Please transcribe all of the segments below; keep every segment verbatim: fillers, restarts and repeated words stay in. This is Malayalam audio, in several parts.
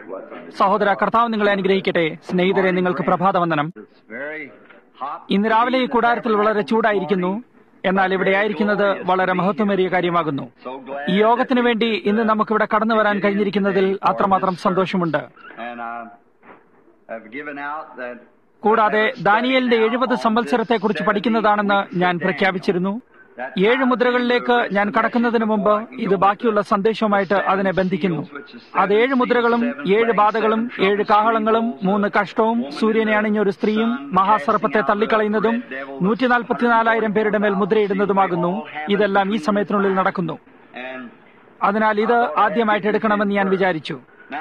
സഹോദര, കർത്താവ് നിങ്ങളെ അനുഗ്രഹിക്കട്ടെ. സ്നേഹിതരെ, നിങ്ങൾക്ക് പ്രഭാതവന്ദനം. ഇന്ന് രാവിലെ ഈ കൂടാരത്തിൽ വളരെ ചൂടായിരിക്കുന്നു. എന്നാൽ ഇവിടെ ആയിരിക്കുന്നത് വളരെ മഹത്വമേറിയ കാര്യമാകുന്നു. ഈ യോഗത്തിനു വേണ്ടി ഇന്ന് നമുക്കിവിടെ കടന്നു വരാൻ കഴിഞ്ഞിരിക്കുന്നതിൽ അത്രമാത്രം സന്തോഷമുണ്ട്. കൂടാതെ ദാനിയേലിന്റെ എഴുപത് സംവത്സരത്തെക്കുറിച്ച് പഠിക്കുന്നതാണെന്ന് ഞാൻ പ്രഖ്യാപിച്ചിരുന്നു. ഏഴ് മുദ്രകളിലേക്ക് ഞാൻ കടക്കുന്നതിന് മുമ്പ് ഇത് ബാക്കിയുള്ള സന്ദേശവുമായിട്ട് അതിനെ ബന്ധിക്കുന്നു. അത് ഏഴ് മുദ്രകളും ഏഴ് ബാധകളും ഏഴ് കാഹളങ്ങളും മൂന്ന് കഷ്ടവും സൂര്യനെ അണിഞ്ഞ ഒരു സ്ത്രീയും മഹാസർപ്പത്തെ തള്ളിക്കളയുന്നതും നൂറ്റി നാൽപ്പത്തിനാലായിരം പേരുടെ മേൽ മുദ്രയിടുന്നതുമാകുന്നു. ഇതെല്ലാം ഈ സമയത്തിനുള്ളിൽ നടക്കുന്നു. അതിനാൽ ഇത് ആദ്യമായിട്ട് എടുക്കണമെന്ന് ഞാൻ വിചാരിച്ചു.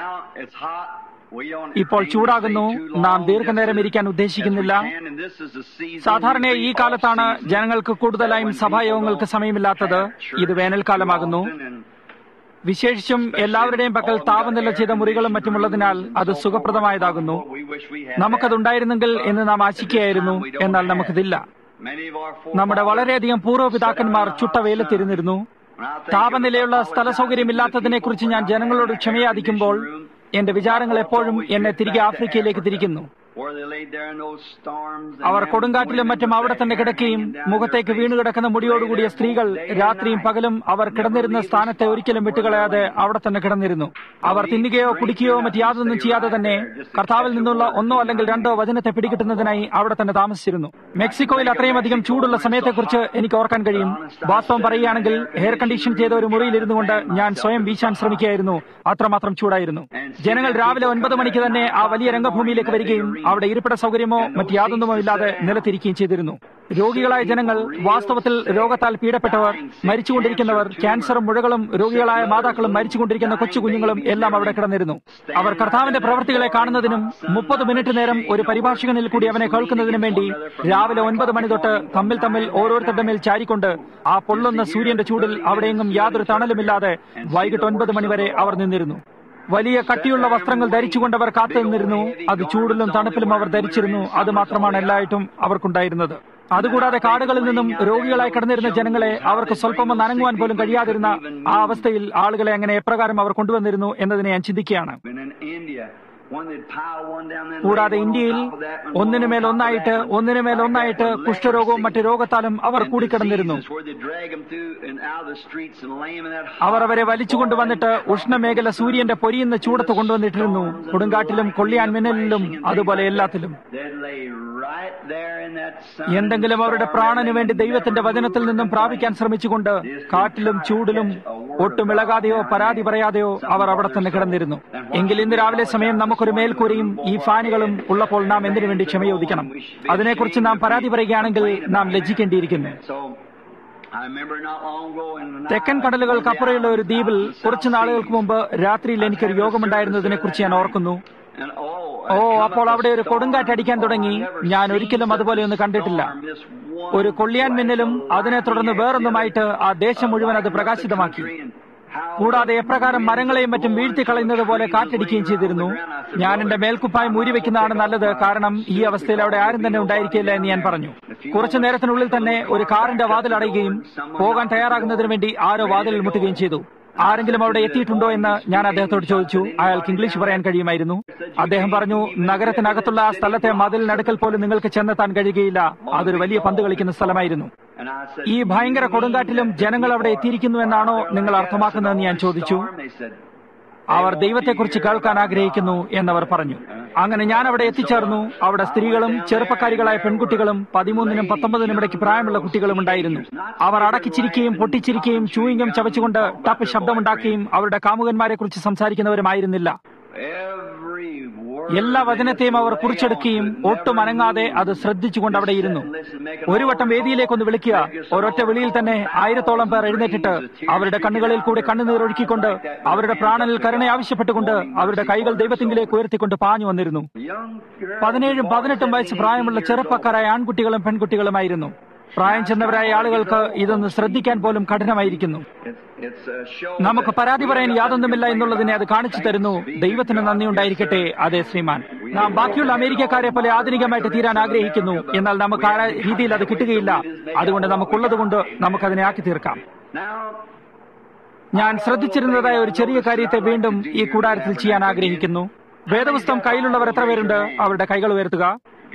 ഇപ്പോൾ ചൂടാകുന്നു. നാം ദീർഘനേരം ഇരിക്കാൻ ഉദ്ദേശിക്കുന്നില്ല. സാധാരണ ഈ കാലത്താണ് ജനങ്ങൾക്ക് കൂടുതലായും സഭായോഗങ്ങൾക്ക് സമയമില്ലാത്തത്. ഇത് വേനൽക്കാലമാകുന്നു. വിശേഷിച്ചും എല്ലാവരുടെയും പക്കൽ താപനില ചെയ്ത മുറികളും മറ്റുമുള്ളതിനാൽ അത് സുഖപ്രദമായതാകുന്നു. നമുക്കതുണ്ടായിരുന്നെങ്കിൽ എന്ന് നാം ആശിക്കുകയായിരുന്നു. എന്നാൽ നമുക്കിതില്ല. നമ്മുടെ വളരെയധികം പൂർവ്വപിതാക്കന്മാർ ചുട്ട വെയിലത്തിരുന്നിരുന്നു. താപനിലയുള്ള സ്ഥല സൗകര്യമില്ലാത്തതിനെ കുറിച്ച് ഞാൻ ജനങ്ങളോട് ക്ഷമയാദിക്കുമ്പോൾ എന്റെ വിചാരങ്ങൾ എപ്പോഴും എന്നെ തിരികെ ആഫ്രിക്കയിലേക്ക് തിരിക്കുന്നു. അവർ കൊടുങ്കാറ്റിലും മറ്റും അവിടെ തന്നെ കിടക്കുകയും മുഖത്തേക്ക് വീണുകിടക്കുന്ന മുടിയോടുകൂടിയ സ്ത്രീകൾ രാത്രിയും പകലും അവർ കിടന്നിരുന്ന സ്ഥാനത്തെ ഒരിക്കലും വിട്ടുകളയാതെ അവിടെ തന്നെ കിടന്നിരുന്നു. അവർ തിന്നുകയോ കുടിക്കുകയോ മറ്റ് യാതൊന്നും ചെയ്യാതെ തന്നെ കർത്താവിൽ നിന്നുള്ള ഒന്നോ അല്ലെങ്കിൽ രണ്ടോ വചനത്തെ പിടികിട്ടുന്നതിനായി അവിടെ തന്നെ താമസിച്ചിരുന്നു. മെക്സിക്കോയിൽ അത്രയും അധികം ചൂടുള്ള സമയത്തെക്കുറിച്ച് എനിക്ക് ഓർക്കാൻ കഴിയും. വാസ്തവം പറയുകയാണെങ്കിൽ എയർ കണ്ടീഷൻ ചെയ്ത ഒരു മുറിയിൽ ഇരുന്നു കൊണ്ട് ഞാൻ സ്വയം വീശാൻ ശ്രമിക്കുകയായിരുന്നു. അത്രമാത്രം ചൂടായിരുന്നു. ജനങ്ങൾ രാവിലെ ഒൻപത് മണിക്ക് തന്നെ ആ വലിയ രംഗഭൂമിയിലേക്ക് വരികയും അവിടെ ഇരിപ്പിട സൗകര്യമോ മറ്റ് യാതൊന്നുമോ ഇല്ലാതെ നിലത്തിരിക്കുകയും ചെയ്തിരുന്നു. രോഗികളായ ജനങ്ങൾ, വാസ്തവത്തിൽ രോഗത്താൽ പീഡപ്പെട്ടവർ, മരിച്ചുകൊണ്ടിരിക്കുന്നവർ, ക്യാൻസറും മുഴകളും രോഗികളായ മാതാക്കളും മരിച്ചുകൊണ്ടിരിക്കുന്ന കൊച്ചു കുഞ്ഞുങ്ങളും എല്ലാം അവിടെ കിടന്നിരുന്നു. അവർ കർത്താവിന്റെ പ്രവൃത്തികളെ കാണുന്നതിനും മുപ്പത് മിനിറ്റ് നേരം ഒരു പരിഭാഷകനിൽ കൂടി അവനെ കേൾക്കുന്നതിനും വേണ്ടി രാവിലെ ഒൻപത് മണി തൊട്ട് തമ്മിൽ തമ്മിൽ ഓരോരുത്തരുടെ മേൽ ചാരിക്കൊണ്ട് ആ പൊള്ളുന്ന സൂര്യന്റെ ചൂടിൽ അവിടെയെങ്ങും യാതൊരു തണലുമില്ലാതെ വൈകിട്ട് ഒൻപത് മണിവരെ അവർ നിന്നിരുന്നു. വലിയ കട്ടിയുള്ള വസ്ത്രങ്ങൾ ധരിച്ചുകൊണ്ടവർ കാത്തു നിന്നിരുന്നു. അത് ചൂടിലും തണുപ്പിലും അവർ ധരിച്ചിരുന്നു. അത് മാത്രമാണ് എല്ലായിട്ടും അവർക്കുണ്ടായിരുന്നത്. അതുകൂടാതെ കാടുകളിൽ നിന്നും രോഗികളായി കിടന്നിരുന്ന ജനങ്ങളെ അവർക്ക് സ്വല്പം നനങ്ങുവാൻ പോലും കഴിയാതിരുന്ന ആ അവസ്ഥയിൽ ആളുകളെ അങ്ങനെ എപ്രകാരം അവർ കൊണ്ടുവന്നിരുന്നു എന്നതിനെ ഞാൻ ചിന്തിക്കുകയാണ്. കൂടാതെ ഇന്ത്യയിൽ ഒന്നിനുമേൽ ഒന്നായിട്ട് ഒന്നിനുമേൽ ഒന്നായിട്ട് കുഷ്ഠരോഗവും മറ്റു രോഗത്താലും അവർ കൂടിക്കിടന്നിരുന്നു. അവർ അവരെ വലിച്ചുകൊണ്ടുവന്നിട്ട് ഉഷ്ണമേഖല സൂര്യന്റെ പൊരിയുന്ന ചൂടത്ത് കൊണ്ടുവന്നിട്ടിരുന്നു. കൊടുങ്കാറ്റിലും കൊള്ളിയാൻ മിന്നലിലും അതുപോലെ എല്ലാത്തിലും. എന്തെങ്കിലും അവരുടെ പ്രാണന് വേണ്ടി ദൈവത്തിന്റെ വചനത്തിൽ നിന്നും പ്രാപിക്കാൻ ശ്രമിച്ചുകൊണ്ട് കാറ്റിലും ചൂടിലും ഒട്ടും ഇളകാതെയോ പരാതി പറയാതെയോ അവർ അവിടെ തന്നെ കിടന്നിരുന്നു. എങ്കിൽ ഇന്ന് രാവിലെ സമയം നമുക്കൊരു മേൽക്കൂരയും ഈ ഫാനുകളും ഉള്ളപ്പോൾ നാം എന്തിനു വേണ്ടി ക്ഷമയോദിക്കണം? അതിനെക്കുറിച്ച് നാം പരാതി പറയുകയാണെങ്കിൽ നാം ലജ്ജിക്കേണ്ടിയിരിക്കുന്നു. തെക്കൻ കടലുകൾക്കപ്പുറയുള്ള ഒരു ദ്വീപിൽ കുറച്ചു നാളുകൾക്ക് മുമ്പ് രാത്രിയിൽ എനിക്കൊരു യോഗമുണ്ടായിരുന്നതിനെ കുറിച്ച് ഞാൻ ഓർക്കുന്നു. ഓ, അപ്പോൾ അവിടെ ഒരു കൊടുങ്കാറ്റടിക്കാൻ തുടങ്ങി. ഞാൻ ഒരിക്കലും അതുപോലെ ഒന്നും കണ്ടിട്ടില്ല. ഒരു കൊള്ളിയാൻ മിന്നലും അതിനെ തുടർന്ന് വേറൊന്നുമായിട്ട് ആ ദേശം മുഴുവൻ അത് പ്രകാശിതമാക്കി. കൂടാതെ എപ്രകാരം മരങ്ങളെയും മറ്റും വീഴ്ത്തിക്കളയുന്നത് പോലെ കാറ്റടിക്കുകയും ചെയ്തിരുന്നു. ഞാൻ എന്റെ മേൽക്കുപ്പായം ഊരിവെക്കുന്നതാണ് നല്ലത്, കാരണം ഈ അവസ്ഥയിൽ അവിടെ ആരും തന്നെ ഉണ്ടായിരിക്കില്ല എന്ന് ഞാൻ പറഞ്ഞു. കുറച്ചു നേരത്തിനുള്ളിൽ തന്നെ ഒരു കാറിന്റെ വാതിൽ അടയുകയും പോകാൻ തയ്യാറാകുന്നതിന് വേണ്ടി ആരോ വാതിലിൽ മുട്ടുകയും ചെയ്തു. ആരെങ്കിലും അവിടെ എത്തിയിട്ടുണ്ടോ എന്ന് ഞാൻ അദ്ദേഹത്തോട് ചോദിച്ചു. അയാൾക്ക് ഇംഗ്ലീഷ് പറയാൻ കഴിയുമായിരുന്നു. അദ്ദേഹം പറഞ്ഞു, നഗരത്തിനകത്തുള്ള ആ സ്ഥലത്തെ മതിലിനടുക്കൽ പോലും നിങ്ങൾക്ക് ചെന്നെത്താൻ കഴിയുകയില്ല. അതൊരു വലിയ പന്ത് കളിക്കുന്ന സ്ഥലമായിരുന്നു. ഈ ഭയങ്കര കൊടുങ്കാറ്റിലും ജനങ്ങൾ അവിടെ എത്തിയിരിക്കുന്നു എന്നാണോ നിങ്ങൾ അർത്ഥമാക്കുന്നതെന്ന് ഞാൻ ചോദിച്ചു. അവർ ദൈവത്തെക്കുറിച്ച് കേൾക്കാൻ ആഗ്രഹിക്കുന്നു എന്നവർ പറഞ്ഞു. അങ്ങനെ ഞാൻ അവിടെ എത്തിച്ചേർന്നു. അവിടെ സ്ത്രീകളും ചെറുപ്പക്കാരികളായ പെൺകുട്ടികളും പതിമൂന്നിനും പത്തൊമ്പതിനും ഇടയ്ക്ക് പ്രായമുള്ള കുട്ടികളും ഉണ്ടായിരുന്നു. അവർ അടക്കിച്ചിരിക്കുകയും പൊട്ടിച്ചിരിക്കുകയും ചൂയിങ്ങം ചവച്ചുകൊണ്ട് ടപ്പ് ശബ്ദമുണ്ടാക്കുകയും അവരുടെ കാമുകന്മാരെ കുറിച്ച് സംസാരിക്കുന്നവരുമായിരുന്നില്ല. എല്ലാ വചനത്തെയും അവർ കുറിച്ചെടുക്കുകയും ഒട്ടും അനങ്ങാതെ അത് ശ്രദ്ധിച്ചുകൊണ്ട് അവിടെ ഇരുന്നു. ഒരു വട്ടം വേദിയിലേക്കൊന്ന് വിളിക്കുക. ഒരൊറ്റ വിളിയിൽ തന്നെ ആയിരത്തോളം പേർ എഴുന്നേറ്റിട്ട് അവരുടെ കണ്ണുകളിൽ കൂടി കണ്ണുനീരൊഴുക്കിക്കൊണ്ട് അവരുടെ പ്രാണനിൽ കരുണ ആവശ്യപ്പെട്ടുകൊണ്ട് അവരുടെ കൈകൾ ദൈവത്തിങ്കിലേക്ക് ഉയർത്തിക്കൊണ്ട് പാഞ്ഞു വന്നിരുന്നു. പതിനേഴും പതിനെട്ടും വയസ്സ് പ്രായമുള്ള ചെറുപ്പക്കാരായ ആൺകുട്ടികളും പെൺകുട്ടികളുമായിരുന്നു. പ്രായം ചെന്നവരായ ആളുകൾക്ക് ഇതൊന്ന് ശ്രദ്ധിക്കാൻ പോലും കഠിനമായിരിക്കുന്നു. നമുക്ക് പരാതി പറയാൻ യാതൊന്നുമില്ല എന്നുള്ളതിനെ അത് കാണിച്ചു തരുന്നു. ദൈവത്തിന് നന്ദിയുണ്ടായിരിക്കട്ടെ. അതെ ശ്രീമാൻ, നാം ബാക്കിയുള്ള അമേരിക്കക്കാരെ പോലെ ആധുനികമായിട്ട് തീരാൻ ആഗ്രഹിക്കുന്നു. എന്നാൽ നമുക്ക് ആ രീതിയിൽ അത് കിട്ടുകയില്ല. അതുകൊണ്ട് നമുക്കുള്ളത് കൊണ്ട് നമുക്കതിനെ ആക്കി തീർക്കാം. ഞാൻ ശ്രദ്ധിച്ചിരുന്നതായ ഒരു ചെറിയ കാര്യത്തെ വീണ്ടും ഈ കൂടാരത്തിൽ ചെയ്യാൻ ആഗ്രഹിക്കുന്നു. വേദപുസ്തകം കയ്യിലുള്ളവർ എത്ര പേരുണ്ട്? അവരുടെ കൈകൾ ഉയർത്തുക.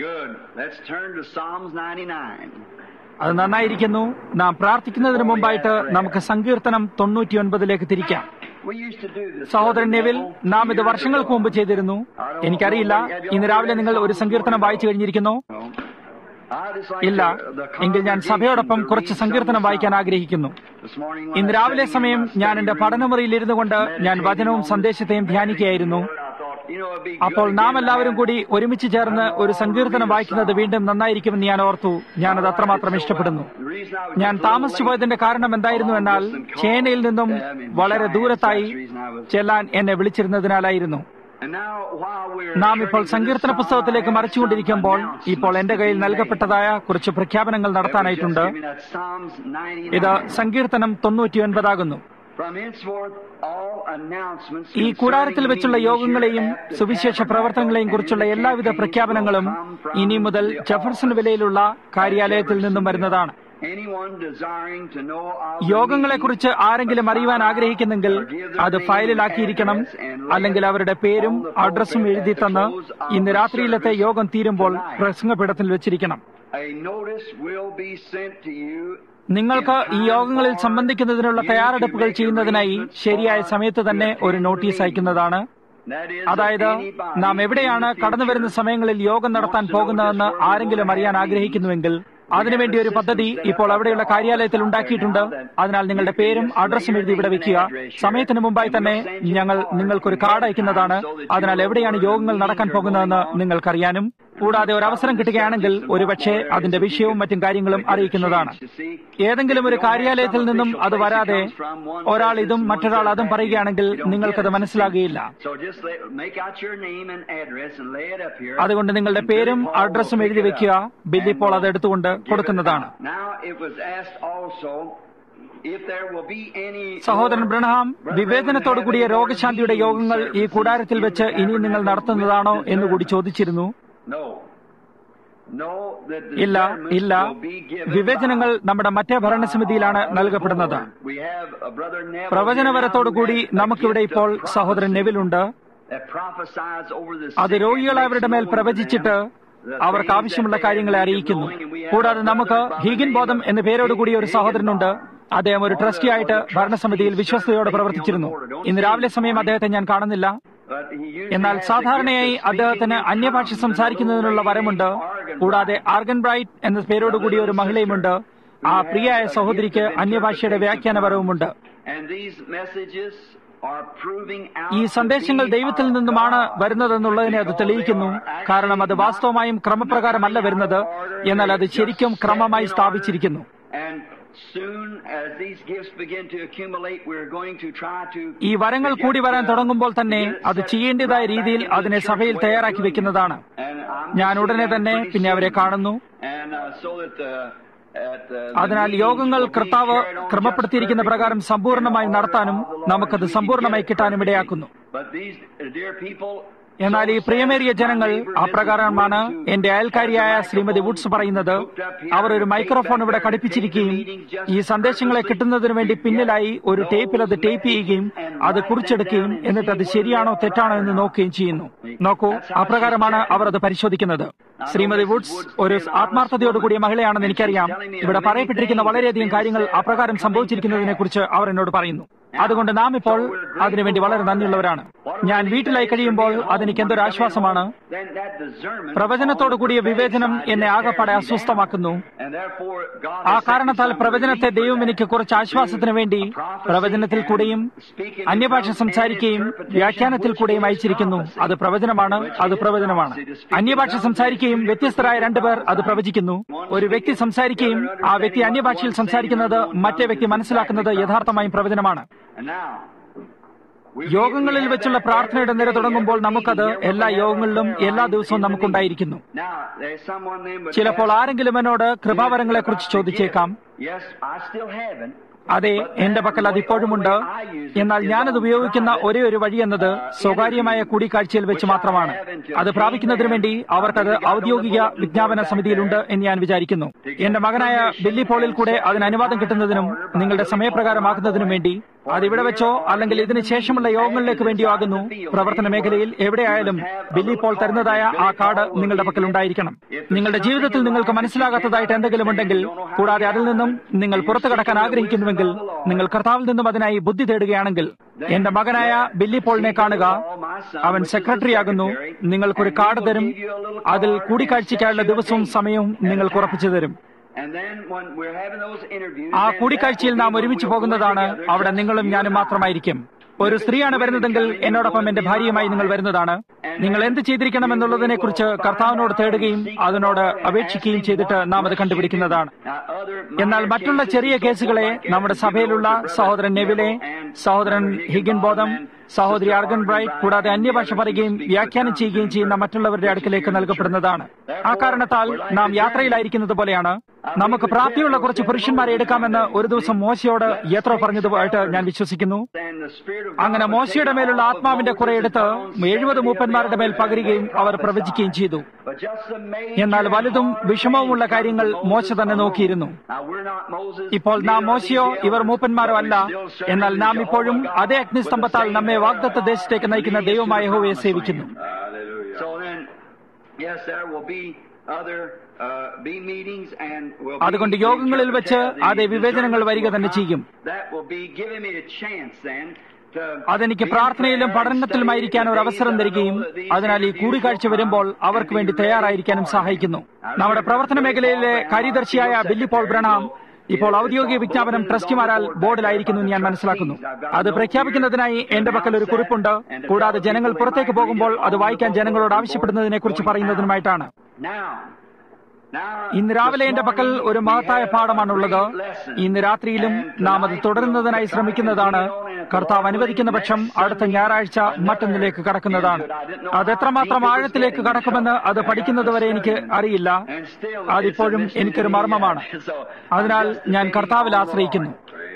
അത് നന്നായിരിക്കുന്നു. നാം പ്രാർത്ഥിക്കുന്നതിന് മുമ്പായിട്ട് നമുക്ക് സങ്കീർത്തനം തൊണ്ണൂറ്റിയൊൻപതിലേക്ക് തിരിക്കാം. സഹോദരൻ നെവിൽ, നാം ഇത് വർഷങ്ങൾക്ക് മുമ്പ് ചെയ്തിരുന്നു. എനിക്കറിയില്ല, ഇന്ന് രാവിലെ നിങ്ങൾ ഒരു സങ്കീർത്തനം വായിച്ചു കഴിഞ്ഞിരിക്കുന്നോ? ഇല്ല. എങ്കിൽ ഞാൻ സഭയോടൊപ്പം കുറച്ച് സങ്കീർത്തനം വായിക്കാൻ ആഗ്രഹിക്കുന്നു. ഇന്ന് രാവിലെ സമയം ഞാൻ എന്റെ പഠനമുറിയിൽ ഇരുന്നു കൊണ്ട് ഞാൻ വചനവും സന്ദേശത്തെയും ധ്യാനിക്കുകയായിരുന്നു. അപ്പോൾ നാം എല്ലാവരും കൂടി ഒരുമിച്ച് ചേർന്ന് ഒരു സങ്കീർത്തനം വായിക്കുന്നത് വീണ്ടും നന്നായിരിക്കുമെന്ന് ഞാൻ ഓർത്തു. ഞാനത് അത്രമാത്രം ഇഷ്ടപ്പെടുന്നു. ഞാൻ താമസിച്ചു പോയതിന്റെ കാരണം എന്തായിരുന്നു എന്നാൽ ചേനയിൽ നിന്നും വളരെ ദൂരത്തായി ചെല്ലാൻ എന്നെ വിളിച്ചിരുന്നതിനാലായിരുന്നു. നാം ഇപ്പോൾ സങ്കീർത്തന പുസ്തകത്തിലേക്ക് മറിച്ചുകൊണ്ടിരിക്കുമ്പോൾ ഇപ്പോൾ എന്റെ കയ്യിൽ നൽകപ്പെട്ടതായ കുറച്ച് പ്രഖ്യാപനങ്ങൾ നടത്താനായിട്ടുണ്ട്. ഇത് സങ്കീർത്തനം തൊണ്ണൂറ്റിയൊൻപതാകുന്നു. ഈ കൂടാരത്തിൽ വെച്ചുള്ള യോഗങ്ങളെയും സുവിശേഷ പ്രവർത്തനങ്ങളെയും കുറിച്ചുള്ള എല്ലാവിധ പ്രഖ്യാപനങ്ങളും ഇനി മുതൽ ജെഫർസൺ വിലയിലുള്ള കാര്യാലയത്തിൽ നിന്നും വരുന്നതാണ്. യോഗങ്ങളെക്കുറിച്ച് ആരെങ്കിലും അറിയുവാൻ ആഗ്രഹിക്കുന്നെങ്കിൽ അത് ഫയലിലാക്കിയിരിക്കണം, അല്ലെങ്കിൽ അവരുടെ പേരും അഡ്രസ്സും എഴുതി തന്ന് ഇന്ന് രാത്രിയിലത്തെ യോഗം തീരുമ്പോൾ പ്രസംഗപീഠത്തിൽ വെച്ചിരിക്കണം. നിങ്ങൾക്ക് ഈ യോഗങ്ങളിൽ സംബന്ധിക്കുന്നതിനുള്ള തയ്യാറെടുപ്പുകൾ ചെയ്യുന്നതിനായി ശരിയായ സമയത്ത് തന്നെ ഒരു നോട്ടീസ് അയക്കുന്നതാണ്. അതായത് നാം എവിടെയാണ് കടന്നുവരുന്ന സമയങ്ങളിൽ യോഗം നടത്താൻ പോകുന്നതെന്ന് ആരെങ്കിലും അറിയാൻ ആഗ്രഹിക്കുന്നുവെങ്കിൽ അതിനുവേണ്ടി ഒരു പദ്ധതി ഇപ്പോൾ അവിടെയുള്ള കാര്യാലയത്തിൽ ഉണ്ടാക്കിയിട്ടുണ്ട്. അതിനാൽ നിങ്ങളുടെ പേരും അഡ്രസ്സും എഴുതി ഇവിടെ വയ്ക്കുക. സമയത്തിന് മുമ്പായി തന്നെ ഞങ്ങൾ നിങ്ങൾക്കൊരു കാർഡ് അയക്കുന്നതാണ്. അതിനാൽ എവിടെയാണ് യോഗങ്ങൾ നടക്കാൻ പോകുന്നതെന്ന് നിങ്ങൾക്കറിയാനും കൂടാതെ ഒരു അവസരം കിട്ടുകയാണെങ്കിൽ ഒരുപക്ഷെ അതിന്റെ വിഷയവും മറ്റും കാര്യങ്ങളും അറിയിക്കുന്നതാണ്. ഏതെങ്കിലും ഒരു കാര്യാലയത്തിൽ നിന്നും അത് വരാതെ ഒരാൾ ഇതും മറ്റൊരാൾ അതും പറയുകയാണെങ്കിൽ നിങ്ങൾക്കത് മനസ്സിലാകുകയില്ല. അതുകൊണ്ട് നിങ്ങളുടെ പേരും അഡ്രസ്സും എഴുതി വെക്കുക. ബില്ല് ഇപ്പോൾ അത് എടുത്തുകൊണ്ട് കൊടുക്കുന്നതാണ്. സഹോദരൻ ബ്രൺഹാം, വിവേചനത്തോടുകൂടിയ രോഗശാന്തിയുടെ യോഗങ്ങൾ ഈ കൂടാരത്തിൽ വെച്ച് ഇനി നിങ്ങൾ നടത്തുന്നതാണോ എന്നുകൂടി ചോദിച്ചിരുന്നു. ഇല്ല, ഇല്ല. വിവേചനങ്ങൾ നമ്മുടെ മറ്റേ ഭരണസമിതിയിലാണ് നൽകപ്പെടുന്നത്. പ്രവചനപരത്തോടുകൂടി നമുക്കിവിടെ ഇപ്പോൾ സഹോദരൻ നെവിലുണ്ട്. അത് രോഗികൾ അവരുടെ മേൽ പ്രവചിച്ചിട്ട് അവർക്ക് ആവശ്യമുള്ള കാര്യങ്ങളെ അറിയിക്കുന്നു. കൂടാതെ നമുക്ക് ഹീഗിൻ ബോധം എന്ന പേരോടുകൂടി ഒരു സഹോദരനുണ്ട്. അദ്ദേഹം ഒരു ട്രസ്റ്റി ആയിട്ട് ഭരണസമിതിയിൽ വിശ്വസ്തയോടെ പ്രവർത്തിച്ചിരുന്നു. ഇന്ന് രാവിലെ സമയം അദ്ദേഹത്തെ ഞാൻ കാണുന്നില്ല. എന്നാൽ സാധാരണയായി അദ്ദേഹത്തിന് അന്യഭാഷ സംസാരിക്കുന്നതിനുള്ള വരമുണ്ട്. കൂടാതെ ആർഗൻ ബ്രൈറ്റ് എന്ന പേരോടുകൂടി ഒരു മഹിളയുമുണ്ട്. ആ പ്രിയായ സഹോദരിക്ക് അന്യഭാഷയുടെ വ്യാഖ്യാനപരവുമുണ്ട്. ഈ സന്ദേശങ്ങൾ ദൈവത്തിൽ നിന്നുമാണ് വരുന്നതെന്നുള്ളതിനെ അത് തെളിയിക്കുന്നു. കാരണം അത് വാസ്തവമായും ക്രമപ്രകാരമല്ല വരുന്നത്, എന്നാൽ അത് ശരിക്കും ക്രമമായി സ്ഥാപിച്ചിരിക്കുന്നു. ഈ വരങ്ങൾ കൂടി വരാൻ തുടങ്ങുമ്പോൾ തന്നെ അത് ചെയ്യേണ്ടതായ രീതിയിൽ അതിനെ സഭയിൽ തയ്യാറാക്കി വെക്കുന്നതാണ്. ഞാൻ ഉടനെ തന്നെ പിന്നെ അവരെ കാണുന്നു. അതിനാൽ യോഗങ്ങൾ കർത്താവ് ക്രമപ്പെടുത്തിയിരിക്കുന്ന പ്രകാരം സമ്പൂർണമായി നടത്താനും നമുക്കത് സമ്പൂർണമായി കിട്ടാനും ഇടയാക്കുന്നു. എന്നാൽ ഈ പ്രിയമേറിയ ജനങ്ങൾ അപ്രകാരമാണ്. എന്റെ അയൽക്കാരിയായ ശ്രീമതി വുഡ്സ് പറയുന്നത്. അവർ ഒരു മൈക്രോഫോൺ ഇവിടെ ഘടിപ്പിച്ചിരിക്കുകയും ഈ സന്ദേശങ്ങളെ കിട്ടുന്നതിനു വേണ്ടി പിന്നിലായി ഒരു ടേപ്പിൽ അത് ടേപ്പ് ചെയ്യുകയും അത് കുറിച്ചെടുക്കുകയും എന്നിട്ട് അത് ശരിയാണോ തെറ്റാണോ എന്ന് നോക്കുകയും ചെയ്യുന്നു. നോക്കൂ, അപ്രകാരമാണ് അവർ അത് പരിശോധിക്കുന്നത്. ശ്രീമതി വുഡ്സ് ഒരു ആത്മാർത്ഥതയോടുകൂടിയ മഹിളയാണെന്ന് എനിക്കറിയാം. ഇവിടെ പറയപ്പെട്ടിരിക്കുന്ന വളരെയധികം കാര്യങ്ങൾ അപ്രകാരം സംഭവിച്ചിരിക്കുന്നതിനെ കുറിച്ച് അവർ എന്നോട് പറയുന്നു. അതുകൊണ്ട് നാം ഇപ്പോൾ അതിനുവേണ്ടി വളരെ നന്ദിയുള്ളവരാണ്. ഞാൻ വീട്ടിലായി കഴിയുമ്പോൾ അതെനിക്ക് എന്തൊരു ആശ്വാസമാണ്. പ്രവചനത്തോടുകൂടിയ വിവേചനം എന്നെ ആകെപ്പാടെ അസ്വസ്ഥമാക്കുന്നു. ആ കാരണത്താൽ പ്രവചനത്തെ ദൈവം എനിക്ക് കുറച്ച് ആശ്വാസത്തിന് വേണ്ടി പ്രവചനത്തിൽ കൂടെയും അന്യഭാഷ സംസാരിക്കുകയും വ്യാഖ്യാനത്തിൽ കൂടെയും അയച്ചിരിക്കുന്നു. അത് പ്രവചനമാണ്, അത് പ്രവചനമാണ്. അന്യഭാഷ സംസാരിക്കുകയും വ്യത്യസ്തരായ രണ്ടുപേർ അത് പ്രവചിക്കുന്നു. ഒരു വ്യക്തി സംസാരിക്കുകയും ആ വ്യക്തി അന്യഭാഷയിൽ സംസാരിക്കുന്നത് മറ്റേ വ്യക്തി മനസ്സിലാക്കുന്നത് യഥാർത്ഥമായും പ്രവചനമാണ്. യോഗങ്ങളിൽ വെച്ചുള്ള പ്രാർത്ഥനയുടെ നിര തുടങ്ങുമ്പോൾ നമുക്കത് എല്ലാ യോഗങ്ങളിലും എല്ലാ ദിവസവും നമുക്കുണ്ടായിരിക്കുന്നു. ചിലപ്പോൾ ആരെങ്കിലും എന്നോട് കൃപാവരങ്ങളെ കുറിച്ച് ചോദിച്ചേക്കാം. അതെ, എന്റെ പക്കൽ അതിപ്പോഴുമുണ്ട്. എന്നാൽ ഞാനത് ഉപയോഗിക്കുന്ന ഒരേ ഒരു വഴി എന്നത് സ്വകാര്യമായ കൂടിക്കാഴ്ചയിൽ വെച്ച് മാത്രമാണ്. അത് പ്രാപിക്കുന്നതിനു വേണ്ടി അവർക്കത് ഔദ്യോഗിക വിജ്ഞാപന സമിതിയിലുണ്ട് എന്ന് ഞാൻ വിചാരിക്കുന്നു. എന്റെ മകനായ ബില്ലി പോളിൽ കൂടെ അതിന് അനുവാദം കിട്ടുന്നതിനും നിങ്ങളുടെ സമയപ്രകാരമാക്കുന്നതിനും വേണ്ടി അതിവിടെ വെച്ചോ അല്ലെങ്കിൽ ഇതിന് ശേഷമുള്ള യോഗങ്ങളിലേക്ക് വേണ്ടിയോ ആകുന്നു. പ്രവർത്തന മേഖലയിൽ എവിടെയായാലും ബില്ലി പോൾ തരുന്നതായ ആ കാർഡ് നിങ്ങളുടെ പക്കൽ ഉണ്ടായിരിക്കണം. നിങ്ങളുടെ ജീവിതത്തിൽ നിങ്ങൾക്ക് മനസ്സിലാകാത്തതായിട്ട് എന്തെങ്കിലും ഉണ്ടെങ്കിൽ, കൂടാതെ അതിൽ നിന്നും നിങ്ങൾ പുറത്തു കടക്കാൻ ആഗ്രഹിക്കുന്നുവെങ്കിൽ, നിങ്ങൾ കർത്താവിൽ നിന്നും അതിനായി ബുദ്ധി തേടുകയാണെങ്കിൽ, എന്റെ മകനായ ബില്ലി പോളിനെ കാണുക. അവൻ സെക്രട്ടറിയാകുന്നു. നിങ്ങൾക്കൊരു കാർഡ് തരും. അതിൽ കൂടിക്കാഴ്ചയ്ക്കായുള്ള ദിവസവും സമയവും നിങ്ങൾക്ക് ഉറപ്പിച്ചു തരും. ആ കൂടിക്കാഴ്ചയിൽ നാം ഒരുമിച്ച് പോകുന്നതാണ്. അവിടെ നിങ്ങളും ഞാനും മാത്രമായിരിക്കും. ഒരു സ്ത്രീയാണ് വരുന്നതെങ്കിൽ എന്നോടൊപ്പം എന്റെ ഭാര്യയുമായി നിങ്ങൾ വരുന്നതാണ്. നിങ്ങൾ എന്ത് ചെയ്തിരിക്കണം എന്നുള്ളതിനെ കുറിച്ച് കർത്താവിനോട് തേടുകയും അതിനോട് അപേക്ഷിക്കുകയും ചെയ്തിട്ട് നാം അത് കണ്ടുപിടിക്കുന്നതാണ്. എന്നാൽ മറ്റുള്ള ചെറിയ കേസുകളെ നമ്മുടെ സഭയിലുള്ള സഹോദരൻ നെവിലെ, സഹോദരൻ ഹിഗിൻ ബോധം, സഹോദരി ആർഗൻ ബ്രൈറ്റ്, കൂടാതെ അന്യഭാഷ പറയുകയും വ്യാഖ്യാനം ചെയ്യുകയും ചെയ്യുന്ന മറ്റുള്ളവരുടെ അടുക്കിലേക്ക് നൽകപ്പെടുന്നതാണ്. ആ കാരണത്താൽ നാം യാത്രയിലായിരിക്കുന്നത് പോലെയാണ്. നമുക്ക് പ്രാപ്തിയുള്ള കുറച്ച് പുരുഷന്മാരെ എടുക്കാമെന്ന് ഒരു ദിവസം മോശയോട് യത്രോ പറഞ്ഞതുമായിട്ട് ഞാൻ വിശ്വസിക്കുന്നു. അങ്ങനെ മോശയുടെ മേലുള്ള ആത്മാവിന്റെ കുറെ എടുത്ത് എഴുപത് മൂപ്പന്മാരുടെ മേൽ പകരുകയും അവർ പ്രവചിക്കുകയും ചെയ്തു. എന്നാൽ വലുതും വിഷമവുമുള്ള കാര്യങ്ങൾ മോശ തന്നെ നോക്കിയിരുന്നു. ഇപ്പോൾ നാം മോശയോ ഇവർ മൂപ്പന്മാരോ അല്ല. എന്നാൽ നാം ഇപ്പോഴും അതേ അഗ്നിസ്തംഭത്താൽ നമ്മെ വാഗ്ദത്ത ദേശത്തേക്ക് നയിക്കുന്ന ദൈവമായ യഹോവയെ സേവിക്കുന്നു. അതുകൊണ്ട് യോഗങ്ങളിൽ വെച്ച് അതേ വിവേചനങ്ങൾ വരിക തന്നെ ചെയ്യും. അതെനിക്ക് പ്രാർത്ഥനയിലും പഠനത്തിലുമായിരിക്കാൻ ഒരു അവസരം തരികയും അതിനാൽ ഈ കൂടിക്കാഴ്ച വരുമ്പോൾ അവർക്ക് വേണ്ടി തയ്യാറായിരിക്കാനും സഹായിക്കുന്നു. നമ്മുടെ പ്രവർത്തന മേഖലയിലെ കാര്യദർശിയായ ബില്ലി പോൾ ബ്രണാം ഇപ്പോൾ ഔദ്യോഗിക വിജ്ഞാപനം ട്രസ്റ്റിമാരാൽ ബോർഡിലായിരിക്കുന്നു ഞാൻ മനസ്സിലാക്കുന്നു. അത് പ്രഖ്യാപിക്കുന്നതിനായി എന്റെ പക്കൽ ഒരു കുറിപ്പുണ്ട്. കൂടാതെ ജനങ്ങൾ പുറത്തേക്ക് പോകുമ്പോൾ അത് വായിക്കാൻ ജനങ്ങളോട് ആവശ്യപ്പെടുന്നതിനെ കുറിച്ച് പറയുന്നതിനുമായിട്ടാണ്. ഇന്ന് രാവിലെ എന്റെ പക്കൽ ഒരു മഹത്തായ പാഠമാണുള്ളത്. ഇന്ന് രാത്രിയിലും നാം അത് തുടരുന്നതിനായി ശ്രമിക്കുന്നതാണ്. കർത്താവ് അനുവദിക്കുന്ന പക്ഷം അടുത്ത ഞായറാഴ്ച മറ്റൊന്നിലേക്ക് കടക്കുന്നതാണ്. അത് എത്രമാത്രം ആഴത്തിലേക്ക് കടക്കുമെന്ന് അത് പഠിക്കുന്നതുവരെ എനിക്ക് അറിയില്ല. അതിപ്പോഴും എനിക്കൊരു മർമ്മമാണ്. അതിനാൽ ഞാൻ കർത്താവിൽ ആശ്രയിക്കുന്നു.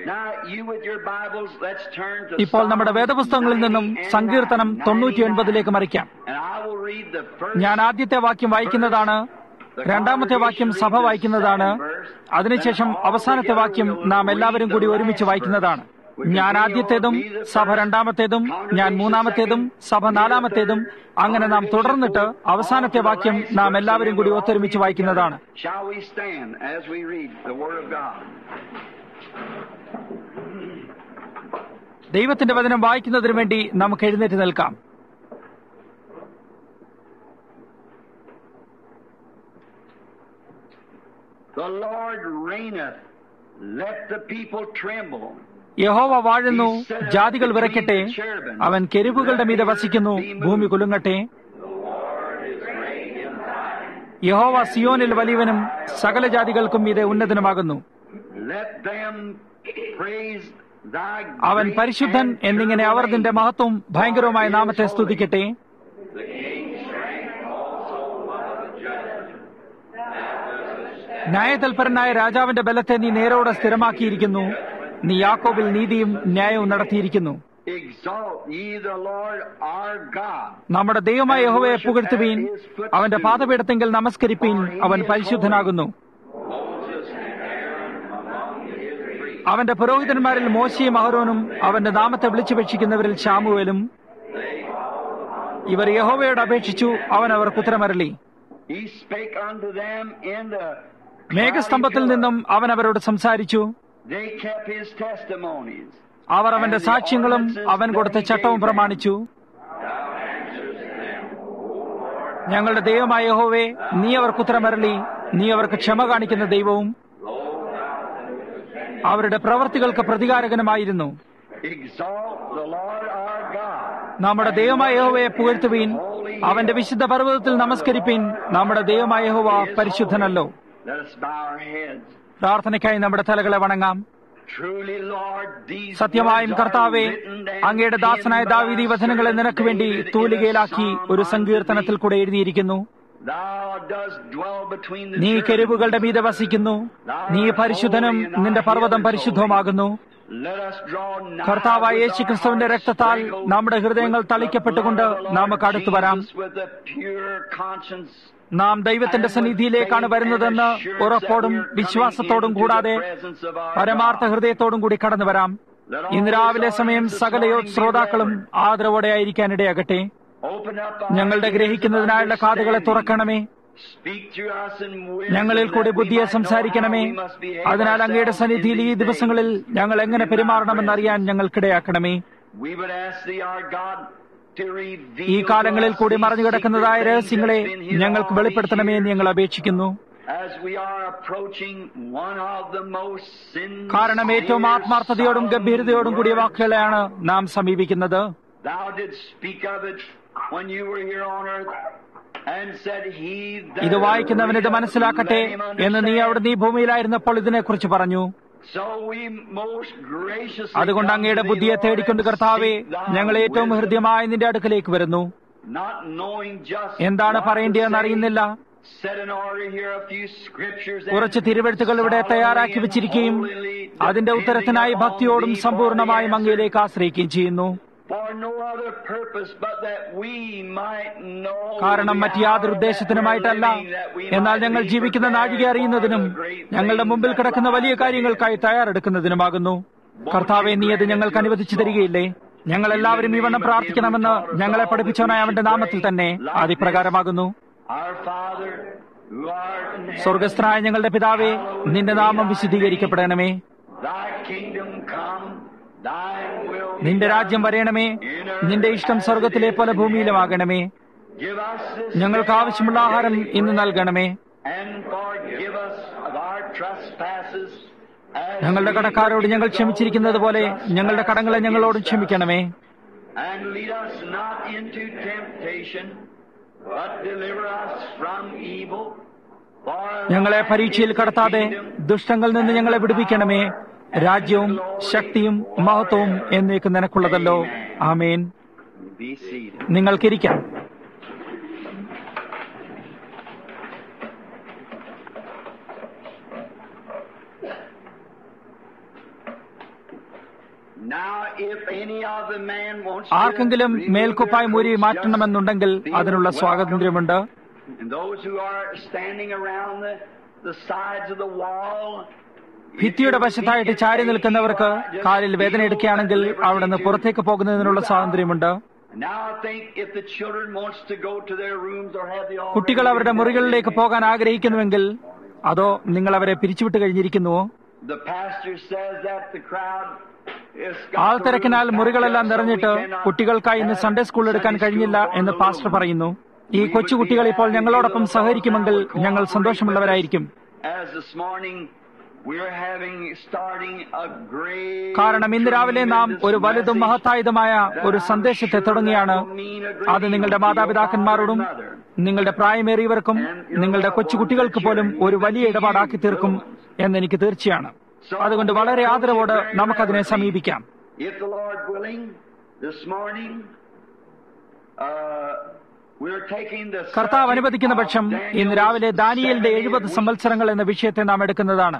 ഇപ്പോൾ നമ്മുടെ വേദപുസ്തകങ്ങളിൽ നിന്നും സങ്കീർത്തനം തൊണ്ണൂറ്റി ഒൻപതിലേക്ക് മറിക്കാം. ഞാൻ ആദ്യത്തെ വാക്യം വായിക്കുന്നതാണ്. രണ്ടാമത്തെ വാക്യം സഭ വായിക്കുന്നതാണ്. അതിനുശേഷം അവസാനത്തെ വാക്യം നാം എല്ലാവരും കൂടി ഒരുമിച്ച് വായിക്കുന്നതാണ്. ഞാൻ ആദ്യത്തേതും സഭ രണ്ടാമത്തേതും ഞാൻ മൂന്നാമത്തേതും സഭ നാലാമത്തേതും അങ്ങനെ നാം തുടർന്നിട്ട് അവസാനത്തെ വാക്യം നാം എല്ലാവരും കൂടി ഒത്തൊരുമിച്ച് വായിക്കുന്നതാണ്. ദൈവത്തിന്റെ വചനം വായിക്കുന്നതിനു വേണ്ടി നമുക്ക് എഴുന്നേറ്റ് നിൽക്കാം. The Lord reigneth, let the people tremble. യഹോവ വാഴുന്നു, ജാതികൾ വിറയ്ക്കട്ടെ. അവൻ കെരുബുകളുടെ മീതെ വസിക്കുന്നു, ഭൂമി കുലുങ്ങട്ടെ. യഹോവ സിയോനിൽ വലിയവനും സകല ജാതികൾക്കും മീതെ ഉന്നതനുമാകുന്നു. അവൻ പരിശുദ്ധൻ എന്നിങ്ങനെ അവർ നിന്റെ മഹത്വം ഭയങ്കരവുമായ നാമത്തെ സ്തുതിക്കട്ടെ. ന്യായതൽപരനായ രാജാവിന്റെ ബലത്തെ നീ നേരോടെ സ്ഥിരമാക്കിയിരിക്കുന്നു. നീ യാക്കോബിൽ നീതിയും ന്യായവും നടത്തിയിരിക്കുന്നു. നമ്മുടെ ദൈവമായ യഹോവയെ പുകഴ്ത്തുവീൻ. അവന്റെ പാദപീഠത്തെങ്കിൽ നമസ്കരിപ്പീൻ. അവൻ പരിശുദ്ധനാകുന്നു. അവന്റെ പുരോഹിതന്മാരിൽ മോശയും അഹരോനും അവന്റെ നാമത്തെ വിളിച്ചുപേക്ഷിക്കുന്നവരിൽ ശാമുവേലും. ഇവർ യഹോവയോട് അപേക്ഷിച്ചു, അവൻ അവർക്ക് ഉത്തരമരളി. മേഘസ്തംഭത്തിൽ നിന്നും അവൻ അവരോട് സംസാരിച്ചു. അവർ അവന്റെ സാക്ഷ്യങ്ങളും അവൻ കൊടുത്ത ചട്ടവും പ്രമാണിച്ചു. ഞങ്ങളുടെ ദൈവമായ യഹോവേ, നീ അവർക്ക് ഉത്തരമരളി. നീ അവർക്ക് ക്ഷമ കാണിക്കുന്ന ദൈവവും അവരുടെ പ്രവൃത്തികൾക്ക് പ്രതികാരകനുമായിരുന്നു. നമ്മുടെ ദൈവമായ യഹോവയെ പുകഴ്ത്തുവീൻ. അവന്റെ വിശുദ്ധ പർവ്വതത്തിൽ നമസ്കരിപ്പീൻ. നമ്മുടെ ദൈവമായ യഹോവ പരിശുദ്ധനല്ലോ. പ്രാർത്ഥനയ്ക്കായി നമ്മുടെ തലകളെ വണങ്ങാം. സത്യമായും കർത്താവേ, അങ്ങയുടെ ദാസനായ ദാവീദ് ഈ വചനങ്ങളെ നിനക്ക് വേണ്ടി തൂലികയിലാക്കി ഒരു സങ്കീർത്തനത്തിൽ കൂടെ എഴുതിയിരിക്കുന്നു. നീ കെരുബുകളുടെ മീതെ വസിക്കുന്നു. നീ പരിശുദ്ധനും നിന്റെ പർവ്വതം പരിശുദ്ധവുമാകുന്നു. കർത്താവായ യേശു ക്രിസ്തുവിന്റെ രക്തത്താൽ നമ്മുടെ ഹൃദയങ്ങൾ തളിക്കപ്പെട്ടുകൊണ്ട് നമുക്ക് അടുത്തു വരാം. നാം ദൈവത്തിന്റെ സന്നിധിയിലേക്കാണ് വരുന്നതെന്ന് ഉറപ്പോടും വിശ്വാസത്തോടും കൂടാതെ പരമാർത്ഥ ഹൃദയത്തോടും കൂടി കടന്നു വരാം. ഇന്ന് രാവിലെ സമയം സകല ശ്രോതാക്കളും ആദരവോടെ ആയിരിക്കാനിടയാകട്ടെ. ഞങ്ങളുടെ ഗ്രഹിക്കുന്നതിനായുള്ള കാതുകളെ തുറക്കണമേ. ഞങ്ങളിൽ കൂടി ബുദ്ധിയെ സംസാരിക്കണമേ. അതിനാൽ അങ്ങയുടെ സന്നിധിയിൽ ഈ ദിവസങ്ങളിൽ ഞങ്ങൾ എങ്ങനെ പെരുമാറണമെന്നറിയാൻ ഞങ്ങൾക്കിടയാക്കണമേ. ഈ കാലങ്ങളിൽ കൂടി മറഞ്ഞുകിടക്കുന്നതായ രഹസ്യങ്ങളെ ഞങ്ങൾക്ക് വെളിപ്പെടുത്തണമേ എന്ന് ഞങ്ങൾ അപേക്ഷിക്കുന്നു. കാരണം ഏറ്റവും ആത്മാർത്ഥതയോടും ഗംഭീരതയോടും കൂടിയ വാക്കുകളെയാണ് നാം സമീപിക്കുന്നത്. ഇത് വായിക്കുന്നവൻ ഇത് മനസ്സിലാക്കട്ടെ എന്ന് നീ അവിടെ നീ ഭൂമിയിലായിരുന്നപ്പോൾ ഇതിനെക്കുറിച്ച് പറഞ്ഞു. അതുകൊണ്ട് അങ്ങയുടെ ബുദ്ധിയെ തേടിക്കൊണ്ട് കർത്താവേ, ഞങ്ങൾ ഏറ്റവും ഹൃദ്യമായ നിന്റെ അടുക്കലേക്ക് വരുന്നു. എന്താണ് പറയേണ്ടതെന്ന് അറിയുന്നില്ല. കുറച്ച് തിരുവെഴുത്തുകൾ ഇവിടെ തയ്യാറാക്കി വെച്ചിരിക്കുകയും അതിന്റെ ഉത്തരത്തിനായി ഭക്തിയോടും സമ്പൂർണമായും അങ്ങയിലേക്ക് ആശ്രയിക്കുകയും ചെയ്യുന്നു. കാരണം മറ്റ് യാതൊരു ഉദ്ദേശത്തിനുമായിട്ടല്ല, എന്നാൽ ഞങ്ങൾ ജീവിക്കുന്ന നാഴിക അറിയുന്നതിനും ഞങ്ങളുടെ മുമ്പിൽ കിടക്കുന്ന വലിയ കാര്യങ്ങൾക്കായി തയ്യാറെടുക്കുന്നതിനുമാകുന്നു. കർത്താവെ, നീ അത് ഞങ്ങൾക്ക് അനുവദിച്ചു തരികയില്ലേ? ഞങ്ങൾ എല്ലാവരും ഈ വണ്ണം പ്രാർത്ഥിക്കണമെന്ന് ഞങ്ങളെ പഠിപ്പിച്ചവനായ അവന്റെ നാമത്തിൽ തന്നെ അതിപ്രകാരമാകുന്നു. സ്വർഗസ്ഥനായ ഞങ്ങളുടെ പിതാവേ, നിന്റെ നാമം വിശുദ്ധീകരിക്കപ്പെടണമേ. നിന്റെ രാജ്യം വരയണമേ. നിന്റെ ഇഷ്ടം സ്വർഗത്തിലെ പോലെ ഭൂമിയിലുമാകണമേ. ഞങ്ങൾക്ക് ആവശ്യമുള്ള ആഹാരം ഇന്ന് നൽകണമേ. ഞങ്ങളുടെ കടക്കാരോട് ഞങ്ങൾ ക്ഷമിച്ചിരിക്കുന്നത് പോലെ ഞങ്ങളുടെ കടങ്ങളെ ഞങ്ങളോടും ക്ഷമിക്കണമേ. ഞങ്ങളെ പരീക്ഷയിൽ കടത്താതെ ദുഷ്ടങ്ങളിൽ നിന്ന് ഞങ്ങളെ വിടുവിക്കണമേ. രാജ്യവും ശക്തിയും മഹത്വവും എന്നേക്ക് നിനക്കുള്ളതല്ലോ. ആമേൻ. നിങ്ങൾക്കിരിക്കാം. ആർക്കെങ്കിലും മേൽക്കുപ്പായി മൂരി മാറ്റണമെന്നുണ്ടെങ്കിൽ അതിനുള്ള സ്വാതന്ത്ര്യമുണ്ട്. ഭിത്തിയുടെ വശത്തായിട്ട് ചാരി നിൽക്കുന്നവർക്ക് കാലിൽ വേദന എടുക്കുകയാണെങ്കിൽ അവിടെ നിന്ന് പുറത്തേക്ക് പോകുന്നതിനുള്ള സ്വാതന്ത്ര്യമുണ്ട്. കുട്ടികൾ അവരുടെ മുറികളിലേക്ക് പോകാൻ ആഗ്രഹിക്കുന്നുവെങ്കിൽ അതോ നിങ്ങൾ അവരെ പിരിച്ചുവിട്ട് കഴിഞ്ഞിരിക്കുന്നുവോ? ആൾത്തിരക്കിനാൽ മുറികളെല്ലാം നിറഞ്ഞിട്ട് കുട്ടികൾക്കായി ഇന്ന് സൺഡേ സ്കൂൾ എടുക്കാൻ കഴിഞ്ഞില്ല എന്ന് പാസ്റ്റർ പറയുന്നു. ഈ കൊച്ചുകുട്ടികൾ ഇപ്പോൾ ഞങ്ങളോടൊപ്പം സഹകരിക്കുമെങ്കിൽ ഞങ്ങൾ സന്തോഷമുള്ളവരായിരിക്കും. കാരണം ഇന്ന് രാവിലെ നാം ഒരു വലുതും മഹത്തായതുമായ ഒരു സന്ദേശത്തെ തുടങ്ങിയാണ്. അത് നിങ്ങളുടെ മാതാപിതാക്കന്മാരോടും നിങ്ങളുടെ പ്രായമേറിയവർക്കും നിങ്ങളുടെ കൊച്ചുകുട്ടികൾക്ക് പോലും ഒരു വലിയ ഇടപാടാക്കി തീർക്കും എന്നെനിക്ക് തീർച്ചയാണ്. അതുകൊണ്ട് വളരെ ആദരവോട് നമുക്കതിനെ സമീപിക്കാം. കർത്താവ് അനുവദിക്കുന്ന പക്ഷം ഇന്ന് രാവിലെ ദാനിയേലിന്റെ എഴുപത് സംവത്സരങ്ങൾ എന്ന വിഷയത്തെ നാം എടുക്കുന്നതാണ്.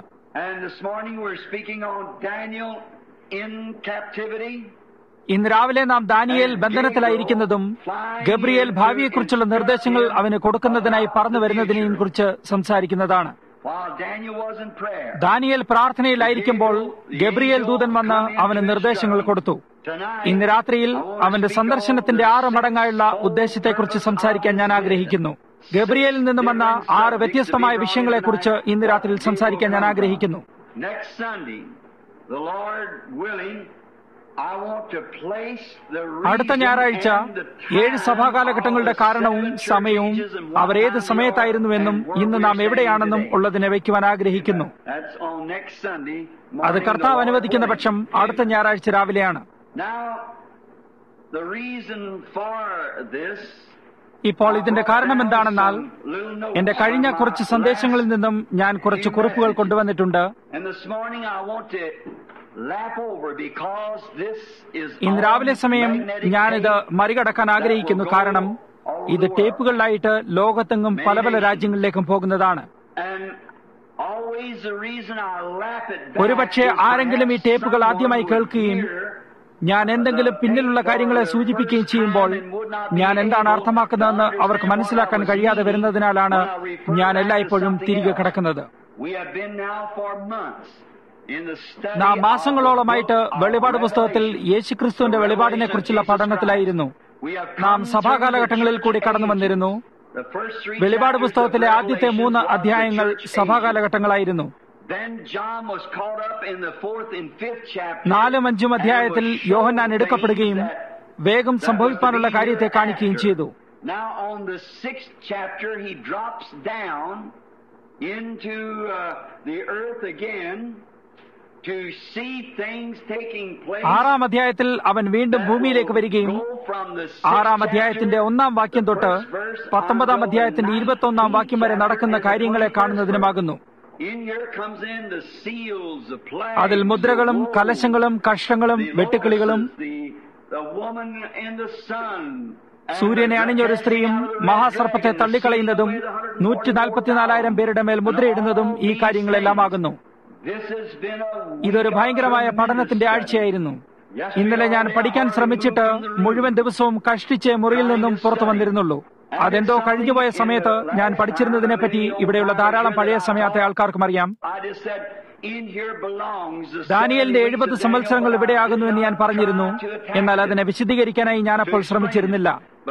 ഇന്ന് രാവിലെ നാം ദാനിയേൽ ബന്ധനത്തിലായിരിക്കുന്നതും ഗബ്രിയേൽ ഭാവിയെക്കുറിച്ചുള്ള നിർദ്ദേശങ്ങൾ അവന് കൊടുക്കുന്നതിനായി പറന്നു വരുന്നതിനെയും കുറിച്ച് സംസാരിക്കുന്നതാണ്. ദാനിയേൽ പ്രാർത്ഥനയിലായിരിക്കുമ്പോൾ ഗബ്രിയേൽ ദൂതൻ വന്ന് അവന് നിർദ്ദേശങ്ങൾ കൊടുത്തു. ഇന്ന് രാത്രിയിൽ അവന്റെ സന്ദർശനത്തിന്റെ ആറ് മടങ്ങായുള്ള ഉദ്ദേശത്തെക്കുറിച്ച് സംസാരിക്കാൻ ഞാൻ ആഗ്രഹിക്കുന്നു. ഗബ്രിയേലിൽ നിന്നും വന്ന ആറ് വ്യത്യസ്തമായ വിഷയങ്ങളെക്കുറിച്ച് ഇന്ന് രാത്രിയിൽ സംസാരിക്കാൻ ഞാൻ ആഗ്രഹിക്കുന്നു. അടുത്ത ഞായറാഴ്ച ഏഴ് സഭാകാലഘട്ടങ്ങളുടെ കാരണവും സമയവും അവർ ഏത് സമയത്തായിരുന്നുവെന്നും ഇന്ന് നാം എവിടെയാണെന്നും ഉള്ളതിനെ വയ്ക്കുവാൻ ആഗ്രഹിക്കുന്നു. അത് കർത്താവ് അനുവദിക്കുന്ന പക്ഷം അടുത്ത ഞായറാഴ്ച രാവിലെയാണ്. ഇപ്പോൾ ഇതിന്റെ കാരണം എന്താണെന്നാൽ എന്റെ കഴിഞ്ഞ കുറച്ച് സന്ദേശങ്ങളിൽ നിന്നും ഞാൻ കുറച്ച് കുറിപ്പുകൾ കൊണ്ടുവന്നിട്ടുണ്ട്. ഇന്ന് രാവിലെ സമയം ഞാനിത് മറികടക്കാൻ ആഗ്രഹിക്കുന്നു. കാരണം ഇത് ടേപ്പുകളിലായിട്ട് ലോകത്തെങ്ങും പല പല രാജ്യങ്ങളിലേക്കും പോകുന്നതാണ്. ഒരുപക്ഷെ ആരെങ്കിലും ഈ ടേപ്പുകൾ ആദ്യമായി കേൾക്കുകയും ഞാൻ എന്തെങ്കിലും പിന്നിലുള്ള കാര്യങ്ങളെ സൂചിപ്പിക്കുകയും ചെയ്യുമ്പോൾ ഞാൻ എന്താണ് അർത്ഥമാക്കുന്നതെന്ന് അവർക്ക് മനസ്സിലാക്കാൻ കഴിയാതെ വരുന്നതിനാലാണ് ഞാൻ എല്ലായ്പ്പോഴും തിരികെ കിടക്കുന്നത്. നാം മാസങ്ങളോളമായിട്ട് വെളിപാട് പുസ്തകത്തിൽ യേശുക്രിസ്തുവിന്റെ വെളിപാടിനെ കുറിച്ചുള്ള പഠനത്തിലായിരുന്നു. നാം സഭാകാലഘട്ടങ്ങളിൽ കൂടി കടന്നു വന്നിരുന്നു. വെളിപാട് പുസ്തകത്തിലെ ആദ്യത്തെ മൂന്ന് അധ്യായങ്ങൾ സഭാകാലഘട്ടങ്ങളായിരുന്നു. നാലും അഞ്ചും അധ്യായത്തിൽ യോഹന്നാൻ എടുക്കപ്പെടുകയും വേഗം സംഭവിക്കാനുള്ള കാര്യത്തെ കാണിക്കുകയും ചെയ്തു. ആറാം അധ്യായത്തിൽ അവൻ വീണ്ടും ഭൂമിയിലേക്ക് വരികയും ആറാം അധ്യായത്തിന്റെ ഒന്നാം വാക്യം തൊട്ട് പത്തൊമ്പതാം അധ്യായത്തിന്റെ ഇരുപത്തി ഒന്നാം വാക്യം വരെ നടക്കുന്ന കാര്യങ്ങളെ കാണുന്നതിനുമാകുന്നു. അതിൽ മുദ്രകളും കലശങ്ങളും കഷ്ടങ്ങളും വെട്ടുക്കിളികളും സൂര്യനെ അണിഞ്ഞൊരു സ്ത്രീയും മഹാസർപ്പത്തെ തള്ളിക്കളയുന്നതും നൂറ്റി നാൽപ്പത്തിനാലായിരം പേരുടെ മേൽ മുദ്രയിടുന്നതും ഈ കാര്യങ്ങളെല്ലാമാകുന്നു. ഇതൊരു ഭയങ്കരമായ പഠനത്തിന്റെ ആഴ്ചയായിരുന്നു. ഇന്നലെ ഞാൻ പഠിക്കാൻ ശ്രമിച്ചിട്ട് മുഴുവൻ ദിവസവും കഷ്ടിച്ച് മുറിയിൽ നിന്നും പുറത്തു വന്നിരുന്നുള്ളൂ. അതെന്തോ കഴിഞ്ഞുപോയ സമയത്ത് ഞാൻ പഠിച്ചിരുന്നതിനെ പറ്റി ഇവിടെയുള്ള ധാരാളം പഴയ സമയത്തെ ആൾക്കാർക്കും അറിയാം. ദാനിയേലിന്റെ എഴുപത് സംവത്സരങ്ങൾ ഇവിടെയാകുന്നു എന്ന് ഞാൻ പറഞ്ഞിരുന്നു. എന്നാൽ അതിനെ വിശദീകരിക്കാനായി ഞാൻ അപ്പോൾ ശ്രമിച്ചിരുന്നില്ല.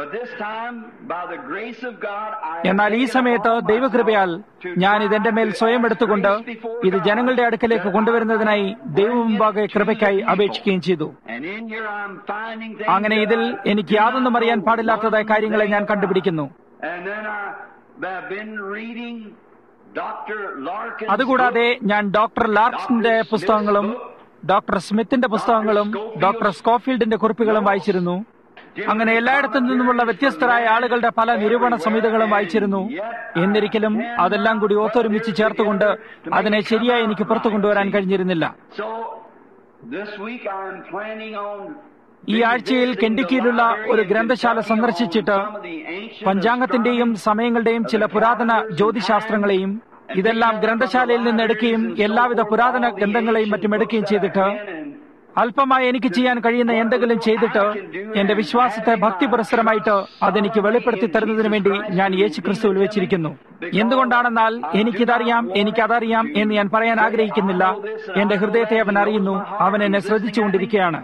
എന്നാൽ ഈ സമയത്ത് ദൈവകൃപയാൽ ഞാൻ ഇതെന്റെ മേൽ സ്വയം എടുത്തുകൊണ്ട് ഇത് ജനങ്ങളുടെ അടുക്കലേക്ക് കൊണ്ടുവരുന്നതിനായി ദൈവമുമ്പാകെ കൃപയ്ക്കായി അപേക്ഷിക്കുകയും ചെയ്തു. അങ്ങനെ ഇതിൽ എനിക്ക് യാതൊന്നും അറിയാൻ പാടില്ലാത്തതായ കാര്യങ്ങളെ ഞാൻ കണ്ടുപിടിക്കുന്നു. അതുകൂടാതെ ഞാൻ ഡോക്ടർ ലാർക്സിന്റെ പുസ്തകങ്ങളും ഡോക്ടർ സ്മിത്തിന്റെ പുസ്തകങ്ങളും ഡോക്ടർ സ്കോഫീൽഡിന്റെ കുറിപ്പുകളും വായിച്ചിരുന്നു. അങ്ങനെ എല്ലായിടത്തു നിന്നുമുള്ള വ്യത്യസ്തരായ ആളുകളുടെ പല നിരൂപണ സംഹിതകളും വായിച്ചിരുന്നു. എന്നിരിക്കലും അതെല്ലാം കൂടി ഒത്തൊരുമിച്ച് ചേർത്തുകൊണ്ട് അതിനെ ശരിയായി എനിക്ക് പുറത്തു കൊണ്ടുവരാൻ കഴിഞ്ഞിരുന്നില്ല. ഈ ആഴ്ചയിൽ കെൻഡിക്കിയിലുള്ള ഒരു ഗ്രന്ഥശാല സന്ദർശിച്ചിട്ട് പഞ്ചാംഗത്തിന്റെയും സമയങ്ങളുടെയും ചില പുരാതന ജ്യോതിശാസ്ത്രങ്ങളെയും ഇതെല്ലാം ഗ്രന്ഥശാലയിൽ നിന്ന് എടുക്കുകയും എല്ലാവിധ പുരാതന ഗ്രന്ഥങ്ങളെയും മറ്റും എടുക്കുകയും ചെയ്തിട്ട് അല്പമായി എനിക്ക് ചെയ്യാൻ കഴിയുന്ന എന്തെങ്കിലും ചെയ്തിട്ട് എന്റെ വിശ്വാസത്തെ ഭക്തിപുരസ്സരമായിട്ട് അതെനിക്ക് വെളിപ്പെടുത്തി തരുന്നതിന് വേണ്ടി ഞാൻ യേശു ക്രിസ്തുവിൽ വെച്ചിരിക്കുന്നു. എന്തുകൊണ്ടാണെന്നാൽ എനിക്കിതറിയാം, എനിക്കതറിയാം എന്ന് ഞാൻ പറയാൻ ആഗ്രഹിക്കുന്നില്ല. എന്റെ ഹൃദയത്തെ അവൻ അറിയുന്നു. അവൻ എന്നെ ശ്രദ്ധിച്ചുകൊണ്ടിരിക്കുകയാണ്.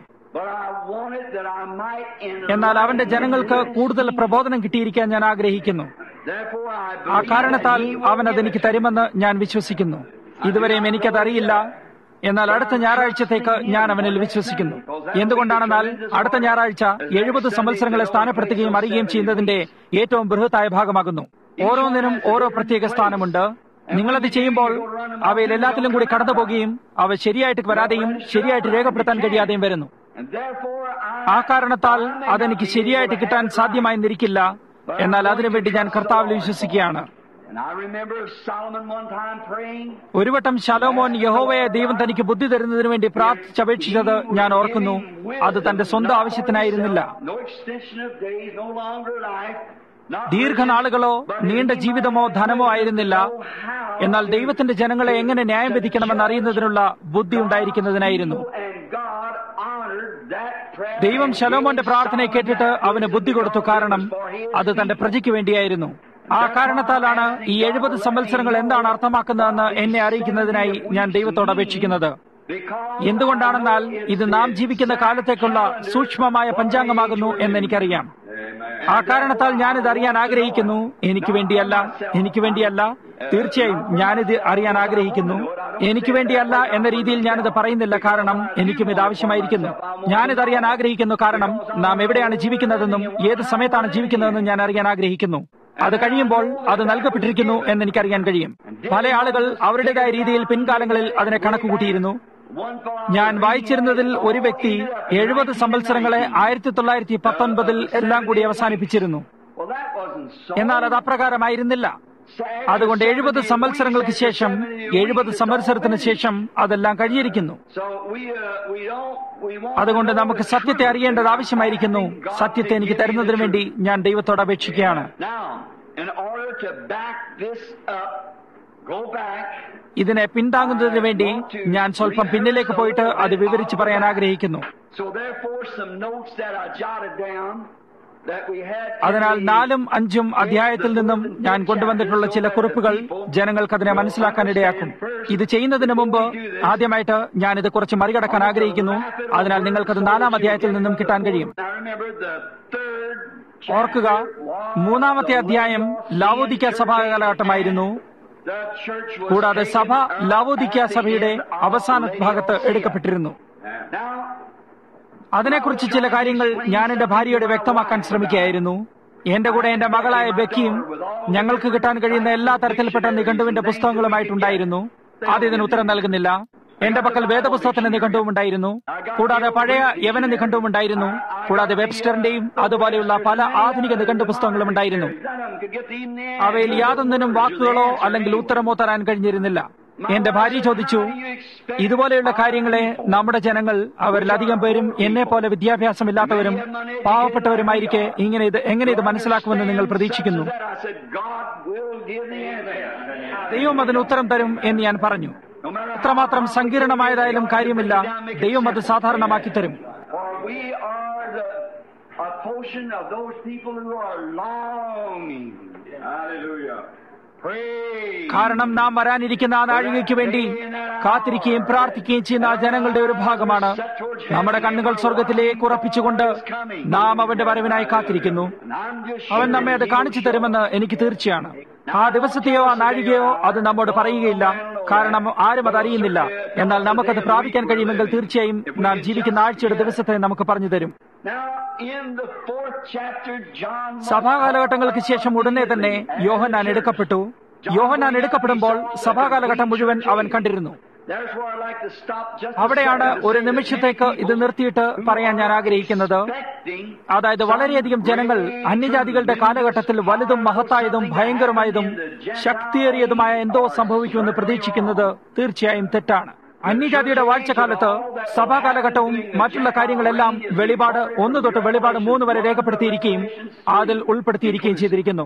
എന്നാൽ അവന്റെ ജനങ്ങൾക്ക് കൂടുതൽ പ്രബോധനം കിട്ടിയിരിക്കാൻ ഞാൻ ആഗ്രഹിക്കുന്നു. ആ കാരണത്താൽ അവൻ അതെനിക്ക് തരുമെന്ന് ഞാൻ വിശ്വസിക്കുന്നു. ഇതുവരെയും എനിക്കതറിയില്ല. എന്നാൽ അടുത്ത ഞായറാഴ്ചത്തേക്ക് ഞാൻ അവനിൽ വിശ്വസിക്കുന്നു. എന്തുകൊണ്ടാണെന്നാൽ അടുത്ത ഞായറാഴ്ച എഴുപത് സംവത്സരങ്ങളെ സ്ഥാനപ്പെടുത്തുകയും അറിയുകയും ചെയ്യുന്നതിന്റെ ഏറ്റവും ബൃഹത്തായ ഭാഗമാകുന്നു. ഓരോന്നിനും ഓരോ പ്രത്യേക സ്ഥാനമുണ്ട്. നിങ്ങളത് ചെയ്യുമ്പോൾ അവയിൽ എല്ലാത്തിലും കൂടി കടന്നു പോകുകയും അവ ശരിയായിട്ട് വരാതെയും ശരിയായിട്ട് രേഖപ്പെടുത്താൻ കഴിയാതെയും വരുന്നു. ആ കാരണത്താൽ അതെനിക്ക് ശരിയായിട്ട് കിട്ടാൻ സാധ്യമായെന്നിരിക്കില്ല. എന്നാൽ അതിനുവേണ്ടി ഞാൻ കർത്താവിൽ വിശ്വസിക്കുകയാണ്. ഒരു വട്ടം ശലോമോൻ യഹോവയെ ദൈവം തനിക്ക് ബുദ്ധി തരുന്നതിന് വേണ്ടി പ്രാർത്ഥിച്ചപേക്ഷിച്ചത് ഞാൻ ഓർക്കുന്നു. അത് തന്റെ സ്വന്തം ആവശ്യത്തിനായിരുന്നില്ല. ദീർഘനാളുകളോ നീണ്ട ജീവിതമോ ധനമോ ആയിരുന്നില്ല. എന്നാൽ ദൈവത്തിന്റെ ജനങ്ങളെ എങ്ങനെ ന്യായം വിധിക്കണമെന്ന് അറിയുന്നതിനുള്ള ബുദ്ധി ഉണ്ടായിരിക്കുന്നതിനായിരുന്നു. ദൈവം ശലോമോന്റെ പ്രാർത്ഥനയെ കേട്ടിട്ട് അവന് ബുദ്ധി കൊടുത്തു. കാരണം അത് തന്റെ പ്രജയ്ക്ക് വേണ്ടിയായിരുന്നു. ആ കാരണത്താലാണ് ഈ എഴുപത് സംവത്സരങ്ങൾ എന്താണ് അർത്ഥമാക്കുന്നതെന്ന് എന്നെ അറിയിക്കുന്നതിനായി ഞാൻ ദൈവത്തോട് അപേക്ഷിക്കുന്നത്. എന്തുകൊണ്ടാണെന്നാൽ ഇത് നാം ജീവിക്കുന്ന കാലത്തേക്കുള്ള സൂക്ഷ്മമായ പഞ്ചാംഗമാകുന്നു എന്നെനിക്കറിയാം. ആ കാരണത്താൽ ഞാനിത് അറിയാൻ ആഗ്രഹിക്കുന്നു. എനിക്ക് വേണ്ടിയല്ല, എനിക്ക് വേണ്ടിയല്ല. തീർച്ചയായും ഞാനിത് അറിയാൻ ആഗ്രഹിക്കുന്നു. എനിക്ക് വേണ്ടിയല്ല എന്ന രീതിയിൽ ഞാനിത് പറയുന്നില്ല. കാരണം എനിക്കും ഇത് ആവശ്യമായിരിക്കുന്നു. ഞാനിത് അറിയാൻ ആഗ്രഹിക്കുന്നു. കാരണം നാം എവിടെയാണ് ജീവിക്കുന്നതെന്നും ഏത് സമയത്താണ് ജീവിക്കുന്നതെന്നും ഞാൻ അറിയാൻ ആഗ്രഹിക്കുന്നു. അത് കഴിയുമ്പോൾ അത് നൽകപ്പെട്ടിരിക്കുന്നു എന്നെനിക്കറിയാൻ കഴിയും. പല ആളുകൾ അവരുടേതായ രീതിയിൽ പിൻകാലങ്ങളിൽ അതിനെ കണക്കുകൂട്ടിയിരുന്നു. ഞാൻ വായിച്ചിരുന്നതിൽ ഒരു വ്യക്തി എഴുപത് സംവത്സരങ്ങളെ ആയിരത്തി തൊള്ളായിരത്തി പത്തൊൻപതിൽ എല്ലാം കൂടി അവസാനിപ്പിച്ചിരുന്നു. എന്നാൽ അത് അപ്രകാരമായിരുന്നില്ല. അതുകൊണ്ട് എഴുപത് സംവത്സരങ്ങൾക്ക് ശേഷം എഴുപത് സംവത്സരത്തിന് ശേഷം അതെല്ലാം കഴിഞ്ഞിരിക്കുന്നു. അതുകൊണ്ട് നമുക്ക് സത്യത്തെ അറിയേണ്ടത് ആവശ്യമായിരിക്കുന്നു. സത്യത്തെ എനിക്ക് തരുന്നതിന് വേണ്ടി ഞാൻ ദൈവത്തോട് അപേക്ഷിക്കുകയാണ്. ഇതിനെ പിന്താങ്ങുന്നതിന് വേണ്ടി ഞാൻ സ്വല്പം പിന്നിലേക്ക് പോയിട്ട് അത് വിവരിച്ച് പറയാൻ ആഗ്രഹിക്കുന്നു. അതിനാൽ നാലും അഞ്ചും അധ്യായത്തിൽ നിന്നും ഞാൻ കൊണ്ടുവന്നിട്ടുള്ള ചില കുറിപ്പുകൾ ജനങ്ങൾക്ക് അതിനെ മനസ്സിലാക്കാനിടയാക്കും. ഇത് ചെയ്യുന്നതിന് മുമ്പ് ആദ്യമായിട്ട് ഞാനിത് കുറച്ച് മറികടക്കാൻ ആഗ്രഹിക്കുന്നു. അതിനാൽ നിങ്ങൾക്കത് നാലാം അധ്യായത്തിൽ നിന്നും കിട്ടാൻ കഴിയും. ഓർക്കുക, മൂന്നാമത്തെ അധ്യായം ലവോദിക്ക സഭാ കാലഘട്ടമായിരുന്നു. കൂടാതെ സഭ ലവോദിക്ക സഭയുടെ അവസാന ഭാഗത്ത് എടുക്കപ്പെട്ടിരുന്നു. അതിനെക്കുറിച്ച് ചില കാര്യങ്ങൾ ഞാൻ എന്റെ ഭാര്യയോട് വ്യക്തമാക്കാൻ ശ്രമിക്കുകയായിരുന്നു. എന്റെ കൂടെ എന്റെ മകളായ ബെക്കിയും ഞങ്ങൾക്ക് കിട്ടാൻ കഴിയുന്ന എല്ലാ തരത്തിൽപ്പെട്ട നിഘണ്ടുവിന്റെ പുസ്തകങ്ങളുമായിട്ടുണ്ടായിരുന്നു. ആദ്യത്തിന് ഉത്തരം നൽകുന്നില്ല. എന്റെ പക്കൽ വേദപുസ്തകത്തിന്റെ നിഘണ്ടുവും ഉണ്ടായിരുന്നു. കൂടാതെ പഴയ യവന നിഘണ്ടുവും ഉണ്ടായിരുന്നു. കൂടാതെ വെബ്സ്റ്ററിന്റെയും അതുപോലെയുള്ള പല ആധുനിക നിഘണ്ടു പുസ്തകങ്ങളും ഉണ്ടായിരുന്നു. അവയിൽ യാതൊന്നിനും വാക്കുകളോ അല്ലെങ്കിൽ ഉത്തരമോ തരാൻ കഴിഞ്ഞിരുന്നില്ല. എന്റെ ഭാര്യ ചോദിച്ചു, ഇതുപോലെയുള്ള കാര്യങ്ങളെ നമ്മുടെ ജനങ്ങൾ അവരിലധികം പേരും എന്നെ പോലെ വിദ്യാഭ്യാസമില്ലാത്തവരും പാവപ്പെട്ടവരുമായിരിക്കെ ഇങ്ങനെ ഇത് എങ്ങനെ ഇത് മനസ്സിലാക്കുമെന്ന് നിങ്ങൾ പ്രതീക്ഷിക്കുന്നു? ദൈവം അതിന് ഉത്തരം തരും എന്ന് ഞാൻ പറഞ്ഞു. എത്രമാത്രം സങ്കീർണമായതായാലും കാര്യമില്ല, ദൈവം അത് സാധാരണമാക്കി തരും. കാരണം നാം വരാനിരിക്കുന്ന ആ നാഴികയ്ക്ക് വേണ്ടി കാത്തിരിക്കുകയും പ്രാർത്ഥിക്കുകയും ചെയ്യുന്ന ആ ജനങ്ങളുടെ ഒരു ഭാഗമാണ്. നമ്മുടെ കണ്ണുകൾ സ്വർഗത്തിലേക്ക് ഉറപ്പിച്ചുകൊണ്ട് നാം അവന്റെ വരവിനായി കാത്തിരിക്കുന്നു. അവൻ നമ്മെ അത് കാണിച്ചു തരുമെന്ന് എനിക്ക് തീർച്ചയാണ്. ആ ദിവസത്തെയോ ആ നാഴികയോ അത് നമ്മോട് പറയുകയില്ല, കാരണം ആരും അത് അറിയുന്നില്ല. എന്നാൽ നമുക്കത് പ്രാപിക്കാൻ കഴിയുമെങ്കിൽ തീർച്ചയായും നാം ജീവിക്കുന്ന ആഴ്ചയുടെ ദിവസത്തെ നമുക്ക് പറഞ്ഞു തരും. സഭാകാലഘട്ടങ്ങൾക്ക് ശേഷം ഉടനെ തന്നെ യോഹന്നാൻ എടുക്കപ്പെട്ടു. യോഹന്നാൻ എടുക്കപ്പെടുമ്പോൾ സഭാകാലഘട്ടം മുഴുവൻ അവൻ കണ്ടിരുന്നു. അവിടെയാണ് ഒരു നിമിഷത്തേക്ക് ഇത് നിർത്തിയിട്ട് പറയാൻ ഞാൻ ആഗ്രഹിക്കുന്നത്. അതായത് വളരെയധികം ജനങ്ങൾ അന്യജാതികളുടെ കാലഘട്ടത്തിൽ വലുതും മഹത്തായതും ഭയങ്കരമായതും ശക്തിയേറിയതുമായ എന്തോ സംഭവിക്കുമെന്ന് പ്രതീക്ഷിക്കുന്നത് തീർച്ചയായും തെറ്റാണ്. അന്യജാതിയുടെ വാഴ്ചക്കാലത്ത് സഭാകാലഘട്ടവും മറ്റുള്ള കാര്യങ്ങളെല്ലാം വെളിപാട് ഒന്ന് തൊട്ട് വെളിപാട് മൂന്ന് വരെ രേഖപ്പെടുത്തിയിരിക്കുകയും അതിൽ ഉൾപ്പെടുത്തിയിരിക്കുകയും ചെയ്തിരിക്കുന്നു.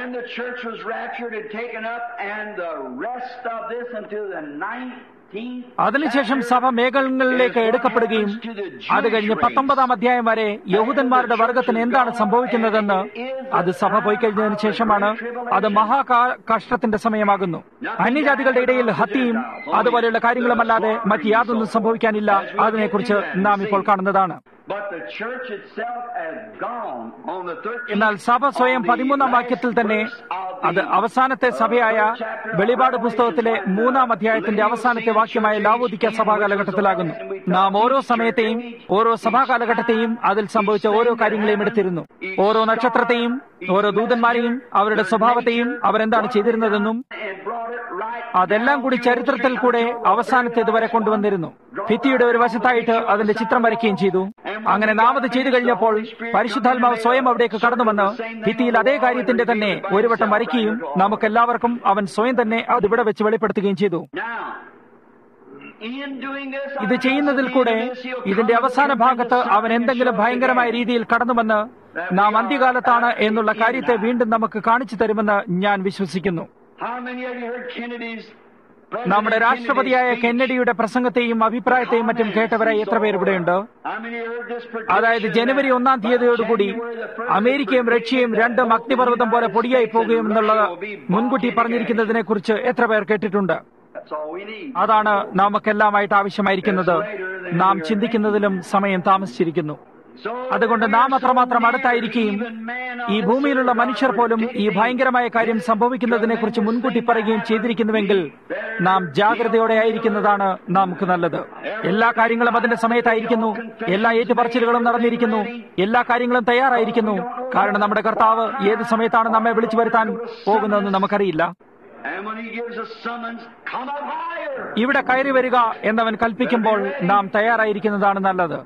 അതിനുശേഷം സഭ മേഘങ്ങളിലേക്ക് എടുക്കപ്പെടുകയും അത് കഴിഞ്ഞ് പത്തൊമ്പതാം അധ്യായം വരെ യഹൂദന്മാരുടെ വർഗത്തിന് എന്താണ് സംഭവിക്കുന്നതെന്ന് അത് സഭ പോയി കഴിഞ്ഞതിന് ശേഷമാണ്. അത് മഹാ കഷ്ടത്തിന്റെ സമയമാകുന്നു. അന്യജാതികളുടെ ഇടയിൽ ഹത്യയും അതുപോലെയുള്ള കാര്യങ്ങളുമല്ലാതെ മറ്റ് യാതൊന്നും സംഭവിക്കാനില്ല. അതിനെക്കുറിച്ച് നാം ഇപ്പോൾ കാണുന്നതാണ്. എന്നാൽ സഭ സ്വയം പതിമൂന്നാം വാക്യത്തിൽ തന്നെ അത് അവസാനത്തെ സഭയായ വെളിപാട് പുസ്തകത്തിലെ മൂന്നാം അധ്യായത്തിന്റെ അവസാനത്തെ വാക്യമായ ലവോദിക്ക സഭാ കാലഘട്ടത്തിലാകുന്നു. നാം ഓരോ സമയത്തെയും ഓരോ സഭാ കാലഘട്ടത്തെയും അതിൽ സംഭവിച്ച ഓരോ കാര്യങ്ങളെയും എടുത്തിരുന്നു. ഓരോ നക്ഷത്രത്തെയും ഓരോ ദൂതന്മാരെയും അവരുടെ സ്വഭാവത്തെയും അവരെന്താണ് ചെയ്തിരുന്നതെന്നും അതെല്ലാം കൂടി ചരിത്രത്തിൽ കൂടെ അവസാനത്തേത് വരെ കൊണ്ടുവന്നിരുന്നു. ഭിത്തിയുടെ ഒരു വശത്തായിട്ട് അതിന്റെ ചിത്രം വരയ്ക്കുകയും ചെയ്തു. അങ്ങനെ നാം അത് ചെയ്തു കഴിഞ്ഞപ്പോൾ പരിശുദ്ധാത്മാവ് സ്വയം അവിടേക്ക് കടന്നുവന്ന് ഭിത്തിയിൽ അതേ കാര്യത്തിന്റെ തന്നെ ഒരു വട്ടം വരയ്ക്കുകയും നമുക്കെല്ലാവർക്കും അവൻ സ്വയം തന്നെ അത് ഇവിടെ വെച്ച് വെളിപ്പെടുത്തുകയും ചെയ്തു. ഇത് ചെയ്യുന്നതിൽ കൂടെ ഇതിന്റെ അവസാന ഭാഗത്ത് അവൻ എന്തെങ്കിലും ഭയങ്കരമായ രീതിയിൽ കടന്നുവന്ന് നാം അന്ത്യകാലത്താണ് എന്നുള്ള കാര്യത്തെ വീണ്ടും നമുക്ക് കാണിച്ചു തരുമെന്ന് ഞാൻ വിശ്വസിക്കുന്നു. നമ്മുടെ രാഷ്ട്രപതിയായ കെന്നഡിയുടെ പ്രസംഗത്തെയും അഭിപ്രായത്തെയും മറ്റും കേട്ടവരായി എത്ര പേർ ഇവിടെയുണ്ട്? അതായത് ജനുവരി ഒന്നാം തീയതിയോടുകൂടി അമേരിക്കയും റഷ്യയും രണ്ടും അഗ്നിപർവ്വതം പോലെ പൊടിയായി പോകുകയും എന്നുള്ളത് മുൻകൂട്ടി പറഞ്ഞിരിക്കുന്നതിനെ കുറിച്ച് എത്ര പേർ കേട്ടിട്ടുണ്ട്? അതാണ് നമുക്കെല്ലാമായിട്ട് ആവശ്യമായിരിക്കുന്നത്. നാം ചിന്തിക്കുന്നതിലും സമയം താമസിച്ചിരിക്കുന്നു. അതുകൊണ്ട് നാം അത്രമാത്രം അടുത്തായിരിക്കുകയും ഈ ഭൂമിയിലുള്ള മനുഷ്യർ പോലും ഈ ഭയങ്കരമായ കാര്യം സംഭവിക്കുന്നതിനെ കുറിച്ച് മുൻകൂട്ടി പറയുകയും ചെയ്തിരിക്കുന്നുവെങ്കിൽ നാം ജാഗ്രതയോടെ ആയിരിക്കുന്നതാണ് നമുക്ക് നല്ലത്. എല്ലാ കാര്യങ്ങളും അതിന്റെ സമയത്തായിരിക്കുന്നു. എല്ലാ ഏറ്റുപറച്ചിലുകളും നടന്നിരിക്കുന്നു. എല്ലാ കാര്യങ്ങളും തയ്യാറായിരിക്കുന്നു. കാരണം നമ്മുടെ കർത്താവ് ഏത് സമയത്താണ് നമ്മെ വിളിച്ചു വരുത്താൻ പോകുന്നതെന്ന് നമുക്കറിയില്ല. ഇവിടെ കയറി വരിക എന്നവൻ കൽപ്പിക്കുമ്പോൾ നാം തയ്യാറായിരിക്കുന്നതാണ് നല്ലത്.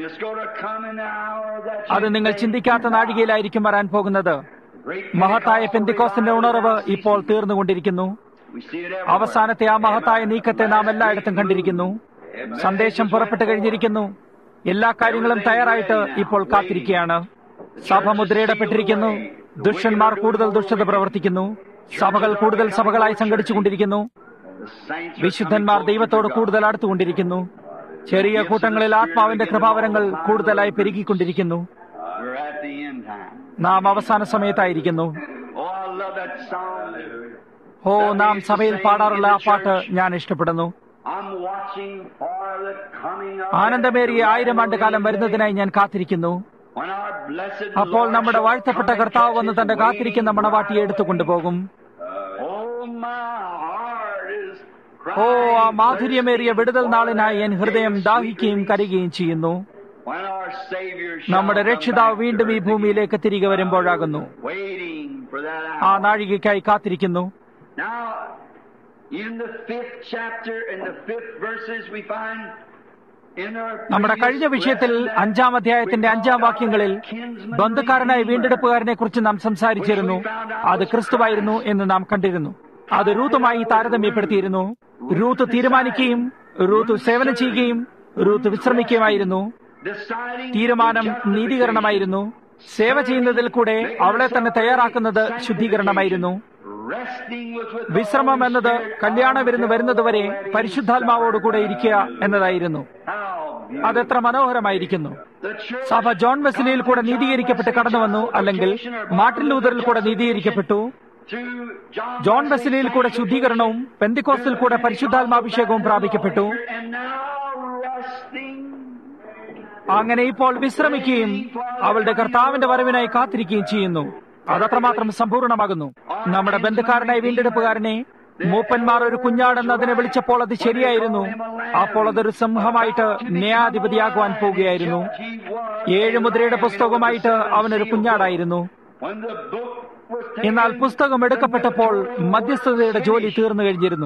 അത് നിങ്ങൾ ചിന്തിക്കാത്ത നാഴികയിലായിരിക്കും വരാൻ പോകുന്നത്. മഹത്തായ പെന്തിക്കോസ്തിന്റെ ഉണർവ് ഇപ്പോൾ തീർന്നുകൊണ്ടിരിക്കുന്നു. അവസാനത്തെ ആ മഹത്തായ നീക്കത്തെ നാം എല്ലായിടത്തും കണ്ടിരിക്കുന്നു. സന്ദേശം പുറപ്പെട്ടു കഴിഞ്ഞിരിക്കുന്നു. എല്ലാ കാര്യങ്ങളും തയ്യാറായിട്ട് ഇപ്പോൾ കാത്തിരിക്കുകയാണ്. സഭ മുദ്രയിടപ്പെട്ടിരിക്കുന്നു. ദുഷ്ടന്മാർ കൂടുതൽ ദുഷ്ടത പ്രവർത്തിക്കുന്നു. സഭകൾ കൂടുതൽ സഭകളായി സംഘടിച്ചുകൊണ്ടിരിക്കുന്നു. വിശുദ്ധന്മാർ ദൈവത്തോട് കൂടുതൽ അടുത്തുകൊണ്ടിരിക്കുന്നു. ചെറിയ കൂട്ടങ്ങളിൽ ആത്മാവിന്റെ കൃപാവരങ്ങൾ കൂടുതലായി പെരുകിക്കൊണ്ടിരിക്കുന്നു. the end time. നാം അവസാന സമയത്തായിരിക്കുന്നു. Oh, I love that song. ഓ, നാം സഭയിൽ പാടാറുള്ള ആ പാട്ട് ഞാൻ ഇഷ്ടപ്പെടുന്നു. I'm watching for the coming of ആനന്ദമേറിയ ആയിരം ആണ്ട് കാലം വരുന്നതിനായി ഞാൻ കാത്തിരിക്കുന്നു. when our blessed അപ്പോൾ Lord നമ്മുടെ shall വാഴ്ത്തപ്പെട്ട come and കർത്താവ് catch വന്ന് his തന്റെ കാത്തിരിക്കുന്ന waiting മണവാട്ടിയെ എടുത്തുകൊണ്ടുപോകും. Oh, my heart is ഓ, ആ crying മാധുര്യമേറിയ വിടുതൽ നാളിനായി എൻ ഹൃദയം ദാഹിക്കുകയും കരയുകയും ചെയ്യുന്നു. when our Savior shall നമ്മുടെ come രക്ഷിതാവ് back വീണ്ടും ഈ to earth ഭൂമിയിലേക്ക് തിരികെ വരുമ്പോഴാകുന്നു. waiting for that ആ hour. നാഴികയ്ക്കായി കാത്തിരിക്കുന്നു. Now, in the fifth chapter and the fifth verses we find in our നമ്മുടെ കഴിഞ്ഞ വിഷയത്തിൽ അഞ്ചാം അധ്യായത്തിന്റെ അഞ്ചാം വാക്യങ്ങളിൽ ബന്ധുക്കാരനായ വീണ്ടെടുപ്പുകാരനെ കുറിച്ച് നാം സംസാരിച്ചിരുന്നു. അത് ക്രിസ്തുവായിരുന്നു എന്ന് നാം കണ്ടിരുന്നു. അത് റൂത്തുമായി താരതമ്യപ്പെടുത്തിയിരുന്നു. റൂത്ത് തീരുമാനിക്കുകയും റൂത്ത് സേവനം ചെയ്യുകയും റൂത്ത് വിശ്രമിക്കുകയുമായിരുന്നു. തീരുമാനം നീതീകരണമായിരുന്നു. സേവ ചെയ്യുന്നതിൽ കൂടെ അവളെ തന്നെ തയ്യാറാക്കുന്നത് ശുദ്ധീകരണമായിരുന്നു. വിശ്രമം എന്നത് കല്യാണ വിരുന്ന് വരുന്നതുവരെ പരിശുദ്ധാത്മാവോടുകൂടെ ഇരിക്കുക എന്നതായിരുന്നു. അതെത്ര മനോഹരമായിരിക്കുന്നു. സഭ ജോൺ വെസ്ലിയിൽ കൂടെ നീതീകരിക്കപ്പെട്ട് കടന്നു വന്നു, അല്ലെങ്കിൽ മാർട്ടിൻ ലൂതറിൽ കൂടെ നീതീകരിക്കപ്പെട്ടു. ജോൺ വെസ്ലിയിൽ കൂടെ ശുദ്ധീകരണവും പെന്തിക്കോസ്തിൽ കൂടെ പരിശുദ്ധാത്മാഭിഷേകവും പ്രാപിക്കപ്പെട്ടു. അങ്ങനെ ഇപ്പോൾ വിശ്രമിക്കുകയും അവളുടെ കർത്താവിന്റെ വരവിനായി കാത്തിരിക്കുകയും ചെയ്യുന്നു. അതത്രമാത്രം സമ്പൂർണ്ണമാകുന്നു. നമ്മുടെ ബന്ധുക്കാരനായി വീണ്ടെടുപ്പുകാരനെ മൂപ്പന്മാർ ഒരു കുഞ്ഞാടെന്ന് അതിനെ വിളിച്ചപ്പോൾ അത് ശരിയായിരുന്നു. അപ്പോൾ അതൊരു സിംഹമായിട്ട് ന്യായാധിപതിയാകുവാൻ പോവുകയായിരുന്നു. ഏഴ് മുദ്രയുടെ പുസ്തകവുമായിട്ട് അവനൊരു കുഞ്ഞാടായിരുന്നു. എന്നാൽ പുസ്തകം എടുക്കപ്പെട്ടപ്പോൾ മധ്യസ്ഥതയുടെ ജോലി തീർന്നു കഴിഞ്ഞിരുന്നു.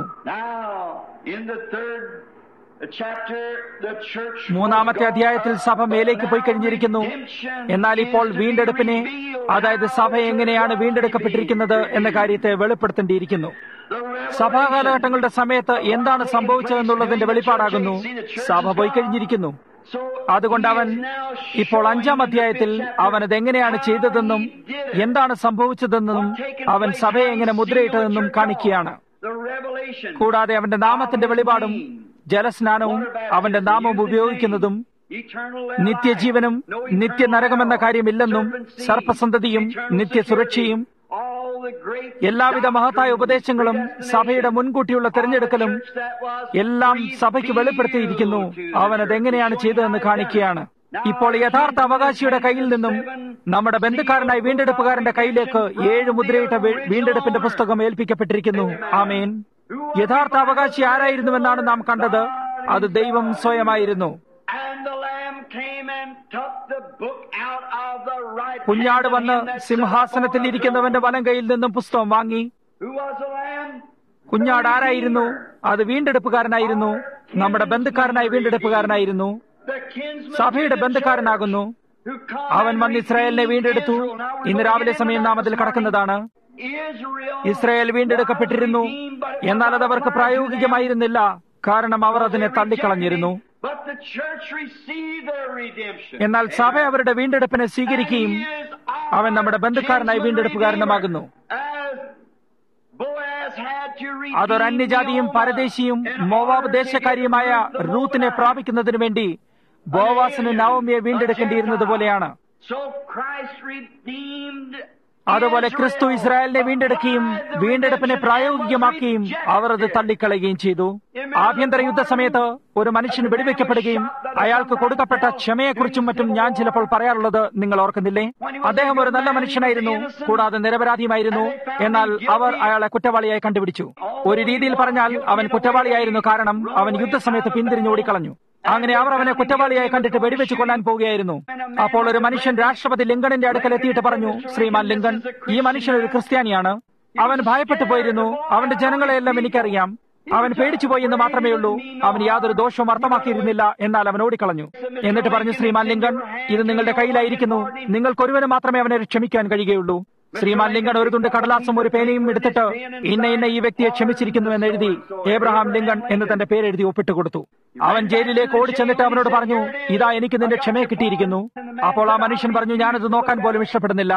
മൂന്നാമത്തെ അധ്യായത്തിൽ സഭ മേലേക്ക് പോയി കഴിഞ്ഞിരിക്കുന്നു. എന്നാൽ ഇപ്പോൾ വീണ്ടെടുപ്പിനെ, അതായത് സഭ എങ്ങനെയാണ് വീണ്ടെടുക്കപ്പെട്ടിരിക്കുന്നത് എന്ന കാര്യത്തെ വെളിപ്പെടുത്തേണ്ടിയിരിക്കുന്നു. സഭാകാലഘട്ടങ്ങളുടെ സമയത്ത് എന്താണ് സംഭവിച്ചതെന്നുള്ളതിന്റെ വെളിപ്പാടാകുന്നു. സഭ പോയി കഴിഞ്ഞിരിക്കുന്നു. അതുകൊണ്ട് അവൻ ഇപ്പോൾ അഞ്ചാം അധ്യായത്തിൽ അവൻ അതെങ്ങനെയാണ് ചെയ്തതെന്നും എന്താണ് സംഭവിച്ചതെന്നും അവൻ സഭയെ എങ്ങനെ മുദ്രയിട്ടതെന്നും കാണിക്കുകയാണ്. കൂടാതെ അവന്റെ നാമത്തിന്റെ വെളിപാടും ജലസ്നാനവും അവന്റെ നാമം ഉപയോഗിക്കുന്നതും നിത്യജീവനും നിത്യനരകമെന്ന കാര്യമില്ലെന്നും സർപ്പസന്തതിയും നിത്യസുരക്ഷയും എല്ലാവിധ മഹത്തായ ഉപദേശങ്ങളും സഭയുടെ മുൻകൂട്ടിയുള്ള തിരഞ്ഞെടുക്കലും എല്ലാം സഭയ്ക്ക് വെളിപ്പെടുത്തിയിരിക്കുന്നു. അവൻ അതെങ്ങനെയാണ് ചെയ്തതെന്ന് കാണിക്കുകയാണ്. ഇപ്പോൾ യഥാർത്ഥ അവകാശിയുടെ കയ്യിൽ നിന്നും നമ്മുടെ ബന്ധുക്കാരനായ വീണ്ടെടുപ്പുകാരന്റെ കയ്യിലേക്ക് ഏഴ് മുദ്രയിട്ട വീണ്ടെടുപ്പിന്റെ പുസ്തകം ഏൽപ്പിക്കപ്പെട്ടിരിക്കുന്നു. ആമേൻ. യഥാർത്ഥ അവകാശി ആരായിരുന്നുവെന്നാണ് നാം കണ്ടത്. അത് ദൈവം സ്വയമായിരുന്നു. കുഞ്ഞാട് വന്ന് സിംഹാസനത്തിൽ ഇരിക്കുന്നവന്റെ വലം കൈയിൽ നിന്നും പുസ്തകം വാങ്ങി. കുഞ്ഞാട് ആരായിരുന്നു? അത് വീണ്ടെടുപ്പുകാരനായിരുന്നു. നമ്മുടെ ബന്ധുക്കാരനായ വീണ്ടെടുപ്പുകാരനായിരുന്നു. സഭയുടെ ബന്ധുക്കാരനാകുന്നു. അവൻ വന്ന് ഇസ്രായേലിനെ വീണ്ടെടുത്തു. ഇന്ന് രാവിലെ സമയം നാം അതിൽ കടക്കുന്നതാണ്. ഇസ്രായേൽ വീണ്ടെടുക്കപ്പെട്ടിരുന്നു. എന്നാൽ അത് അവർക്ക് പ്രായോഗികമായിരുന്നില്ല. കാരണം അവർ അതിനെ തള്ളിക്കളഞ്ഞിരുന്നു. എന്നാൽ സഭ അവരുടെ വീണ്ടെടുപ്പിനെ സ്വീകരിക്കുകയും അവൻ നമ്മുടെ ബന്ധുക്കാരനായി വീണ്ടെടുപ്പുകാരനുമാകുന്നു. അതൊരു അന്യജാതിയും പരദേശിയും മോവാബ് ദേശക്കാരിയുമായ റൂത്തിനെ പ്രാപിക്കുന്നതിനു വേണ്ടി ബോവാസിന് നവോമിയെ വീണ്ടെടുക്കേണ്ടിയിരുന്നത് പോലെയാണ്. അതുപോലെ ക്രിസ്തു ഇസ്രായേലിനെ വീണ്ടെടുക്കുകയും വീണ്ടെടുപ്പിനെ പ്രായോഗികമാക്കുകയും അവർ അത് തള്ളിക്കളയുകയും ചെയ്തു. ആഭ്യന്തര യുദ്ധ സമയത്ത് ഒരു മനുഷ്യന് വെടിവെക്കപ്പെടുകയും അയാൾക്ക് കൊടുക്കപ്പെട്ട ക്ഷമയെക്കുറിച്ചും മറ്റും ഞാൻ ചിലപ്പോൾ പറയാറുള്ളത് നിങ്ങൾ ഓർക്കുന്നില്ലേ? അദ്ദേഹം ഒരു നല്ല മനുഷ്യനായിരുന്നു, കൂടാതെ നിരപരാധിയുമായിരുന്നു. എന്നാൽ അവർ അയാളെ കുറ്റവാളിയായി കണ്ടുപിടിച്ചു. ഒരു രീതിയിൽ പറഞ്ഞാൽ അവൻ കുറ്റവാളിയായിരുന്നു, കാരണം അവൻ യുദ്ധസമയത്ത് പിന്തിരിഞ്ഞ് ഓടിക്കളഞ്ഞു. അങ്ങനെ അവർ അവനെ കുറ്റവാളിയായി കണ്ടിട്ട് വെടിവെച്ച് കൊല്ലാൻ പോവുകയായിരുന്നു. അപ്പോൾ ഒരു മനുഷ്യൻ രാഷ്ട്രപതി ലിങ്കണിന്റെ അടുക്കൽ എത്തിയിട്ട് പറഞ്ഞു, ശ്രീമാൻ ലിങ്കൺ, ഈ മനുഷ്യൻ ഒരു ക്രിസ്ത്യാനിയാണ്. അവൻ ഭയപ്പെട്ടു പോയിരുന്നു. അവന്റെ ജനങ്ങളെയെല്ലാം എനിക്കറിയാം. അവൻ പേടിച്ചുപോയി എന്ന് മാത്രമേ ഉള്ളൂ. അവൻ യാതൊരു ദോഷവും അർത്ഥമാക്കിയിരുന്നില്ല. എന്നാൽ അവൻ ഓടിക്കളഞ്ഞു. എന്നിട്ട് പറഞ്ഞു, ശ്രീമാൻ ലിങ്കൺ, ഇത് നിങ്ങളുടെ കയ്യിലായിരിക്കുന്നു. നിങ്ങൾക്കൊരുവന് മാത്രമേ അവനെ ക്ഷമിക്കാൻ കഴിയുകയുള്ളൂ. ശ്രീമാൻ ലിങ്കൺ ഒരു തുണ്ട് കടലാസും ഒരു പേനയും എടുത്തിട്ട് ഇന്ന ഇന്ന ഈ വ്യക്തിയെ ക്ഷമിച്ചിരിക്കുന്നു എന്ന് എഴുതി ഏബ്രഹാം ലിങ്കൺ എന്ന് തന്റെ പേരെഴുതി ഒപ്പിട്ട് കൊടുത്തു. അവൻ ജയിലിലേക്ക് ഓടിച്ചെന്നിട്ട് അവനോട് പറഞ്ഞു, ഇതാ എനിക്ക് നിന്റെ ക്ഷമയെ കിട്ടിയിരിക്കുന്നു. അപ്പോൾ ആ മനുഷ്യൻ പറഞ്ഞു, ഞാനത് നോക്കാൻ പോലും ഇഷ്ടപ്പെടുന്നില്ല.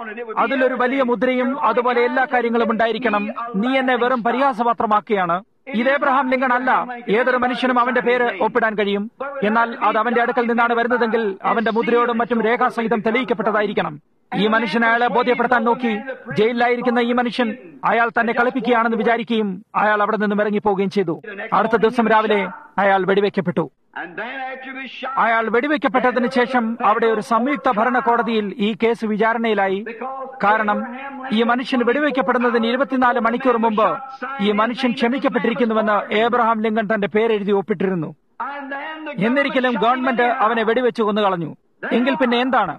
അതിലൊരു വലിയ മുദ്രയും അതുപോലെ എല്ലാ കാര്യങ്ങളും ഉണ്ടായിരിക്കണം. നീ എന്നെ വെറും പരിഹാസപാത്രമാക്കുകയാണ്. ഇത് ഏബ്രഹാം ലിങ്കൺ അല്ല. ഏതൊരു മനുഷ്യനും അവന്റെ പേര് ഒപ്പിടാൻ കഴിയും. എന്നാൽ അത് അവന്റെ അടുക്കൽ നിന്നാണ് വരുന്നതെങ്കിൽ അവന്റെ മുദ്രയോടും മറ്റും രേഖാസഹിതം തെളിയിക്കപ്പെട്ടതായിരിക്കണം. ഈ മനുഷ്യൻ അയാളെ ബോധ്യപ്പെടുത്താൻ നോക്കി. ജയിലിലായിരിക്കുന്ന ഈ മനുഷ്യൻ അയാൾ തന്നെ കളിപ്പിക്കുകയാണെന്ന് വിചാരിക്കുകയും അയാൾ അവിടെ നിന്നും ഇറങ്ങിപ്പോവുകയും ചെയ്തു. അടുത്ത ദിവസം രാവിലെ അയാൾ വെടിവെക്കപ്പെട്ടു. അയാൾ വെടിവെക്കപ്പെട്ടതിന് ശേഷം അവിടെ ഒരു സംയുക്ത ഭരണ കോടതിയിൽ ഈ കേസ് വിചാരണയിലായി. കാരണം ഈ മനുഷ്യൻ വെടിവെക്കപ്പെടുന്നതിന് ഇരുപത്തിനാല് മണിക്കൂർ മുമ്പ് ഈ മനുഷ്യൻ ക്ഷമിക്കപ്പെട്ടിരിക്കുന്നുവെന്ന് ഏബ്രഹാം ലിങ്കൺ തന്റെ പേരെഴുതി ഒപ്പിട്ടിരുന്നു. എന്നിരിക്കലും ഗവൺമെന്റ് അവനെ വെടിവെച്ച് കൊന്നുകളഞ്ഞു. എങ്കിൽ പിന്നെ എന്താണ്?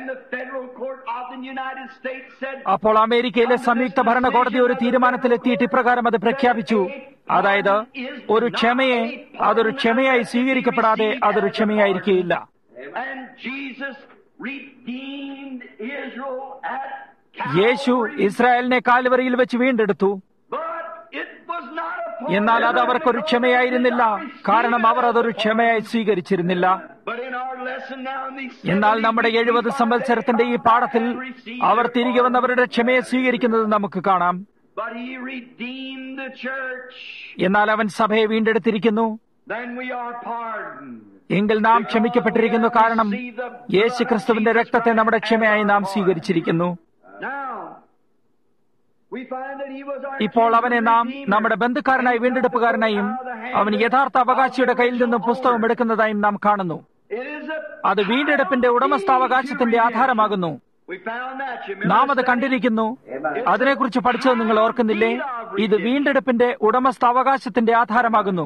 അപ്പോൾ അമേരിക്കയിലെ സംയുക്ത ഭരണകോടതി ഒരു തീരുമാനത്തിലെത്തിയിട്ട് ഇപ്രകാരം അത് പ്രഖ്യാപിച്ചു. അതായത് ഒരു ക്ഷമയെ അതൊരു ക്ഷമയായി സ്വീകരിക്കപ്പെടാതെ അതൊരു ക്ഷമയായിരിക്കുകയില്ല. യേശു ഇസ്രായേലിനെ കാൽവറിയിൽ വെച്ച് വീണ്ടെടുത്തു. എന്നാൽ അത് അവർക്കൊരു ക്ഷമയായിരുന്നില്ല, കാരണം അവർ അതൊരു ക്ഷമയായി സ്വീകരിച്ചിരുന്നില്ല. എന്നാൽ നമ്മുടെ എഴുപത് സംവത്സരത്തിന്റെ ഈ പാഠത്തിൽ അവർ തിരികെ വന്നവരുടെ ക്ഷമയെ സ്വീകരിക്കുന്നത് നമുക്ക് കാണാം. എന്നാൽ അവൻ സഭയെ വീണ്ടെടുത്തിരിക്കുന്നു. എങ്കിൽ നാം ക്ഷമിക്കപ്പെട്ടിരിക്കുന്നു, കാരണം യേശു ക്രിസ്തുവിന്റെ രക്തത്തെ നമ്മുടെ ക്ഷമയായി നാം സ്വീകരിച്ചിരിക്കുന്നു. ഇപ്പോൾ അവനെ നാം നമ്മുടെ ബന്ധുക്കാരനായി വീണ്ടെടുപ്പുകാരനായും അവൻ യഥാർത്ഥ അവകാശിയുടെ കയ്യിൽ നിന്നും പുസ്തകം എടുക്കുന്നതായും നാം കാണുന്നു. അത് വീണ്ടെടുപ്പിന്റെ ഉടമസ്ഥാവകാശത്തിന്റെ ആധാരമാകുന്നു. നാം അത് കണ്ടിരിക്കുന്നു. അതിനെക്കുറിച്ച് പഠിച്ചത് നിങ്ങൾ ഓർക്കുന്നില്ലേ? ഇത് വീണ്ടെടുപ്പിന്റെ ഉടമസ്ഥാവകാശത്തിന്റെ ആധാരമാകുന്നു.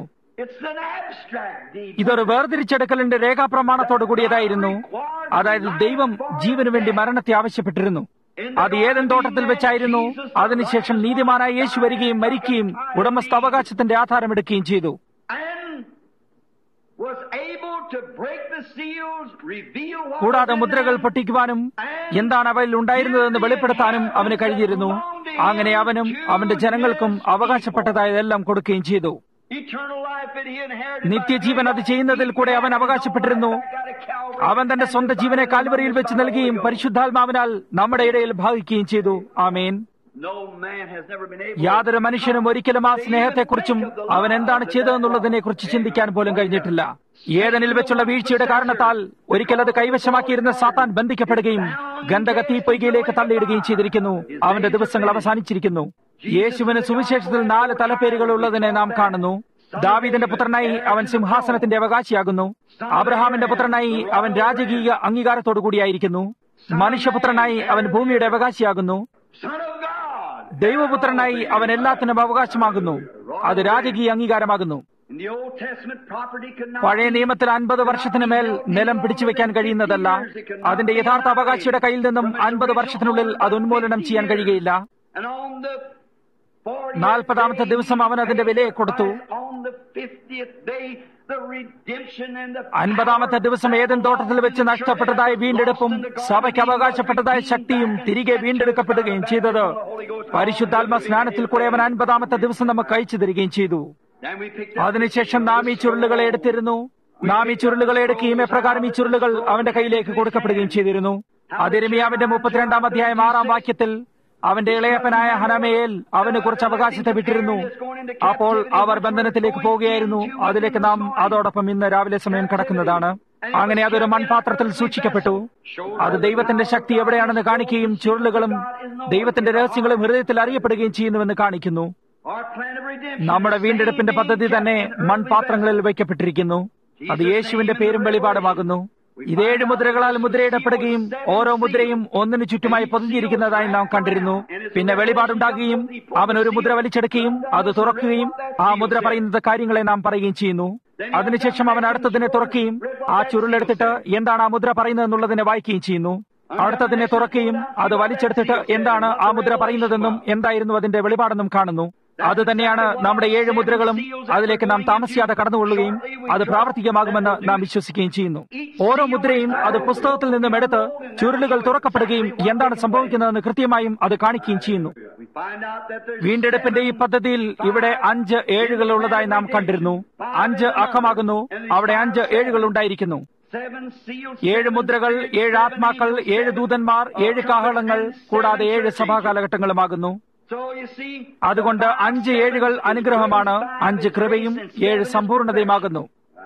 ഇതൊരു വേർതിരിച്ചെടുക്കലിന്റെ രേഖാപ്രമാണത്തോടു കൂടിയതായിരുന്നു. അതായത് ദൈവം ജീവനു വേണ്ടി മരണത്തെ ആവശ്യപ്പെട്ടിരുന്നു. അത് ഏതെൻ തോട്ടത്തിൽ വെച്ചായിരുന്നു. അതിനുശേഷം നീതിമാനായ യേശു വരികയും മരിക്കുകയും ഉടമസ്ഥാവകാശത്തിന്റെ ആധാരമെടുക്കുകയും ചെയ്തു. കൂടാതെ മുദ്രകൾ പൊട്ടിക്കുവാനും എന്താണ് അവയിൽ ഉണ്ടായിരുന്നതെന്ന് വെളിപ്പെടുത്താനും അവന് കഴിഞ്ഞിരുന്നു. അങ്ങനെ അവനും അവന്റെ ജനങ്ങൾക്കും അവകാശപ്പെട്ടതായതെല്ലാം കൊടുക്കുകയും ചെയ്തു. നിത്യജീവൻ അത് ചെയ്യുന്നതിൽ കൂടെ അവൻ അവകാശപ്പെട്ടിരുന്നു. അവൻ തന്റെ സ്വന്തം ജീവനെ കാൽവരിയിൽ വെച്ച് നൽകുകയും പരിശുദ്ധാത്മാവിനാൽ നമ്മുടെ ഇടയിൽ ഭാഗിക്കുകയും ചെയ്തു. ആമേൻ. യാതൊരു മനുഷ്യനും ഒരിക്കലും ആ സ്നേഹത്തെക്കുറിച്ചും അവൻ എന്താണ് ചെയ്തതെന്നുള്ളതിനെ കുറിച്ച് ചിന്തിക്കാൻ പോലും കഴിഞ്ഞിട്ടില്ല. ഏദനിൽ വെച്ചുള്ള വീഴ്ചയുടെ കാരണത്താൽ ഒരിക്കൽ അത് കൈവശമാക്കിയിരുന്ന സാത്താൻ ബന്ധിക്കപ്പെടുകയും ഗന്ധക തീപ്പൊയ്കയിലേക്ക് തള്ളിയിടുകയും ചെയ്തിരിക്കുന്നു. അവന്റെ ദിവസങ്ങൾ അവസാനിച്ചിരിക്കുന്നു. യേശുവിന് സുവിശേഷത്തിൽ നാല് തലപ്പേരുകൾ ഉള്ളതിനെ നാം കാണുന്നു. ദാവീദിന്റെ പുത്രനായി അവൻ സിംഹാസനത്തിന്റെ അവകാശിയാകുന്നു. അബ്രഹാമിന്റെ പുത്രനായി അവൻ രാജകീയ അംഗീകാരത്തോടു കൂടിയായിരിക്കുന്നു. മനുഷ്യപുത്രനായി അവൻ ഭൂമിയുടെ അവകാശിയാകുന്നു. ദൈവപുത്രനായി അവൻ എല്ലാത്തിനും അവകാശമാകുന്നു. അത് രാജകീയ അംഗീകാരമാകുന്നു. പഴയ നിയമത്തിൽ അൻപത് വർഷത്തിന് മേൽ നിലം പിടിച്ചു വെക്കാൻ കഴിയുന്നതല്ല. അതിന്റെ യഥാർത്ഥ അവകാശിയുടെ കയ്യിൽ നിന്നും അൻപത് വർഷത്തിനുള്ളിൽ അത് ഉന്മൂലനം ചെയ്യാൻ കഴിയുകയില്ല. നാൽപ്പതാമത്തെ ദിവസം അവൻ അതിന്റെ വിലയെ കൊടുത്തു. അൻപതാമത്തെ ദിവസം ഏദൻ തോട്ടത്തിൽ വെച്ച് നഷ്ടപ്പെട്ടതായ വീണ്ടെടുപ്പും സഭയ്ക്ക് അവകാശപ്പെട്ടതായ ശക്തിയും തിരികെ വീണ്ടെടുക്കപ്പെടുകയും ചെയ്തത് പരിശുദ്ധാത്മ സ്നാനത്തിൽ കൂടെ അവൻ അൻപതാമത്തെ ദിവസം നമുക്ക് അയച്ചു തരികയും ചെയ്തു. അതിനുശേഷം നാം ഈ ചുരുളുകളെ എടുത്തിരുന്നു. നാം ഈ ചുരുളുകളെ എടുക്കുകയും എപ്രകാരം ഈ ചുരുളുകൾ അവന്റെ കയ്യിലേക്ക് കൊടുക്കപ്പെടുകയും ചെയ്തിരുന്നു. അത് യിരെമ്യാവിന്റെ മുപ്പത്തിരണ്ടാം അധ്യായം ആറാം വാക്യത്തിൽ അവന്റെ ഇളയപ്പനായ ഹനമയേൽ അവന് കുറച്ച് അവകാശത്തെ വിട്ടിരുന്നു. അപ്പോൾ അവർ ബന്ധനത്തിലേക്ക് പോവുകയായിരുന്നു. അതിലേക്ക് നാം അതോടൊപ്പം ഇന്ന് രാവിലെ സമയം കടക്കുന്നതാണ്. അങ്ങനെ അതൊരു മൺപാത്രത്തിൽ സൂക്ഷിക്കപ്പെട്ടു. അത് ദൈവത്തിന്റെ ശക്തി എവിടെയാണെന്ന് കാണിക്കുകയും ചുരുളുകളും ദൈവത്തിന്റെ രഹസ്യങ്ങളും ഹൃദയത്തിൽ അറിയപ്പെടുകയും ചെയ്യുന്നുവെന്ന് കാണിക്കുന്നു. നമ്മുടെ വീണ്ടെടുപ്പിന്റെ പദ്ധതി തന്നെ മൺപാത്രങ്ങളിൽ വയ്ക്കപ്പെട്ടിരിക്കുന്നു. അത് യേശുവിന്റെ പേരും വെളിപാടുമാകുന്നു. ഇതേഴ് മുദ്രകളാൽ മുദ്രയിടപ്പെടുകയും ഓരോ മുദ്രയും ഒന്നിനു ചുറ്റുമായി പൊതിഞ്ഞിരിക്കുന്നതായി നാം കണ്ടിരുന്നു. പിന്നെ വെളിപാടുണ്ടാകുകയും അവൻ ഒരു മുദ്ര വലിച്ചെടുക്കുകയും അത് തുറക്കുകയും ആ മുദ്ര പറയുന്നത് കാര്യങ്ങളെ നാം പറയുകയും ചെയ്യുന്നു. അതിനുശേഷം അവൻ അടുത്തതിനെ തുറക്കുകയും ആ ചുരുളെടുത്തിട്ട് എന്താണ് ആ മുദ്ര പറയുന്നത് എന്നുള്ളതിനെ വായിക്കുകയും ചെയ്യുന്നു. അടുത്തതിനെ തുറക്കുകയും അത് വലിച്ചെടുത്തിട്ട് എന്താണ് ആ മുദ്ര പറയുന്നതെന്നും എന്തായിരുന്നു അതിന്റെ വെളിപാടെന്നും കാണുന്നു. അത് തന്നെയാണ് നമ്മുടെ ഏഴ് മുദ്രകളും. അതിലേക്ക് നാം താമസിയാതെ കടന്നുകൊള്ളുകയും അത് പ്രാവർത്തികമാകുമെന്ന് നാം വിശ്വസിക്കുകയും ചെയ്യുന്നു. ഓരോ മുദ്രയും അത് പുസ്തകത്തിൽ നിന്നും എടുത്ത് ചുരുളുകൾ തുറക്കപ്പെടുകയും എന്താണ് സംഭവിക്കുന്നതെന്ന് കൃത്യമായും അത് കാണിക്കുകയും ചെയ്യുന്നു. വീണ്ടെടുപ്പിന്റെ ഈ പദ്ധതിയിൽ ഇവിടെ അഞ്ച് ഏഴുകൾ ഉള്ളതായി നാം കണ്ടിരുന്നു. അഞ്ച് അക്കമാകുന്നു. അവിടെ അഞ്ച് ഏഴുകൾ ഉണ്ടായിരിക്കുന്നു. ഏഴ് മുദ്രകൾ, ഏഴ് ആത്മാക്കൾ, ഏഴ് ദൂതന്മാർ, ഏഴ് കാഹളങ്ങൾ, കൂടാതെ ഏഴ് സഭാ കാലഘട്ടങ്ങളുമാകുന്നു. അതുകൊണ്ട് അഞ്ച് ഏഴുകൾ അനുഗ്രഹമാണ്, അഞ്ച് കൃപയും ഏഴ് സമ്പൂർണതയുമാകുന്നു.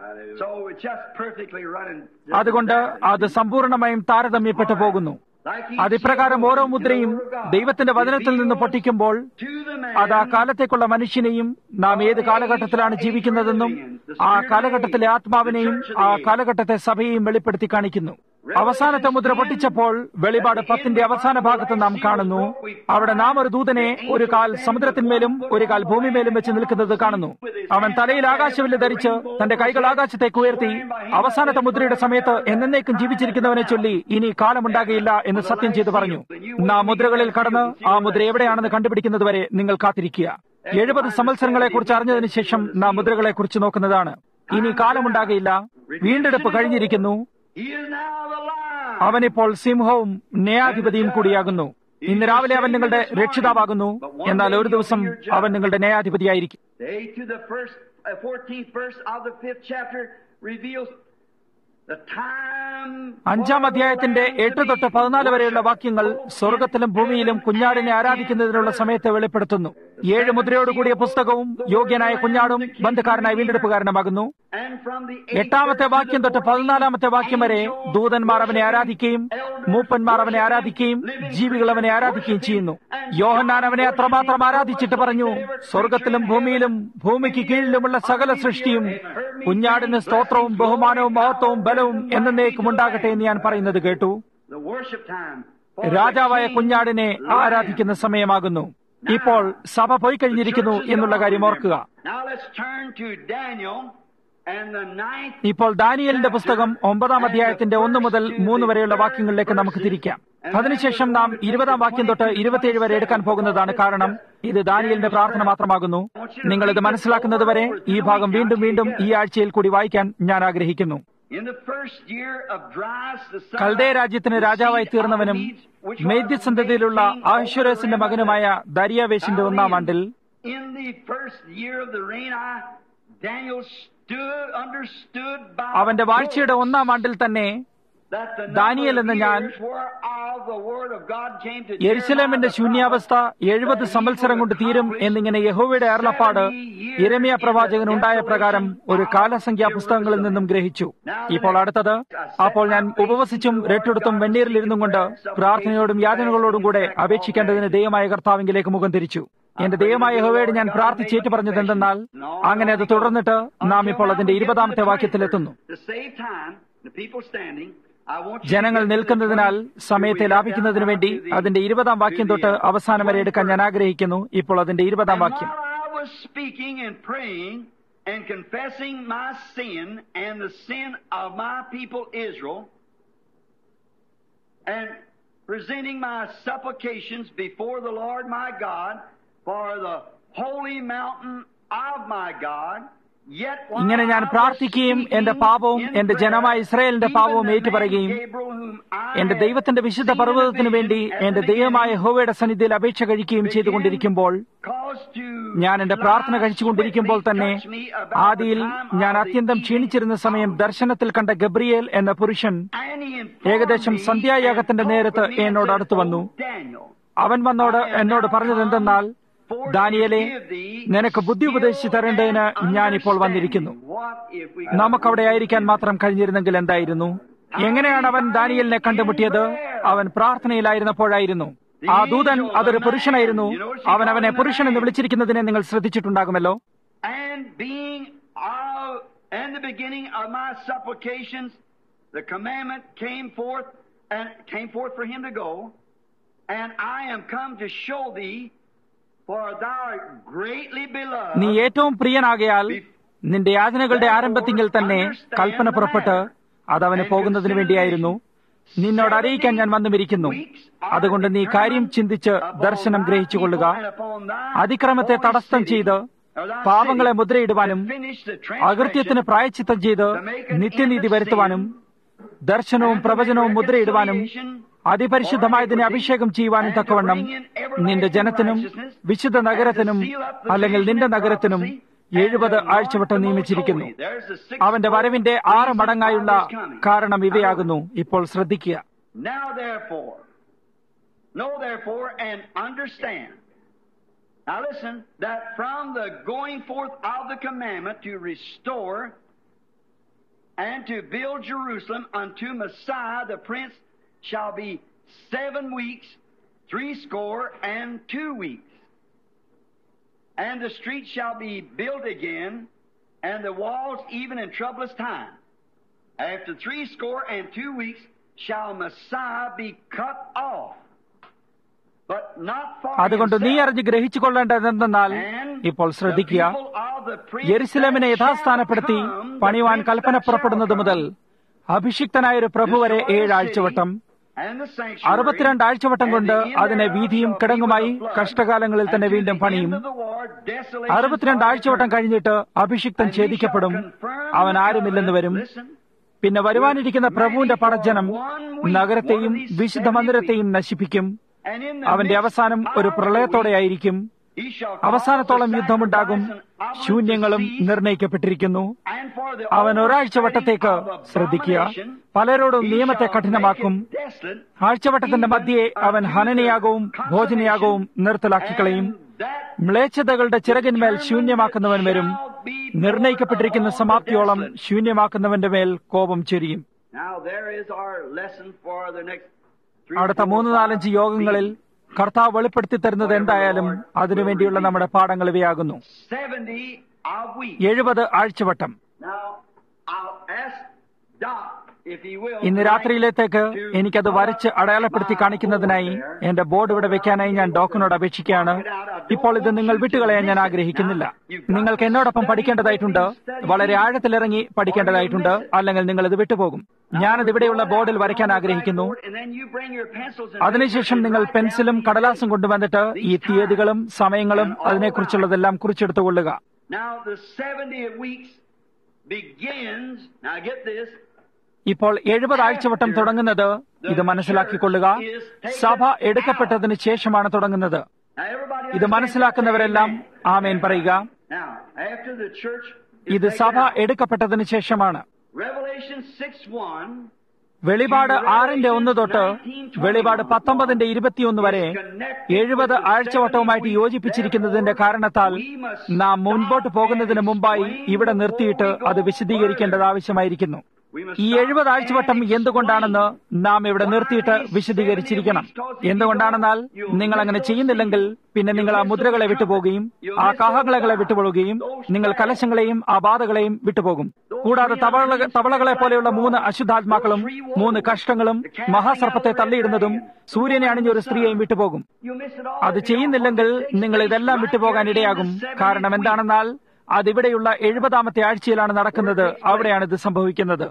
അതുകൊണ്ട് അത് സമ്പൂർണമായും താരതമ്യപ്പെട്ടു പോകുന്നു. അതിപ്രകാരം ഓരോ മുദ്രയും ദൈവത്തിന്റെ വചനത്തിൽ നിന്ന് പൊട്ടിക്കുമ്പോൾ അത് ആ കാലത്തേക്കുള്ള മനുഷ്യനെയും നാം ഏത് കാലഘട്ടത്തിലാണ് ജീവിക്കുന്നതെന്നും ആ കാലഘട്ടത്തിലെ ആത്മാവിനെയും ആ കാലഘട്ടത്തെ സഭയെയും വെളിപ്പെടുത്തി കാണിക്കുന്നു. അവസാനത്തെ മുദ്ര പൊട്ടിച്ചപ്പോൾ വെളിപാട് പത്തിന്റെ അവസാന ഭാഗത്ത് നാം കാണുന്നു. അവിടെ നാം ഒരു ദൂതനെ ഒരു കാൽ സമുദ്രത്തിന്മേലും ഒരു കാൽ ഭൂമിമേലും വെച്ച് നിൽക്കുന്നത് കാണുന്നു. അവൻ തലയിൽ ആകാശവില്ല് ധരിച്ച് തന്റെ കൈകൾ ആകാശത്തേക്ക് ഉയർത്തി അവസാനത്തെ മുദ്രയുടെ സമയത്ത് എന്നേക്കും ജീവിച്ചിരിക്കുന്നവനെ ചൊല്ലി ഇനി കാലമുണ്ടാകയില്ല എന്ന് സത്യം ചെയ്തു പറഞ്ഞു. നാം മുദ്രകളിൽ കടന്ന് ആ മുദ്ര എവിടെയാണെന്ന് കണ്ടുപിടിക്കുന്നതുവരെ നിങ്ങൾ കാത്തിരിക്കുക. എഴുപത് സംവത്സരങ്ങളെ കുറിച്ച് അറിഞ്ഞതിന് ശേഷം നാം മുദ്രകളെ കുറിച്ച് നോക്കുന്നതാണ്. ഇനി കാലമുണ്ടാകയില്ല, വീണ്ടെടുപ്പ് കഴിഞ്ഞിരിക്കുന്നു. അവനിപ്പോൾ സിംഹവും ന്യായാധിപതിയും കൂടിയാകുന്നു. ഇന്ന് രാവിലെ അവൻ നിങ്ങളുടെ രക്ഷിതാവാകുന്നു, എന്നാൽ ഒരു ദിവസം അവൻ നിങ്ങളുടെ ന്യായാധിപതിയായിരിക്കും. അഞ്ചാം അധ്യായത്തിന്റെ എട്ട് തൊട്ട് പതിനാല് വരെയുള്ള വാക്യങ്ങൾ സ്വർഗത്തിലും ഭൂമിയിലും കുഞ്ഞാടിനെ ആരാധിക്കുന്നതിനുള്ള സമയത്തെ വെളിപ്പെടുത്തുന്നു. ഏഴ് മുദ്രയോടുകൂടിയ പുസ്തകവും യോഗ്യനായ കുഞ്ഞാടും ബന്ധുക്കാരനായ വീണ്ടെടുപ്പുകാരനുമാകുന്നു. എട്ടാമത്തെ വാക്യം തൊട്ട് പതിനാലാമത്തെ വാക്യം വരെ ദൂതന്മാർ അവനെ ആരാധിക്കുകയും മൂപ്പന്മാർ അവനെ ആരാധിക്കുകയും ജീവികൾ അവനെ ആരാധിക്കുകയും ചെയ്യുന്നു. യോഹന്നാൻ അവനെ അത്രമാത്രം ആരാധിച്ചിട്ട് പറഞ്ഞു, സ്വർഗത്തിലും ഭൂമിയിലും ഭൂമിക്ക് കീഴിലുമുള്ള സകല സൃഷ്ടിയും കുഞ്ഞാടിന് സ്തോത്രവും ബഹുമാനവും മഹത്വവും ബലവും എന്നേക്കും ഉണ്ടാകട്ടെ എന്ന് ഞാൻ പറയുന്നത് കേട്ടു. രാജാവായ കുഞ്ഞാടിനെ ആരാധിക്കുന്ന സമയമാകുന്നു. ഇപ്പോൾ സഭ പോയി കഴിഞ്ഞിരിക്കുന്നു എന്നുള്ള കാര്യം ഓർക്കുക. ഇപ്പോൾ ദാനിയേലിന്റെ പുസ്തകം ഒമ്പതാം അധ്യായത്തിന്റെ ഒന്ന് മുതൽ മൂന്ന് വരെയുള്ള വാക്യങ്ങളിലേക്ക് നമുക്ക് തിരിക്കാം. അതിനുശേഷം നാം ഇരുപതാം വാക്യം തൊട്ട് ഇരുപത്തിയേഴ് വരെ എടുക്കാൻ പോകുന്നതാണ്. കാരണം ഇത് ദാനിയേലിന്റെ പ്രാർത്ഥന മാത്രമാകുന്നു. നിങ്ങൾ ഇത് മനസ്സിലാക്കുന്നത് വരെ ഈ ഭാഗം വീണ്ടും വീണ്ടും ഈ ആഴ്ചയിൽ കൂടി വായിക്കാൻ ഞാൻ ആഗ്രഹിക്കുന്നു. കൽദേ രാജ്യത്തിന് രാജാവായി തീർന്നവനും മേദ്യസന്തതിയിലുള്ള അഹശ്വേരോസിന്റെ മകനുമായ ദാരിയാവേശിന്റെ ഒന്നാം ആണ്ടിൽ അവന്റെ വാഴ്ചയുടെ ഒന്നാം ആണ്ടിൽ തന്നെ ദാനിയേൽ എന്ന ഞാൻ യെരുശലേമിന്റെ ശൂന്യാവസ്ഥ എഴുപത് സംവത്സരം കൊണ്ട് തീരും എന്നിങ്ങനെ യഹോവയുടെ അരുളപ്പാട് യിരെമ്യാ പ്രവാചകൻ ഉണ്ടായ പ്രകാരം ഒരു കാലസംഖ്യാ പുസ്തകങ്ങളിൽ നിന്നും ഗ്രഹിച്ചു. ഇപ്പോൾ അടുത്തത്, അപ്പോൾ ഞാൻ ഉപവസിച്ചും രട്ടെടുത്തും വെണ്ണീരിലിരുന്നും കൊണ്ട് പ്രാർത്ഥനയോടും യാചനകളോടും കൂടെ അപേക്ഷിക്കേണ്ടതിന് ദൈവമായ കർത്താവിലേക്ക് മുഖം തിരിച്ചു. എന്റെ ദൈവമായ യഹോവയോട് ഞാൻ പ്രാർത്ഥിച്ചേറ്റു പറഞ്ഞത് എന്തെന്നാൽ, അങ്ങനെ അത് തുടർന്നിട്ട് നാം ഇപ്പോൾ അതിന്റെ ഇരുപതാമത്തെ വാക്യത്തിലെത്തുന്നു. ജനങ്ങൾ നിൽക്കുന്നതിനാൽ സമയത്തെ ലാഭിക്കുന്നതിനു വേണ്ടി അതിന്റെ ഇരുപതാം വാക്യം തൊട്ട് അവസാനം വരെ എടുക്കാൻ ഞാൻ ആഗ്രഹിക്കുന്നു. ഇപ്പോൾ അതിന്റെ ഇരുപതാം വാക്യം. presenting my supplications before the Lord my God for the holy mountain of my God. ഇങ്ങനെ ഞാൻ പ്രാർത്ഥിക്കുകയും എന്റെ പാപവും എന്റെ ജനമായ ഇസ്രായേലിന്റെ പാപവും ഏറ്റുപറയുകയും എന്റെ ദൈവത്തിന്റെ വിശുദ്ധ പർവ്വതത്തിനു വേണ്ടി എന്റെ ദൈവമായ യഹോവയുടെ സന്നിധിയിൽ അപേക്ഷ കഴിക്കുകയും ചെയ്തുകൊണ്ടിരിക്കുമ്പോൾ, ഞാൻ എന്റെ പ്രാർത്ഥന കഴിച്ചുകൊണ്ടിരിക്കുമ്പോൾ തന്നെ ആദിയിൽ ഞാൻ അത്യന്തം ക്ഷീണിച്ചിരുന്ന സമയം ദർശനത്തിൽ കണ്ട ഗബ്രിയേൽ എന്ന പുരുഷൻ ഏകദേശം സന്ധ്യായാഗത്തിന്റെ നേരത്ത് എന്നോട് അടുത്തു വന്നു. അവൻ വന്നോട് എന്നോട് പറഞ്ഞത് എന്തെന്നാൽ, ദാനിയേലേ, നിനക്ക് ബുദ്ധി ഉപദേശിച്ചു തരേണ്ടതിന് ഞാനിപ്പോൾ വന്നിരിക്കുന്നു. നമുക്കവിടെ ആയിരിക്കാൻ മാത്രം കഴിഞ്ഞിരുന്നെങ്കിൽ എന്തായിരുന്നു? എങ്ങനെയാണ് അവൻ ദാനിയേലിനെ കണ്ടുമുട്ടിയത്? അവൻ പ്രാർത്ഥനയിലായിരുന്നപ്പോഴായിരുന്നു. ആ ദൂതൻ അതൊരു പുരുഷനായിരുന്നു. അവൻ അവനെ പുരുഷൻ എന്ന് വിളിച്ചിരിക്കുന്നതിനെ നിങ്ങൾ ശ്രദ്ധിച്ചിട്ടുണ്ടാകുമല്ലോ. നീ ഏറ്റവും പ്രിയനാകയാൽ നിന്റെ യാചനകളുടെ ആരംഭത്തിങ്കിൽ തന്നെ കൽപ്പന പുറപ്പെട്ട് അതവന് പോകുന്നതിന് വേണ്ടിയായിരുന്നു. നിന്നോട് അറിയിക്കാൻ ഞാൻ വന്നുമിരിക്കുന്നു. അതുകൊണ്ട് നീ കാര്യം ചിന്തിച്ച് ദർശനം ഗ്രഹിച്ചുകൊള്ളുക. അതിക്രമത്തെ തടസ്സം ചെയ്ത് പാപങ്ങളെ മുദ്രയിടുവാനും അകൃത്യത്തിന് പ്രായശ്ചിത്തം ചെയ്ത് നിത്യനീതി വരുത്തുവാനും ദർശനവും പ്രവചനവും മുദ്രയിടുവാനും അതിപരിശുദ്ധമായതിനെ അഭിഷേകം ചെയ്യുവാനും തക്കവണ്ണം നിന്റെ ജനത്തിനും വിശുദ്ധ നഗരത്തിനും അല്ലെങ്കിൽ നിന്റെ നഗരത്തിനും എഴുപത് ആഴ്ചവട്ടം നിയമിച്ചിരിക്കുന്നു. അവന്റെ വരവിന്റെ ആറ് മടങ്ങായുള്ള കാരണം ഇവയാകുന്നു. ഇപ്പോൾ ശ്രദ്ധിക്കുക. Now listen, that from the going forth of the commandment to restore and to build Jerusalem unto Messiah the Prince shall be seven weeks, three score and two weeks. And the street shall be built again, and the walls even in troublous time. After three score and two weeks shall Messiah be cut off. അതുകൊണ്ട് നീ അറിഞ്ഞ് ഗ്രഹിച്ചു കൊള്ളേണ്ടതെന്തെന്നാൽ, ഇപ്പോൾ ശ്രദ്ധിക്കുക, യെരുശലേമിനെ യഥാസ്ഥാനപ്പെടുത്തി പണിവാൻ കൽപ്പന പുറപ്പെടുന്നത് മുതൽ അഭിഷിക്തനായ ഒരു പ്രഭു വരെ ഏഴാഴ്ചവട്ടം, അറുപത്തിരണ്ട് ആഴ്ചവട്ടം കൊണ്ട് അതിനെ വീതിയും കിടങ്ങുമായി കഷ്ടകാലങ്ങളിൽ തന്നെ വീണ്ടും പണിയും. അറുപത്തിരണ്ട് ആഴ്ചവട്ടം കഴിഞ്ഞിട്ട് അഭിഷിക്തൻ ഛേദിക്കപ്പെടും, അവൻ ആരുമില്ലെന്ന് വരും. പിന്നെ വരുവാനിരിക്കുന്ന പ്രഭുവിന്റെ പടജ്ജനം നഗരത്തെയും വിശുദ്ധ മന്ദിരത്തെയും നശിപ്പിക്കും. അവന്റെ അവസാനം ഒരു പ്രളയത്തോടെയായിരിക്കും. അവസാനത്തോളം യുദ്ധമുണ്ടാകും, ശൂന്യങ്ങളും നിർണയിക്കപ്പെട്ടിരിക്കുന്നു. അവൻ ഒരാഴ്ചവട്ടത്തേക്ക്, ശ്രദ്ധിക്കുക, പലരോടും നിയമത്തെ കഠിനമാക്കും. ആഴ്ചവട്ടത്തിന്റെ മധ്യേ അവൻ ഹനനയാകവും ഭോജനയാകവും നിർത്തലാക്കിക്കളയും. മ്ലേച്ഛതകളുടെ ചിറകിന്മേൽ ശൂന്യമാക്കുന്നവൻ വരും. നിർണയിക്കപ്പെട്ടിരിക്കുന്ന സമാപ്തിയോളം ശൂന്യമാക്കുന്നവന്റെ മേൽ കോപം ചൊരിയും. അടുത്ത മൂന്ന് നാലഞ്ച് യോഗങ്ങളിൽ കർത്താവ് വെളിപ്പെടുത്തി തരുന്നത് എന്തായാലും അതിനുവേണ്ടിയുള്ള നമ്മുടെ പാഠങ്ങൾ ഇവയാകുന്നു. എഴുപത് ആഴ്ചവട്ടം. ഇന്ന് രാത്രിയിലേത്തേക്ക് എനിക്കത് വരച്ച് അടയാളപ്പെടുത്തി കാണിക്കുന്നതിനായി എന്റെ ബോർഡ് ഇവിടെ വെക്കാനായി ഞാൻ ഡോക്ടറിനോട് അപേക്ഷിക്കുകയാണ്. ഇപ്പോൾ ഇത് നിങ്ങൾ വിട്ടുകളയാൻ ഞാൻ ആഗ്രഹിക്കുന്നില്ല. നിങ്ങൾക്ക് എന്നോടൊപ്പം പഠിക്കേണ്ടതായിട്ടുണ്ട്, വളരെ ആഴത്തിലിറങ്ങി പഠിക്കേണ്ടതായിട്ടുണ്ട്, അല്ലെങ്കിൽ നിങ്ങൾ ഇത് വിട്ടുപോകും. ഞാനത് ഇവിടെയുള്ള ബോർഡിൽ വരയ്ക്കാൻ ആഗ്രഹിക്കുന്നു. അതിനുശേഷം നിങ്ങൾ പെൻസിലും കടലാസും കൊണ്ടുവന്നിട്ട് ഈ തീയതികളും സമയങ്ങളും അതിനെക്കുറിച്ചുള്ളതെല്ലാം കുറിച്ചെടുത്തുകൊള്ളുക. ഇപ്പോൾ എഴുപത് ആഴ്ചവട്ടം തുടങ്ങുന്നത്, ഇത് മനസ്സിലാക്കിക്കൊള്ളുക, സഭ എടുക്കപ്പെട്ടതിന് ശേഷമാണ് തുടങ്ങുന്നത്. ഇത് മനസ്സിലാക്കുന്നവരെല്ലാം ആമേൻ പറയുക. ഇത് സഭ എടുക്കപ്പെട്ടതിന് ശേഷമാണ്. വെളിപാട് ആറിന്റെ ഒന്ന് തൊട്ട് വെളിപാട് പത്തൊമ്പതിന്റെ ഇരുപത്തിയൊന്ന് വരെ എഴുപത് ആഴ്ചവട്ടവുമായിട്ട് യോജിപ്പിച്ചിരിക്കുന്നതിന്റെ കാരണത്താൽ നാം മുൻപോട്ട് പോകുന്നതിന് മുമ്പായി ഇവിടെ നിർത്തിയിട്ട് അത് വിശദീകരിക്കേണ്ടത് ആവശ്യമായിരിക്കുന്നു. ഈ എഴുപത് ആഴ്ചവട്ടം എന്തുകൊണ്ടാണെന്ന് നാം ഇവിടെ നിർത്തിയിട്ട് വിശദീകരിച്ചിരിക്കണം. എന്തുകൊണ്ടാണെന്നാൽ നിങ്ങൾ അങ്ങനെ ചെയ്യുന്നില്ലെങ്കിൽ പിന്നെ നിങ്ങൾ ആ മുദ്രകളെ വിട്ടുപോകുകയും ആ കാഹകളകളെ വിട്ടുപോകുകയും നിങ്ങൾ കലശങ്ങളെയും ആ ബാധകളെയും വിട്ടുപോകും. കൂടാതെ തവള തവളകളെ പോലെയുള്ള മൂന്ന് അശുദ്ധാത്മാക്കളും മൂന്ന് കഷ്ടങ്ങളും മഹാസർപ്പത്തെ തള്ളിയിടുന്നതും സൂര്യനെ അണിഞ്ഞ ഒരു സ്ത്രീയെയും വിട്ടുപോകും. അത് ചെയ്യുന്നില്ലെങ്കിൽ നിങ്ങൾ ഇതെല്ലാം വിട്ടുപോകാൻ ഇടയാകും. കാരണം എന്താണെന്നാൽ അതിവിടെയുള്ള എഴുപതാമത്തെ ആഴ്ചയിലാണ് നടക്കുന്നത്. അവിടെയാണ് ഇത് സംഭവിക്കുന്നത്.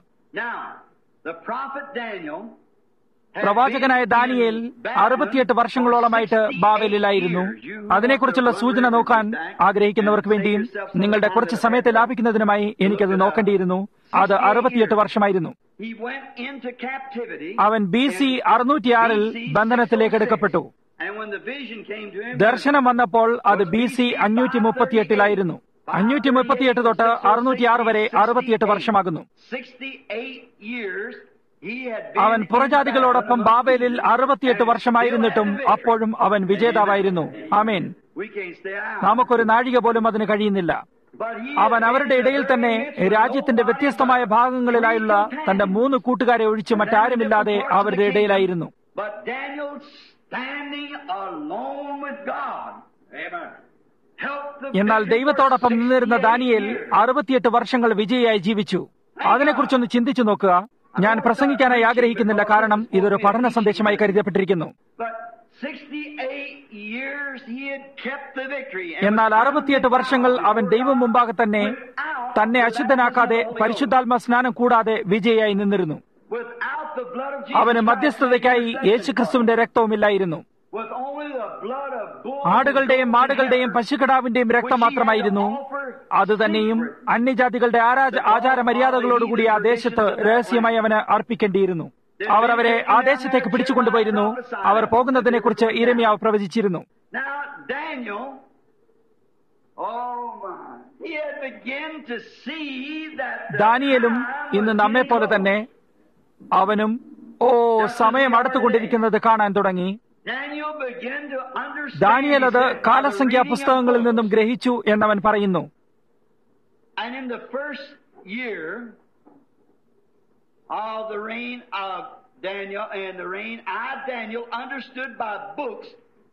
പ്രവാചകനായ ദാനിയേൽ അറുപത്തിയെട്ട് വർഷങ്ങളോളമായിട്ട് ബാബേലിലായിരുന്നു. അതിനെക്കുറിച്ചുള്ള സൂചന നോക്കാൻ ആഗ്രഹിക്കുന്നവർക്ക് വേണ്ടിയും നിങ്ങളുടെ കുറച്ച് സമയത്തെ ലാഭിക്കുന്നതിനുമായി എനിക്കത് നോക്കേണ്ടിയിരുന്നു. അത് അറുപത്തിയെട്ട് വർഷമായിരുന്നു. അവൻ ബി സി അറുന്നൂറ്റിയാറിൽ ബന്ധനത്തിലേക്ക് എടുക്കപ്പെട്ടു. ദർശനം വന്നപ്പോൾ അത് ബി സി അഞ്ഞൂറ്റി മുപ്പത്തിയെട്ടിലായിരുന്നു. അഞ്ഞൂറ്റി മുപ്പത്തിയെട്ട് തൊട്ട് അറുന്നൂറ്റിയാറ് വരെ അറുപത്തിയെട്ട് വർഷമാകുന്നു. അവൻ പുറജാതികളോടൊപ്പം ബാബേലിൽ അറുപത്തിയെട്ട് വർഷമായിരുന്നിട്ടും അപ്പോഴും അവൻ വിജേതാവായിരുന്നു. ആമേൻ. നമുക്കൊരു നാഴിക പോലും അതിന് കഴിയുന്നില്ല. അവൻ അവരുടെ ഇടയിൽ തന്നെ രാജ്യത്തിന്റെ വ്യത്യസ്തമായ ഭാഗങ്ങളിലായുള്ള തന്റെ മൂന്ന് കൂട്ടുകാരെ ഒഴിച്ച് മറ്റാരുമില്ലാതെ അവരുടെ ഇടയിലായിരുന്നു. എന്നാൽ ദൈവത്തോടൊപ്പം നിന്നിരുന്ന ദാനിയേൽ അറുപത്തിയെട്ട് വർഷങ്ങൾ വിജയിയായി ജീവിച്ചു. അതിനെക്കുറിച്ചൊന്ന് ചിന്തിച്ചു നോക്കുക. ഞാൻ പ്രസംഗിക്കാനായി ആഗ്രഹിക്കുന്നില്ല, കാരണം ഇതൊരു പഠന സന്ദേശമായി കരുതപ്പെട്ടിരിക്കുന്നു. എന്നാൽ അറുപത്തിയെട്ട് വർഷങ്ങൾ അവൻ ദൈവം മുമ്പാകെ തന്നെ തന്നെ അശുദ്ധനാക്കാതെ പരിശുദ്ധാത്മ സ്നാനം കൂടാതെ വിജയിയായി നിന്നിരുന്നു. അവന് മധ്യസ്ഥതയ്ക്കായി യേശുക്രിസ്തുവിന്റെ രക്തവുമില്ലായിരുന്നു. ആടുകളുടെയും മാടുകളുടെയും പശുക്കിടാവിന്റെയും രക്തം മാത്രമായിരുന്നു. അതുതന്നെയും അന്യജാതികളുടെ ആരാധ ആചാര മര്യാദകളോടുകൂടി ആ ദേശത്ത് രഹസ്യമായി അവന് അർപ്പിക്കേണ്ടിയിരുന്നു. അവർ അവരെ ആ ദേശത്തേക്ക് പിടിച്ചുകൊണ്ടുപോയിരുന്നു. അവർ പോകുന്നതിനെ കുറിച്ച് യിരെമ്യാവ് പ്രവചിച്ചിരുന്നു. ദാനിയേലും ഇന്ന് നമ്മെ പോലെ തന്നെ അവനും ഓ സമയം അടുത്തുകൊണ്ടിരിക്കുന്നത് കാണാൻ തുടങ്ങി. Daniel began to understand. Daniel അത് He said, കാലസംഖ്യാ "By the പുസ്തകങ്ങളിൽ reading of നിന്നും ഗ്രഹിച്ചു എന്നവൻ പറയുന്നു. And in the first year of the reign of Daniel, and the reign I, Daniel, understood by books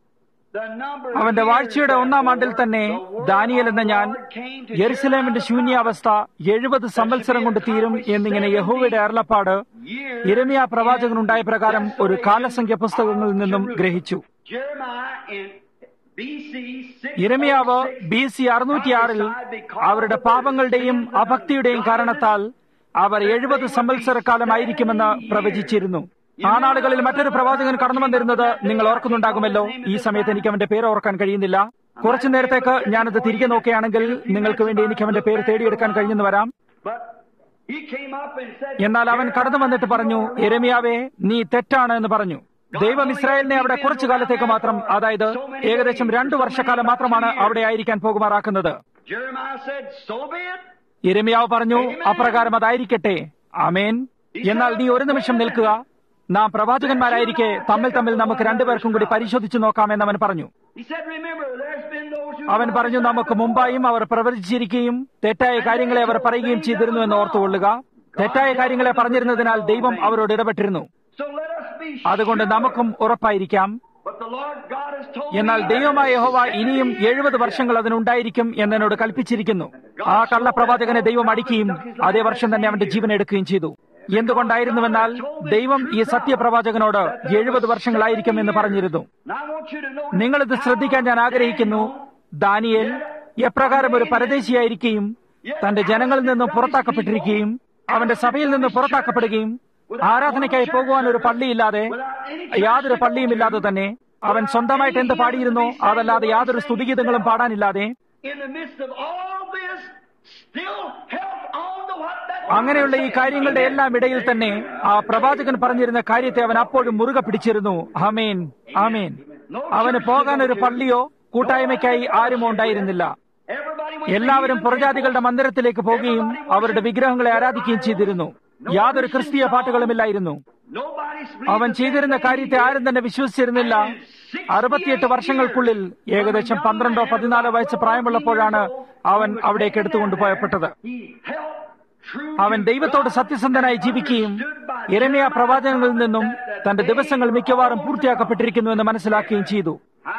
the number of അവന്റെ years വാഴ്ചയുടെ ഒന്നാം ആണ്ടിൽ തന്നെ that the word ദാനിയേൽ എന്ന of the ഞാൻ Lord came to യെരുസലേമിന്റെ Jeremiah the ശൂന്യാവസ്ഥ എഴുപത് സംവത്സരം കൊണ്ട് തീരും എന്നിങ്ങനെ യഹോവയുടെ അരുളപ്പാട് years യിരെമ്യാ പ്രവാചകനുണ്ടായ in പ്രകാരം ഒരു desolation കാലസംഖ്യ പുസ്തകങ്ങളിൽ നിന്നും of ഗ്രഹിച്ചു. Jeremiah in B C six യിരെമ്യാവ് oh six ബി സി അറുന്നൂറ്റിയാറിൽ അവരുടെ പാപങ്ങളുടെയും അഭക്തിയുടെയും കാരണത്താൽ അവർ എഴുപത് സംവത്സരക്കാലമായിരിക്കുമെന്ന് പ്രവചിച്ചിരുന്നു. ആ നാളുകളിൽ മറ്റൊരു പ്രവാചകൻ കടന്നു വന്നിരുന്നത് നിങ്ങൾ ഓർക്കുന്നുണ്ടാകുമല്ലോ. ഈ സമയത്ത് എനിക്ക് അവന്റെ പേര് ഓർക്കാൻ കഴിയുന്നില്ല. കുറച്ചു നേരത്തേക്ക് ഞാനത് തിരികെ നോക്കുകയാണെങ്കിൽ നിങ്ങൾക്ക് വേണ്ടി എനിക്ക് അവന്റെ പേര് തേടിയെടുക്കാൻ കഴിഞ്ഞെന്ന് വരാം. But he came up and said, എന്നാൽ അവൻ കടന്നു വന്നിട്ട് പറഞ്ഞു, യിരെമ്യാവേ, നീ തെറ്റാണ് എന്ന് പറഞ്ഞു. ദൈവം ഇസ്രായേലിനെ അവിടെ കുറച്ചു കാലത്തേക്ക് മാത്രം, അതായത് ഏകദേശം രണ്ടു വർഷക്കാലം മാത്രമാണ് അവിടെ ആയിരിക്കാൻ പോകുമാറാക്കുന്നത്. Jeremiah said, "So be it." യിരെമ്യാവ് പറഞ്ഞു, അപ്രകാരം അതായിരിക്കട്ടെ, ആമേൻ. എന്നാൽ നീ ഒരു നിമിഷം നിൽക്കുക, നാം പ്രവാചകന്മാരായിരിക്കെ തമ്മിൽ തമ്മിൽ നമുക്ക് രണ്ടുപേർക്കും കൂടി പരിശോധിച്ചു നോക്കാമെന്ന് അവൻ പറഞ്ഞു. He said, "Remember, there's been those who അവൻ പറഞ്ഞു, നമുക്ക് മുമ്പായും അവർ പ്രവചിച്ചിരിക്കുകയും തെറ്റായ കാര്യങ്ങളെ അവർ പറയുകയും ചെയ്തിരുന്നു എന്ന് ഓർത്തുകൊള്ളുക. തെറ്റായ കാര്യങ്ങളെ പറഞ്ഞിരുന്നതിനാൽ ദൈവം അവരോട് ഇടപെട്ടിരുന്നു. So let us be അതുകൊണ്ട് sure." നമുക്കും ഉറപ്പായിരിക്കാം. But the Lord God has told എന്നാൽ me ദൈവമായ that യഹോവ ഇനിയും എഴുപത് വർഷങ്ങൾ അതിനുണ്ടായിരിക്കും എന്നോട് കൽപ്പിച്ചിരിക്കുന്നു. ആ കള്ളപ്രവാചകനെ ദൈവം അടിക്കുകയും അതേ വർഷം തന്നെ അവന്റെ ജീവൻ എടുക്കുകയും ചെയ്തു. എന്തുകൊണ്ടായിരുന്നുവെന്നാൽ ദൈവം ഈ സത്യപ്രവാചകനോട് എഴുപത് വർഷങ്ങളായിരിക്കും എന്ന് പറഞ്ഞിരുന്നു. And I want you to know നിങ്ങളിത് ശ്രദ്ധിക്കാൻ ഞാൻ ആഗ്രഹിക്കുന്നു. ദാനിയേൽ എപ്രകാരം ഒരു പരദേശിയായിരിക്കുകയും തന്റെ ജനങ്ങളിൽ നിന്നും പുറത്താക്കപ്പെട്ടിരിക്കുകയും അവന്റെ സഭയിൽ നിന്ന് പുറത്താക്കപ്പെടുകയും ആരാധനയ്ക്കായി പോകുവാൻ ഒരു പള്ളിയില്ലാതെ, യാതൊരു പള്ളിയുമില്ലാതെ തന്നെ അവൻ സ്വന്തമായിട്ട് എന്ത് പാടിയിരുന്നോ അതല്ലാതെ യാതൊരു സ്തുതിഗീതങ്ങളും പാടാനില്ലാതെ in the midst of all this still held on to what that അങ്ങനെയുള്ള ഈ കാര്യങ്ങളുടെ എല്ലാം ഇടയിൽ തന്നെ ആ പ്രവാചകൻ പറഞ്ഞിരുന്ന കാര്യത്തെ അവൻ അപ്പോഴും മുറുകെ പിടിച്ചിരുന്നു. ആമേൻ, ആമേൻ. അവന് പോകാൻ ഒരു പള്ളിയോ കൂട്ടായ്മയ്ക്കായി ആരുമോ ഉണ്ടായിരുന്നില്ല. everybody went എല്ലാവരും പുറജാതികളുടെ മന്ദിരത്തിലേക്ക് പോകുകയും അവരുടെ വിഗ്രഹങ്ങളെ ആരാധിക്കുകയും ചെയ്തിരുന്നു. യാതൊരു ക്രിസ്തീയ പാട്ടുകളുമില്ലായിരുന്നു. nobody's അവൻ ചെയ്തിരുന്ന കാര്യത്തെ ആരും തന്നെ വിശ്വസിച്ചിരുന്നില്ല. അറുപത്തിയെട്ട് വർഷങ്ങൾക്കുള്ളിൽ ഏകദേശം പന്ത്രണ്ടോ പതിനാലോ വയസ്സ് പ്രായമുള്ളപ്പോഴാണ് അവൻ അവിടേക്ക് എടുത്തുകൊണ്ടുപോയപ്പെട്ടത്. he held true അവൻ ദൈവത്തോട് സത്യസന്ധനായി ജീവിക്കുകയും യിരെമ്യാ പ്രവാചകങ്ങളിൽ നിന്നും തന്റെ ദിവസങ്ങൾ മിക്കവാറും പൂർത്തിയാക്കപ്പെട്ടിരിക്കുന്നുവെന്ന് മനസ്സിലാക്കുകയും ചെയ്തു.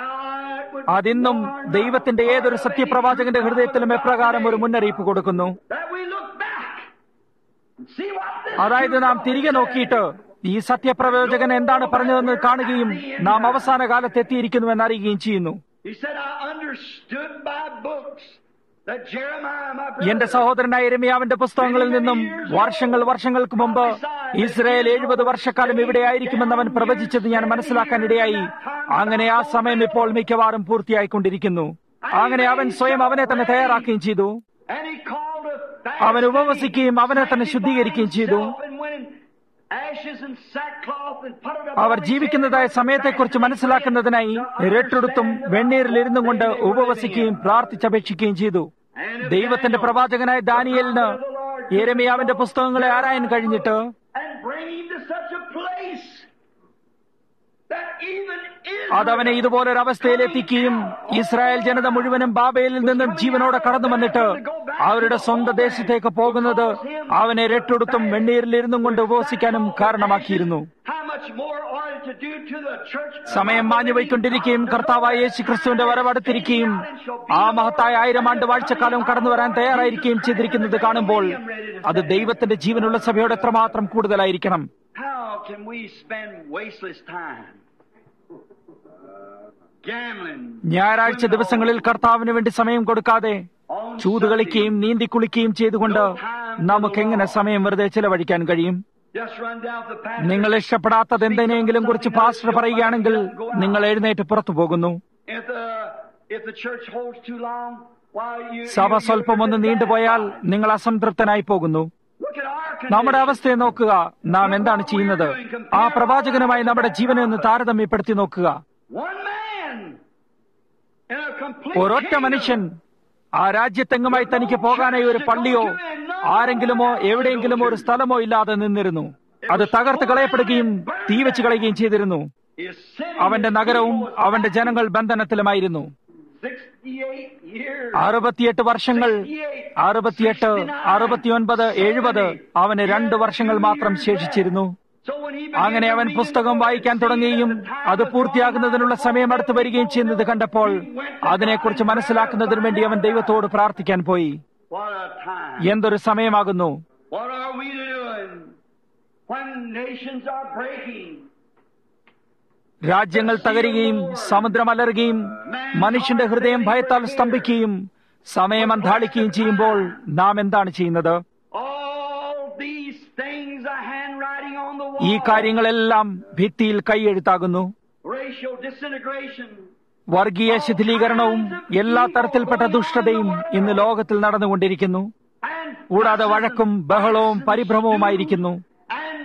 അതിന്നും ദൈവത്തിന്റെ ഏതൊരു സത്യപ്രവാചകന്റെ ഹൃദയത്തിലും എപ്രകാരം ഒരു മുന്നറിയിപ്പ് കൊടുക്കുന്നു. that we look back and see what this അതായത് നാം തിരികെ നോക്കിയിട്ട് ഈ സത്യപ്രവാചകൻ എന്താണ് പറഞ്ഞതെന്ന് കാണുകയും നാം അവസാന കാലത്ത് എത്തിയിരിക്കുന്നുവെന്ന് അറിയുകയും ചെയ്യുന്നു. he said, "I understood by books that Jeremiah my brother എന്റെ സഹോദരനായ യിരെമ്യാവിന്റെ പുസ്തകങ്ങളിൽ നിന്നും വർഷങ്ങൾ വർഷങ്ങൾക്ക് മുമ്പ് ഇസ്രായേൽ എഴുപത് വർഷക്കാലം ഇവിടെ ആയിരിക്കുമെന്ന് അവൻ പ്രവചിച്ചത് ഞാൻ മനസ്സിലാക്കാനിടയായി. അങ്ങനെ ആ സമയം ഇപ്പോൾ മിക്കവാറും പൂർത്തിയായിക്കൊണ്ടിരിക്കുന്നു. അങ്ങനെ അവൻ സ്വയം അവനെ തന്നെ തയ്യാറാക്കുകയും ചെയ്തു. and he called a fast അവൻ ഉപവസിക്കുകയും അവനെ തന്നെ ശുദ്ധീകരിക്കുകയും ചെയ്തു. and went in ashes and sackcloth and put it up അവർ ജീവിക്കുന്നതായ സമയത്തെക്കുറിച്ച് മനസ്സിലാക്കുന്നതിനായി രട്ടെടുത്തും വെണ്ണീരിലിരുന്നും കൊണ്ട് ഉപവസിക്കുകയും പ്രാർത്ഥിച്ചപേക്ഷിക്കുകയും ചെയ്തു. ദൈവത്തിന്റെ പ്രവാചകനായ ദാനിയേലിന് യിരെമ്യാവിന്റെ പുസ്തകങ്ങളെ ആരായാൻ കഴിഞ്ഞിട്ട് and bring him to such a place that even അതവനെ ഇതുപോലൊരു അവസ്ഥയിലെത്തിക്കുകയും ഇസ്രായേൽ ജനത മുഴുവനും ബാബേലിൽ നിന്നും ജീവനോടെ കടന്നു വന്നിട്ട് അവരുടെ സ്വന്തം ദേശത്തേക്ക് പോകുന്നത് അവനെ രട്ടെടുത്തും വെണ്ണീരിലിരുന്നും കൊണ്ട് ഉപവസിക്കാനും കാരണമാക്കിയിരുന്നു. how much more ought it to do to the church സമയം മാഞ്ഞുപോയിക്കൊണ്ടിരിക്കുകയും കർത്താവായ യേശു ക്രിസ്തുവിന്റെ വരവടുത്തിരിക്കുകയും ആ മഹത്തായ ആയിരം ആണ്ട് വാഴ്ചക്കാലം കടന്നു വരാൻ തയ്യാറായിരിക്കുകയും ചെയ്തിരിക്കുന്നത് കാണുമ്പോൾ അത് ദൈവത്തിന്റെ ജീവനുള്ള സഭയോട് എത്രമാത്രം കൂടുതലായിരിക്കണം. how can we spend wasteless time gambling ഞായറാഴ്ച ദിവസങ്ങളിൽ കർത്താവിന് വേണ്ടി സമയം കൊടുക്കാതെ ചൂതുകളിക്കുകയും നീന്തിക്കുളിക്കുകയും ചെയ്തുകൊണ്ട് നമുക്കെങ്ങനെ സമയം വെറുതെ ചിലവഴിക്കാൻ കഴിയും? just run down the path നിങ്ങൾ ഇഷ്ടപ്പെടാത്തത് എന്തിനെങ്കിലും കുറിച്ച് പാസ്റ്റർ പറയുകയാണെങ്കിൽ നിങ്ങൾ എഴുന്നേറ്റ് പുറത്തു പോകുന്നു. if the if the church holds too long while you സഭ സ്വല്പം ഒന്ന് നീണ്ടുപോയാൽ നിങ്ങൾ അസംതൃപ്തനായി പോകുന്നു. look at our നമ്മുടെ അവസ്ഥയെ നോക്കുക. നാം എന്താണ് ചെയ്യുന്നത്? ആ പ്രവാചകനുമായി നമ്മുടെ ജീവനെ ഒന്ന് താരതമ്യപ്പെടുത്തി നോക്കുക. one man in a complete ഒരൊറ്റ kingdom. മനുഷ്യൻ ആ രാജ്യത്തെങ്ങുമായി തനിക്ക് പോകാനായി ഒരു പള്ളിയോ ആരെങ്കിലുമോ എവിടെയെങ്കിലും ഒരു സ്ഥലമോ ഇല്ലാതെ നിന്നിരുന്നു. അത് തകർത്ത് കളയപ്പെടുകയും തീവച്ച് കളയുകയും ചെയ്തിരുന്നു. His city, അവന്റെ his നഗരവും people was അവന്റെ ജനങ്ങൾ ബന്ധനത്തിലുമായിരുന്നു. sixty-eight years. അറുപത്തിയെട്ട് വർഷങ്ങൾ, അറുപത്തിയെട്ട്, അറുപത്തിയൊൻപത്, എഴുപത്, അവന് രണ്ട് വർഷങ്ങൾ മാത്രം ശേഷിച്ചിരുന്നു. So when he അങ്ങനെ അവൻ പുസ്തകം വായിക്കാൻ തുടങ്ങുകയും അത് പൂർത്തിയാകുന്നതിനുള്ള സമയം അടുത്തു വരികയും ചെയ്യുന്നത് കണ്ടപ്പോൾ അതിനെക്കുറിച്ച് മനസ്സിലാക്കുന്നതിനു വേണ്ടി അവൻ ദൈവത്തോട് പ്രാർത്ഥിക്കാൻ പോയി. What a time. എന്തൊരു സമയമാകുന്നു! What are we doing when nations are breaking? രാജ്യങ്ങൾ തകരുകയും സമുദ്രം അലറുകയും മനുഷ്യന്റെ ഹൃദയം ഭയത്താൽ സ്തംഭിക്കുകയും സമയം അന്ധാളിക്കുകയും ചെയ്യുമ്പോൾ നാം എന്താണ് ചെയ്യുന്നത്? All these things are handwriting on the ഈ wall. കാര്യങ്ങളെല്ലാം ഭിത്തിയിൽ കൈയെഴുത്താകുന്നു. Racial disintegration. വർഗീയ ശിഥിലീകരണവും എല്ലാ തരത്തിൽപ്പെട്ട ദുഷ്ടതയും ഇന്ന് ലോകത്തിൽ നടന്നുകൊണ്ടിരിക്കുന്നു. And കൂടാതെ വഴക്കും ബഹളവും പരിഭ്രമവുമായിരിക്കുന്നു. and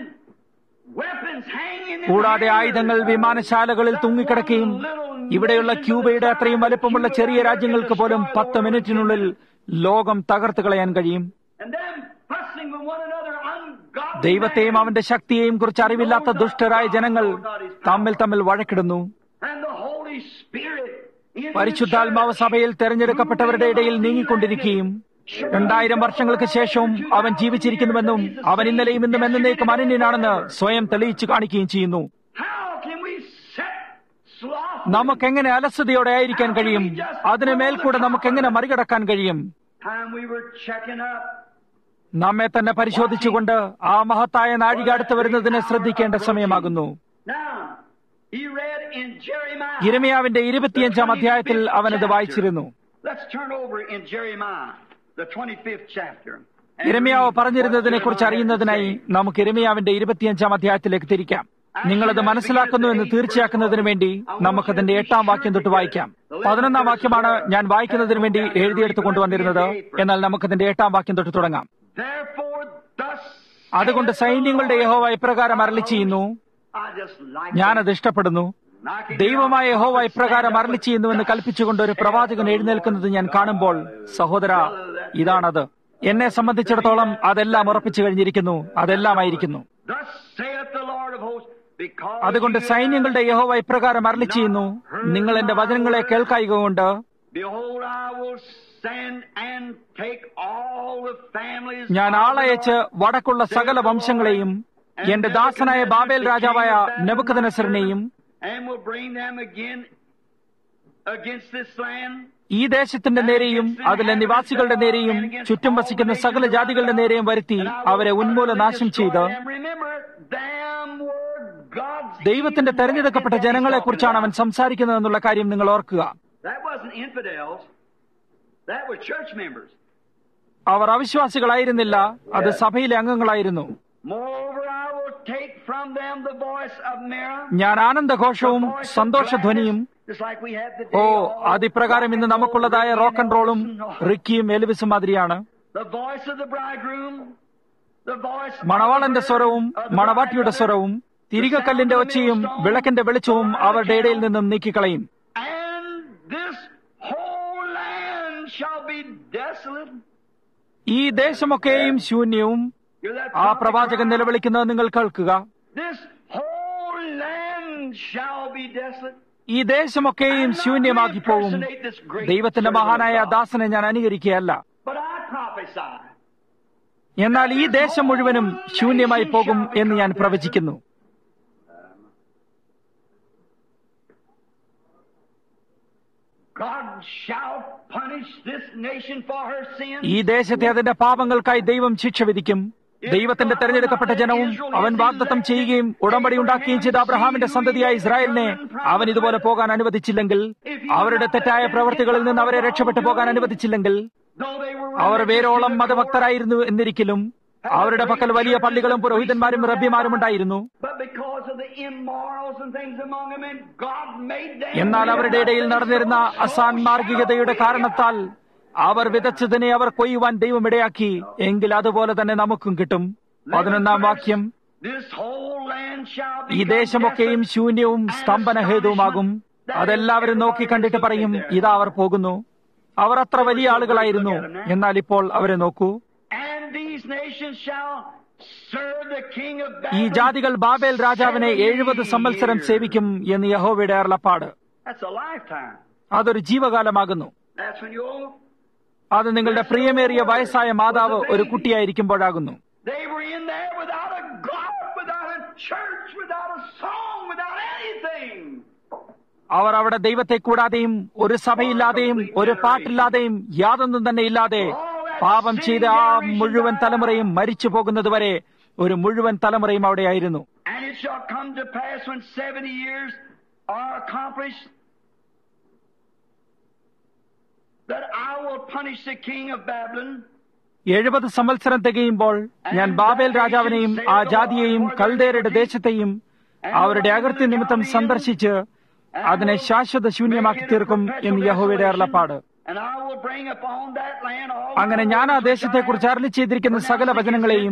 weapons hanging in കൂടാതെ the air. ആയുധങ്ങൾ വിമാനശാലകളിൽ തൂങ്ങിക്കിടക്കുകയും ഇവിടെയുള്ള ക്യൂബയുടെ അത്രയും വലിപ്പമുള്ള ചെറിയ രാജ്യങ്ങൾക്ക് പോലും പത്ത് മിനിറ്റിനുള്ളിൽ ലോകം തകർത്ത് കളയാൻ കഴിയും. And them fussing with one another, ungodly ദൈവത്തെയും men. അവന്റെ ശക്തിയെയും കുറിച്ച് അറിവില്ലാത്ത ദുഷ്ടരായ ജനങ്ങൾ തമ്മിൽ തമ്മിൽ വഴക്കിടുന്നു. And the Holy Spirit in the പരിശുദ്ധാത്മാവ് church. സഭയിൽ തെരഞ്ഞെടുക്കപ്പെട്ടവരുടെ ഇടയിൽ നീങ്ങിക്കൊണ്ടിരിക്കുകയും രണ്ടായിരം വർഷങ്ങൾക്ക് ശേഷവും അവൻ ജീവിച്ചിരിക്കുന്നുവെന്നും അവൻ ഇന്നലെയും ഇന്നും എന്നേക്കും അനന്യനാണെന്ന് സ്വയം തെളിയിച്ചു കാണിക്കുകയും ചെയ്യുന്നു. How can we set sloth? നമുക്കെങ്ങനെ അലസതയോടെ ആയിരിക്കാൻ കഴിയും? അതിനു മേൽക്കൂടെ നമുക്കെങ്ങനെ മറികടക്കാൻ കഴിയും? Time we were checking up. നമ്മെ തന്നെ പരിശോധിച്ചുകൊണ്ട് ആ മഹത്തായ നാഴിക അടുത്ത് വരുന്നതിനെ ശ്രദ്ധിക്കേണ്ട സമയമാകുന്നു. Now, he read in Jeremiah. യിരെമ്യാവിന്റെ ഇരുപത്തിയഞ്ചാം അധ്യായത്തിൽ അവനത് വായിച്ചിരുന്നു. Let's turn over in Jeremiah, the twenty-fifth chapter. യിരെമ്യാവ് പറഞ്ഞിരുന്നതിനെ കുറിച്ച് അറിയുന്നതിനായി നമുക്ക് യിരെമ്യാവിന്റെ ഇരുപത്തിയഞ്ചാം അധ്യായത്തിലേക്ക് തിരിക്കാം. നിങ്ങളത് മനസ്സിലാക്കുന്നു എന്ന് തീർച്ചയാക്കുന്നതിന് വേണ്ടി നമുക്കതിന്റെ എട്ടാം വാക്യം തൊട്ട് വായിക്കാം. പതിനൊന്നാം വാക്യമാണ് ഞാൻ വായിക്കുന്നതിന് വേണ്ടി എഴുതിയെടുത്ത് കൊണ്ടുവന്നിരുന്നത്. എന്നാൽ നമുക്കതിന്റെ എട്ടാം വാക്യം തൊട്ട് തുടങ്ങാം. Therefore, thus അതുകൊണ്ട് സൈന്യങ്ങളുടെ യഹോവ ഇപ്രകാരം അരുളി ചെയ്യുന്നു. I just like ഞാനത് ഇഷ്ടപ്പെടുന്നു. ദൈവമായ യഹോവ ഇപ്രകാരം അരുളി ചെയ്യുന്നുവെന്ന് കൽപ്പിച്ചുകൊണ്ട് ഒരു പ്രവാചകൻ എഴുന്നേൽക്കുന്നത് ഞാൻ കാണുമ്പോൾ, സഹോദര, ഇതാണത്. എന്നെ സംബന്ധിച്ചിടത്തോളം അതെല്ലാം ഉറപ്പിച്ചു കഴിഞ്ഞിരിക്കുന്നു, അതെല്ലാമായിരിക്കുന്നു. Thus saith the Lord of hosts, because അതുകൊണ്ട് സൈന്യങ്ങളുടെ യഹോവ ഇപ്രകാരം അരുളി ചെയ്യുന്നു, നിങ്ങൾ എന്റെ വചനങ്ങളെ കേൾക്കായികൊണ്ട് behold, I will send and take all the families ഞാൻ ആളയച്ച് വടക്കുള്ള സകല വംശങ്ങളെയും എന്റെ ദാസനായ ബാബേൽ രാജാവായ നെബൂഖദ്നേസറിനെയും and will bring them again against this land. ഈ ദേശത്തിന്റെ നേരെയും അതിലെ നിവാസികളുടെ നേരെയും ചുറ്റും വസിക്കുന്ന സകല ജാതികളുടെ നേരെയും വരുത്തി അവരെ ഉന്മൂല നാശം ചെയ്ത് Remember, them were God's ദൈവത്തിന്റെ തെരഞ്ഞെടുക്കപ്പെട്ട ജനങ്ങളെ കുറിച്ചാണ് അവൻ സംസാരിക്കുന്നതെന്നുള്ള കാര്യം നിങ്ങൾ ഓർക്കുക. That wasn't infidels. That were church members. അവർ അവിശ്വാസികളായിരുന്നില്ല, അത് സഭയിലെ അംഗങ്ങളായിരുന്നു. Moreover, I will take from them the voice of mirror. ഞാൻ ആനന്ദഘോഷവും സന്തോഷധ്വനിയും, Just like we had the oh day അതിപ്രകാരം ഇന്ന് നമുക്കുള്ളതായ റോക്ക് ആൻഡ് റോളും റിക്കിയും എലിവിസും മാതിരിയാണ്. the voice of the bridegroom, the voice മണവാളന്റെ സ്വരവും മണവാട്ടിയുടെ സ്വരവും തിരികക്കല്ലിന്റെ ഒച്ചയും വിളക്കിന്റെ വെളിച്ചവും അവരുടെ ഇടയിൽ നിന്നും നീക്കിക്കളയും. and this whole land shall be desolate. ഈ ദേശമൊക്കെയും ശൂന്യവും. Hear that ആ prophet പ്രവാചകൻ cry? നിലവിളിക്കുന്നത് നിങ്ങൾ കേൾക്കുക. This whole land shall be desolate. ഈ ദേശമൊക്കെയും ശൂന്യമാക്കി പോകും. ദൈവത്തിന്റെ മഹാനായ ദാസനെ ഞാൻ അനുകരിക്കുകയല്ല, But I prophesy. എന്നാൽ ഈ ദേശം മുഴുവനും ശൂന്യമായി പോകും എന്ന് ഞാൻ പ്രവചിക്കുന്നു. God shall punish this nation for her sins. ഈ ദേശത്തെ അതിന്റെ പാപങ്ങൾക്കായി ദൈവം ശിക്ഷ വിധിക്കും. ദൈവത്തിന്റെ തെരഞ്ഞെടുക്കപ്പെട്ട ജനവും അവൻ വാഗ്ദത്തം ചെയ്യുകയും ഉടമ്പടി ഉണ്ടാക്കുകയും ചെയ്ത അബ്രഹാമിന്റെ സന്തതിയായ ഇസ്രായേലിനെ അവൻ ഇതുപോലെ പോകാൻ അനുവദിച്ചില്ലെങ്കിൽ, അവരുടെ തെറ്റായ പ്രവൃത്തികളിൽ നിന്ന് അവരെ രക്ഷപ്പെട്ടു പോകാൻ അനുവദിച്ചില്ലെങ്കിൽ, Though they were അവർ വേരോളം മതഭക്തരായിരുന്നു എന്നിരിക്കലും അവരുടെ പക്കൽ വലിയ പള്ളികളും പുരോഹിതന്മാരും റബ്ബിമാരും ഉണ്ടായിരുന്നു. But because of the immorals and things among them, and God made them. എന്നാൽ അവരുടെ ഇടയിൽ നടന്നിരുന്ന അസാൻമാർഗികതയുടെ കാരണത്താൽ അവർ വിതച്ചതിനെ അവർ കൊയ്യുവാൻ ദൈവം ഇടയാക്കി. എങ്കിൽ അതുപോലെ തന്നെ നമുക്കും കിട്ടും. പതിനൊന്നാം വാക്യം, This whole land shall ഈ be ദേശമൊക്കെയും ശൂന്യവും സ്തംഭനഹേതുവുമാകും. അതെല്ലാവരും നോക്കി കണ്ടിട്ട് പറയും, ഇതാ അവർ പോകുന്നു. അവർ അത്ര വലിയ ആളുകളായിരുന്നു, എന്നാൽ ഇപ്പോൾ അവരെ നോക്കൂ. And these nations shall serve the king of ഈ Babylon. ജാതികൾ ബാബേൽ രാജാവിനെ എഴുപത് സംവത്സരം സേവിക്കും എന്ന് യഹോവയുടെ അരുളപ്പാട്. That's a lifetime. അതൊരു ജീവകാലമാകുന്നു. That's when you're. അത് നിങ്ങളുടെ പ്രിയമേറിയ വയസ്സായ മാതാവ് ഒരു കുട്ടിയായിരിക്കുമ്പോഴാകുന്നു. They were in there without a God, without a church, without a song, without anything. അവർ അവിടെ ദൈവത്തെ കൂടാതെയും ഒരു സഭയില്ലാതെയും ഒരു പാട്ടില്ലാതെയും യാതൊന്നും തന്നെ ഇല്ലാതെ പാപം ചെയ്ത ആ മുഴുവൻ തലമുറയും മരിച്ചു പോകുന്നതുവരെ ഒരു മുഴുവൻ തലമുറയും അവിടെയായിരുന്നു. And it shall come to pass when seventy years are accomplished that I will punish the king of Babylon. എഴുപത് സംവത്സരം തികയുമ്പോൾ ഞാൻ ബാബേൽ രാജാവിനെയും ആ ജാതിയെയും കൽദേരുടെ ദേശത്തെയും അവരുടെ അകൃത്യ നിമിത്തം സന്ദർശിച്ച് അതിനെ ശാശ്വത ശൂന്യമാക്കി തീർക്കും എന്ന് യഹോവയുടെ അരുളപ്പാട്. അങ്ങനെ ഞാൻ ആ ദേശത്തെക്കുറിച്ച് അരുളി ചെയ്തിരിക്കുന്ന സകല വചനങ്ങളെയും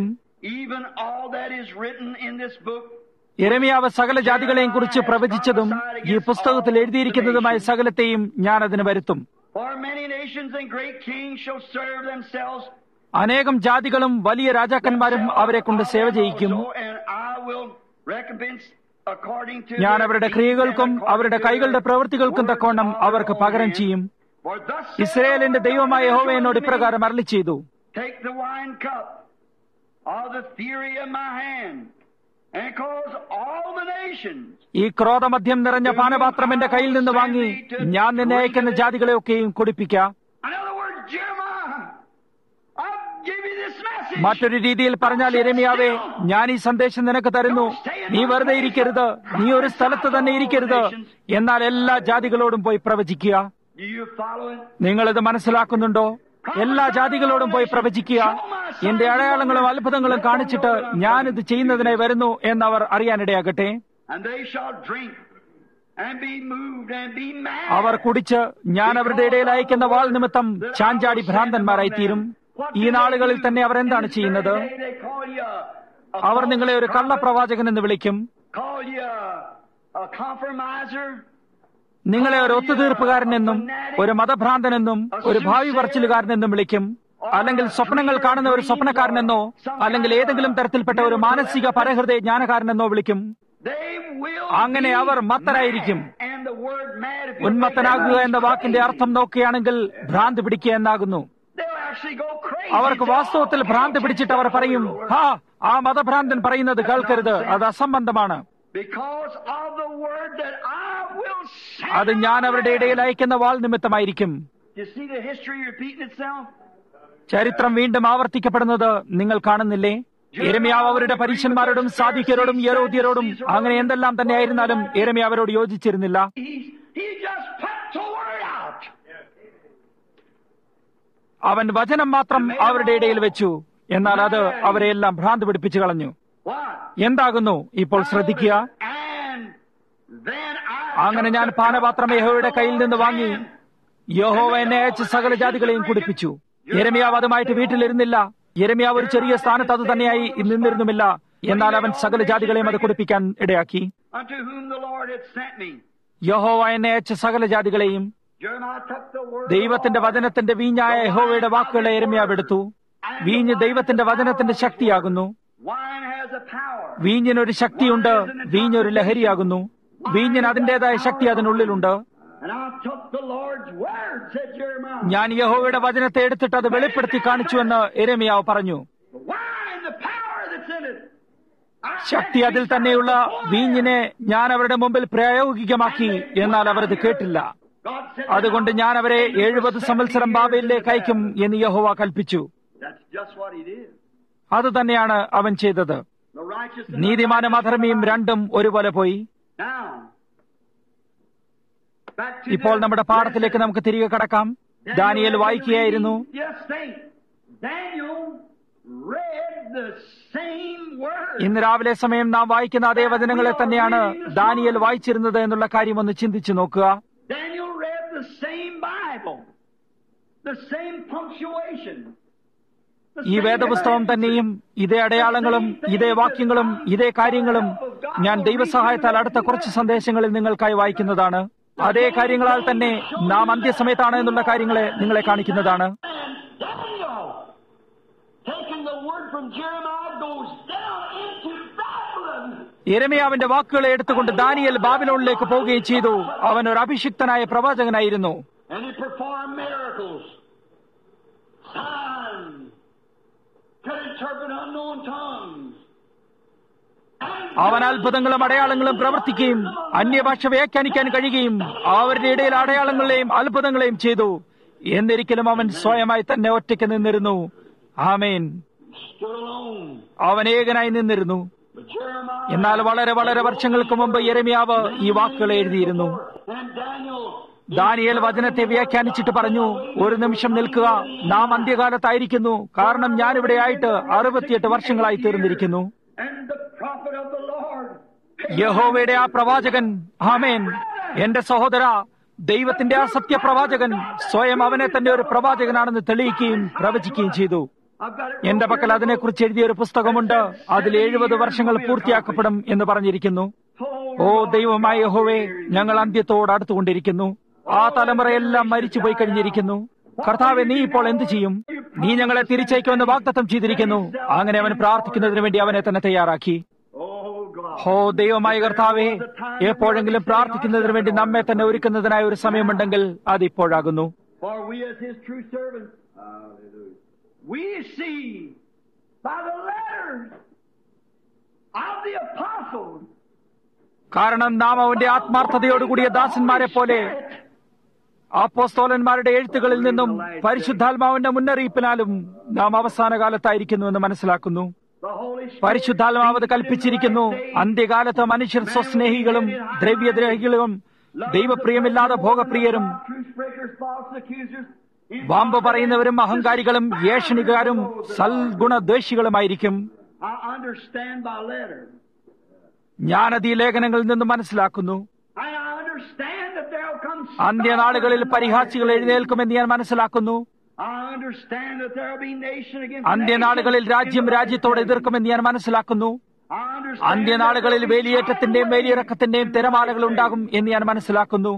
യെരമ്യാവ് സകല ജാതികളെയും കുറിച്ച് പ്രവചിച്ചതും ഈ പുസ്തകത്തിൽ എഴുതിയിരിക്കുന്നതുമായ സകലത്തെയും ഞാൻ അതിന് വരുത്തും. അനേകം ജാതികളും വലിയ രാജാക്കന്മാരും അവരെ കൊണ്ട് സേവ ചെയ്യിക്കും. ഞാൻ അവരുടെ ക്രിയകൾക്കും അവരുടെ കൈകളുടെ പ്രവൃത്തികൾക്കും തക്കവണ്ണം അവർക്ക് പകരം ചെയ്യും. ഇസ്രായേലിന്റെ ദൈവമായ യഹോവ എന്നോട് ഇപ്രകാരം അരുളി ചെയ്തു, ഈ ക്രോധമദ്യം നിറഞ്ഞ പാനപാത്രം എന്റെ കയ്യിൽ നിന്ന് വാങ്ങി ഞാൻ നിന്നെ അയക്കുന്ന ജാതികളെയൊക്കെയും കുടിപ്പിക്കാം. മറ്റൊരു രീതിയിൽ പറഞ്ഞാൽ, യെരമ്യാവേ, ഞാൻ ഈ സന്ദേശം നിനക്ക് തരുന്നു. നീ വെറുതെ ഇരിക്കരുത്, നീ ഒരു സ്ഥലത്ത് തന്നെ ഇരിക്കരുത്, എന്നാൽ എല്ലാ ജാതികളോടും പോയി പ്രവചിക്കുക. നിങ്ങളിത് മനസ്സിലാക്കുന്നുണ്ടോ? എല്ലാ ജാതികളോടും പോയി പ്രവചിക്കുക. എന്റെ അടയാളങ്ങളും അത്ഭുതങ്ങളും കാണിച്ചിട്ട് ഞാനിത് ചെയ്യുന്നതിനായി വരുന്നു എന്നവർ അറിയാനിടയാകട്ടെ. അവർ കുടിച്ച് ഞാൻ അവരുടെ ഇടയിൽ അയക്കുന്ന വാൾ നിമിത്തം ചാഞ്ചാടി ഭ്രാന്തന്മാരായി തീരും. ഈ നാളുകളിൽ തന്നെ അവർ എന്താണ് ചെയ്യുന്നത്? അവർ നിങ്ങളെ ഒരു കള്ളപ്രവാചകൻ എന്ന് വിളിക്കും, നിങ്ങളെ ഒരു ഒത്തുതീർപ്പുകാരനെന്നും ഒരു മതഭ്രാന്തനെന്നും ഒരു ഭാവി പറച്ചിലുകാരനെന്നും വിളിക്കും, അല്ലെങ്കിൽ സ്വപ്നങ്ങൾ കാണുന്ന ഒരു സ്വപ്നക്കാരനെന്നോ അല്ലെങ്കിൽ ഏതെങ്കിലും തരത്തിൽപ്പെട്ട ഒരു മാനസിക പരഹൃദയ ജ്ഞാനക്കാരനെന്നോ വിളിക്കും. അങ്ങനെ അവർ മത്തരായിരിക്കും. ഉന്മത്തനാകുക എന്ന വാക്കിന്റെ അർത്ഥം നോക്കുകയാണെങ്കിൽ ഭ്രാന്ത് പിടിക്കുക എന്നാകുന്നു. അവർക്ക് വാസ്തവത്തിൽ ഭ്രാന്ത് പിടിച്ചിട്ട് അവർ പറയും, ഹാ, ആ മതഭ്രാന്തൻ പറയുന്നത് കേൾക്കരുത്, അത് അസംബന്ധമാണ്. അത് ഞാൻ അവരുടെ ഇടയിൽ അയക്കുന്ന വാൾ നിമിത്തമായിരിക്കും. ചരിത്രം വീണ്ടും ആവർത്തിക്കപ്പെടുന്നത് നിങ്ങൾ കാണുന്നില്ലേ? യെരമ്യാവ് അവരുടെ പരീശന്മാരോടും സാദിക്യരോടും യഹൂദ്യരോടും അങ്ങനെ എന്തെല്ലാം തന്നെ ആയിരുന്നാലും യെരമ്യാവ് അവരോട് യോജിച്ചിരുന്നില്ല. അവൻ വചനം മാത്രം അവരുടെ ഇടയിൽ വെച്ചു, എന്നാൽ അത് അവരെയെല്ലാം ഭ്രാന്ത് പിടിപ്പിച്ചു കളഞ്ഞു. എന്താകുന്നു ഇപ്പോൾ? ശ്രദ്ധിക്കുക. അങ്ങനെ ഞാൻ പാനപാത്രം യഹോവയുടെ കയ്യിൽ നിന്ന് വാങ്ങി യഹോവ എന്നെ അയച്ച് സകല ജാതികളെയും കുടിപ്പിച്ചു. യെരമ്യാവ് അതുമായിട്ട് വീട്ടിലിരുന്നില്ല. യെരമ്യാവ് ഒരു ചെറിയ സ്ഥാനത്ത് അത് തന്നെയായി നിന്നിരുന്നുമില്ല. എന്നാൽ അവൻ സകല ജാതികളെയും അത് കുടിപ്പിക്കാൻ ഇടയാക്കി. യഹോവ എന്നെ അയച്ച സകല ജാതികളെയും. ദൈവത്തിന്റെ വചനത്തിന്റെ വീഞ്ഞായ യഹോവയുടെ വാക്കുകളെ യെരമ്യാവ് എടുത്തു. വീഞ്ഞ് ദൈവത്തിന്റെ വചനത്തിന്റെ ശക്തിയാകുന്നു. വീഞ്ഞിനൊരു ശക്തിയുണ്ട്. വീഞ്ഞൊരു ലഹരിയാകുന്നു. വീഞ്ഞിന് അതിന്റേതായ ശക്തി അതിനുള്ളിലുണ്ട്. ഞാൻ യഹോവയുടെ വചനത്തെ എടുത്തിട്ട് അത് വെളിപ്പെടുത്തി കാണിച്ചുവെന്ന് യെരമ്യാവ് പറഞ്ഞു. ശക്തി അതിൽ തന്നെയുള്ള വീഞ്ഞിനെ ഞാൻ അവരുടെ മുമ്പിൽ പ്രായോഗികമാക്കി, എന്നാൽ അവരത് കേട്ടില്ല. അതുകൊണ്ട് ഞാൻ അവരെ എഴുപത് സംവത്സരം ബാബേലിലേക്ക് അയക്കും എന്ന് യഹോവ കൽപ്പിച്ചു. അത് തന്നെയാണ് അവൻ ചെയ്തത്. നീതിമാനും അധർമ്മിയും രണ്ടും ഒരുപോലെ പോയി. ഇപ്പോൾ നമ്മുടെ പാഠത്തിലേക്ക് നമുക്ക് തിരികെ കടക്കാം. ദാനിയേൽ വായിക്കുകയായിരുന്നു. ഇന്ന് രാവിലെ സമയം നാം വായിക്കുന്ന അതേ വചനങ്ങളെ തന്നെയാണ് ദാനിയേൽ വായിച്ചിരുന്നത് എന്നുള്ള കാര്യം ഒന്ന് ചിന്തിച്ചു നോക്കുക. ഈ വേദപുസ്തകം തന്നെയും ഇതേ അടയാളങ്ങളും ഇതേ വാക്യങ്ങളും ഇതേ കാര്യങ്ങളും ഞാൻ ദൈവസഹായത്താൽ അടുത്ത കുറച്ച് സന്ദേശങ്ങളിൽ നിങ്ങൾക്കായി വായിക്കുന്നതാണ്. അതേ കാര്യങ്ങളാൽ തന്നെ നാം അന്ത്യസമയത്താണ് എന്നുള്ള കാര്യങ്ങളെ നിങ്ങളെ കാണിക്കുന്നതാണ്. യെരമ്യാവിന്റെ വാക്കുകളെ എടുത്തുകൊണ്ട് ദാനിയേൽ ബാബിലോണിലേക്ക് പോവുകയും ചെയ്തു. അവൻ ഒരു അഭിഷിക്തനായ പ്രവാചകനായിരുന്നു. And he performed miracles, signs, could interpret unknown tongues. അവൻ അത്ഭുതങ്ങളും അടയാളങ്ങളും പ്രവർത്തിക്കുകയും അന്യഭാഷ വ്യാഖ്യാനിക്കാൻ കഴിയുകയും അവരുടെ ഇടയിൽ അടയാളങ്ങളെയും അത്ഭുതങ്ങളെയും ചെയ്തു. എന്നിരിക്കലും അവൻ സ്വയമായി തന്നെ ഒറ്റയ്ക്ക് നിന്നിരുന്നു. ആമേൻ. അവൻ ഏകനായി നിന്നിരുന്നു. എന്നാൽ വളരെ വളരെ വർഷങ്ങൾക്ക് മുമ്പ് യെരമ്യാവ് ഈ വാക്കുകൾ എഴുതിയിരുന്നു. ദാനിയേൽ വചനത്തെ വ്യാഖ്യാനിച്ചിട്ട് പറഞ്ഞു, ഒരു നിമിഷം നിൽക്കുക, നാം അന്ത്യകാലത്തായിരിക്കുന്നു. കാരണം ഞാനിവിടെ ആയിട്ട് അറുപത്തിയെട്ട് വർഷങ്ങളായി തീർന്നിരിക്കുന്നു. യഹോവയുടെ ആ പ്രവാചകൻ, ആമേൻ, എന്റെ സഹോദര, ദൈവത്തിന്റെ ആ സത്യപ്രവാചകൻ സ്വയം അവനെ തന്നെ ഒരു പ്രവാചകനാണെന്ന് തെളിയിക്കുകയും പ്രവചിക്കുകയും ചെയ്തു. എന്റെ പക്കൽ അതിനെക്കുറിച്ച് എഴുതിയ ഒരു പുസ്തകമുണ്ട്. അതിൽ എഴുപത് വർഷങ്ങൾ പൂർത്തിയാക്കപ്പെടും എന്ന് പറഞ്ഞിരിക്കുന്നു. ഓ ദൈവമായ യഹോവേ, ഞങ്ങൾ അന്ത്യത്തോട് അടുത്തുകൊണ്ടിരിക്കുന്നു. ആ തലമുറയെല്ലാം മരിച്ചുപോയി കഴിഞ്ഞിരിക്കുന്നു. കർത്താവെ, നീ ഇപ്പോൾ എന്ത് ചെയ്യും? നീ ഞങ്ങളെ തിരിച്ചയക്കുമെന്ന് വാഗ്ദത്തം ചെയ്തിരിക്കുന്നു. അങ്ങനെ അവൻ പ്രാർത്ഥിക്കുന്നതിന് വേണ്ടി അവനെ തന്നെ തയ്യാറാക്കി. ഹോ ദൈവമായ കർത്താവേ, എപ്പോഴെങ്കിലും പ്രാർത്ഥിക്കുന്നതിന് വേണ്ടി നമ്മെ തന്നെ ഒരുക്കുന്നതിനായ ഒരു സമയമുണ്ടെങ്കിൽ അതിപ്പോഴാകുന്നു. We see by the letters of the apostles. കാരണം നാം അവന്റെ ആത്മാർത്ഥതയോടുകൂടിയ ദാസന്മാരെ പോലെ അപ്പോസ്തലന്മാരുടെ എഴുത്തുകളിൽ നിന്നും പരിശുദ്ധാത്മാവിന്റെ മുന്നറിയിപ്പിനാലും നാം അവസാന കാലത്തായിരിക്കുന്നു എന്ന് മനസ്സിലാക്കുന്നു. പരിശുദ്ധാത്മാവ് കൽപ്പിച്ചിരിക്കുന്നു, അന്ത്യകാലത്ത് മനുഷ്യർ സ്വസ്നേഹികളും ദ്രവ്യദ്രോഹികളും ദൈവപ്രിയമില്ലാതെ ഭോഗപ്രിയരും വാമ്പ് പറയുന്നവരും അഹങ്കാരികളും ഏഷണികാരും സൽഗുണദ്വേഷികളുമായിരിക്കും. ഞാനത് ഈ ലേഖനങ്ങളിൽ നിന്ന് മനസ്സിലാക്കുന്നു. അന്ത്യനാളുകളിൽ പരിഹാസികൾ എഴുന്നേൽക്കുമെന്ന് ഞാൻ മനസ്സിലാക്കുന്നു. അന്ത്യനാളുകളിൽ രാജ്യം രാജ്യത്തോട് എതിർക്കുമെന്ന് ഞാൻ മനസ്സിലാക്കുന്നു. അന്ത്യനാളുകളിൽ വേലിയേറ്റത്തിന്റെയും വേലിയിറക്കത്തിന്റെയും തിരമാലകൾ ഉണ്ടാകും എന്ന് ഞാൻ മനസ്സിലാക്കുന്നു.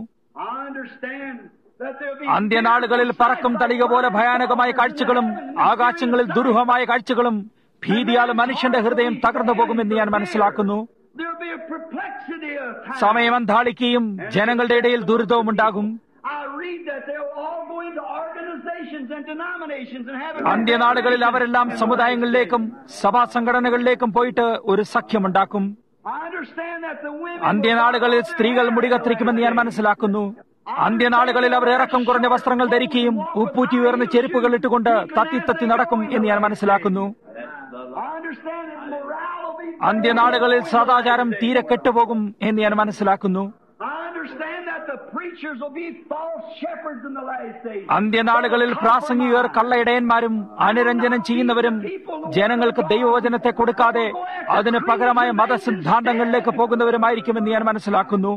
അന്ത്യനാളുകളിൽ പറക്കും തളിക പോലെ ഭയാനകമായ കാഴ്ചകളും ആകാശങ്ങളിൽ ദുരൂഹമായ കാഴ്ചകളും ഭീതിയാൽ മനുഷ്യന്റെ ഹൃദയം തകർന്നു പോകുമെന്ന് ഞാൻ മനസ്സിലാക്കുന്നു. സമയം അന്താളിക്കുകയും ജനങ്ങളുടെ ഇടയിൽ ദുരിതവും ഉണ്ടാകും. അന്ത്യനാളുകളിൽ അവരെല്ലാം സമുദായങ്ങളിലേക്കും സഭാ സംഘടനകളിലേക്കും പോയിട്ട് ഒരു സഖ്യമുണ്ടാക്കും. അന്ത്യനാളുകളിൽ സ്ത്രീകൾ മുടി കത്തിരിക്കുമെന്ന് ഞാൻ മനസ്സിലാക്കുന്നു. അന്ത്യനാളുകളിൽ അവർ ഇറക്കം കുറഞ്ഞ വസ്ത്രങ്ങൾ ധരിക്കുകയും ഉപ്പൂറ്റി ഉയർന്ന ചെരുപ്പുകൾ ഇട്ടുകൊണ്ട് തത്തി തത്തി നടക്കും എന്ന് ഞാൻ മനസ്സിലാക്കുന്നു. അന്ത്യനാളുകളിൽ സദാചാരം തീരെ കെട്ടുപോകും എന്ന് ഞാൻ മനസ്സിലാക്കുന്നു. അന്ത്യനാളുകളിൽ പ്രാസംഗികർ കള്ളയിടയന്മാരും അനുരഞ്ജനം ചെയ്യുന്നവരും ജനങ്ങൾക്ക് ദൈവവചനത്തെ കൊടുക്കാതെ അതിന് പകരമായ മതസിദ്ധാന്തങ്ങളിലേക്ക് പോകുന്നവരുമായിരിക്കുമെന്ന് ഞാൻ മനസ്സിലാക്കുന്നു.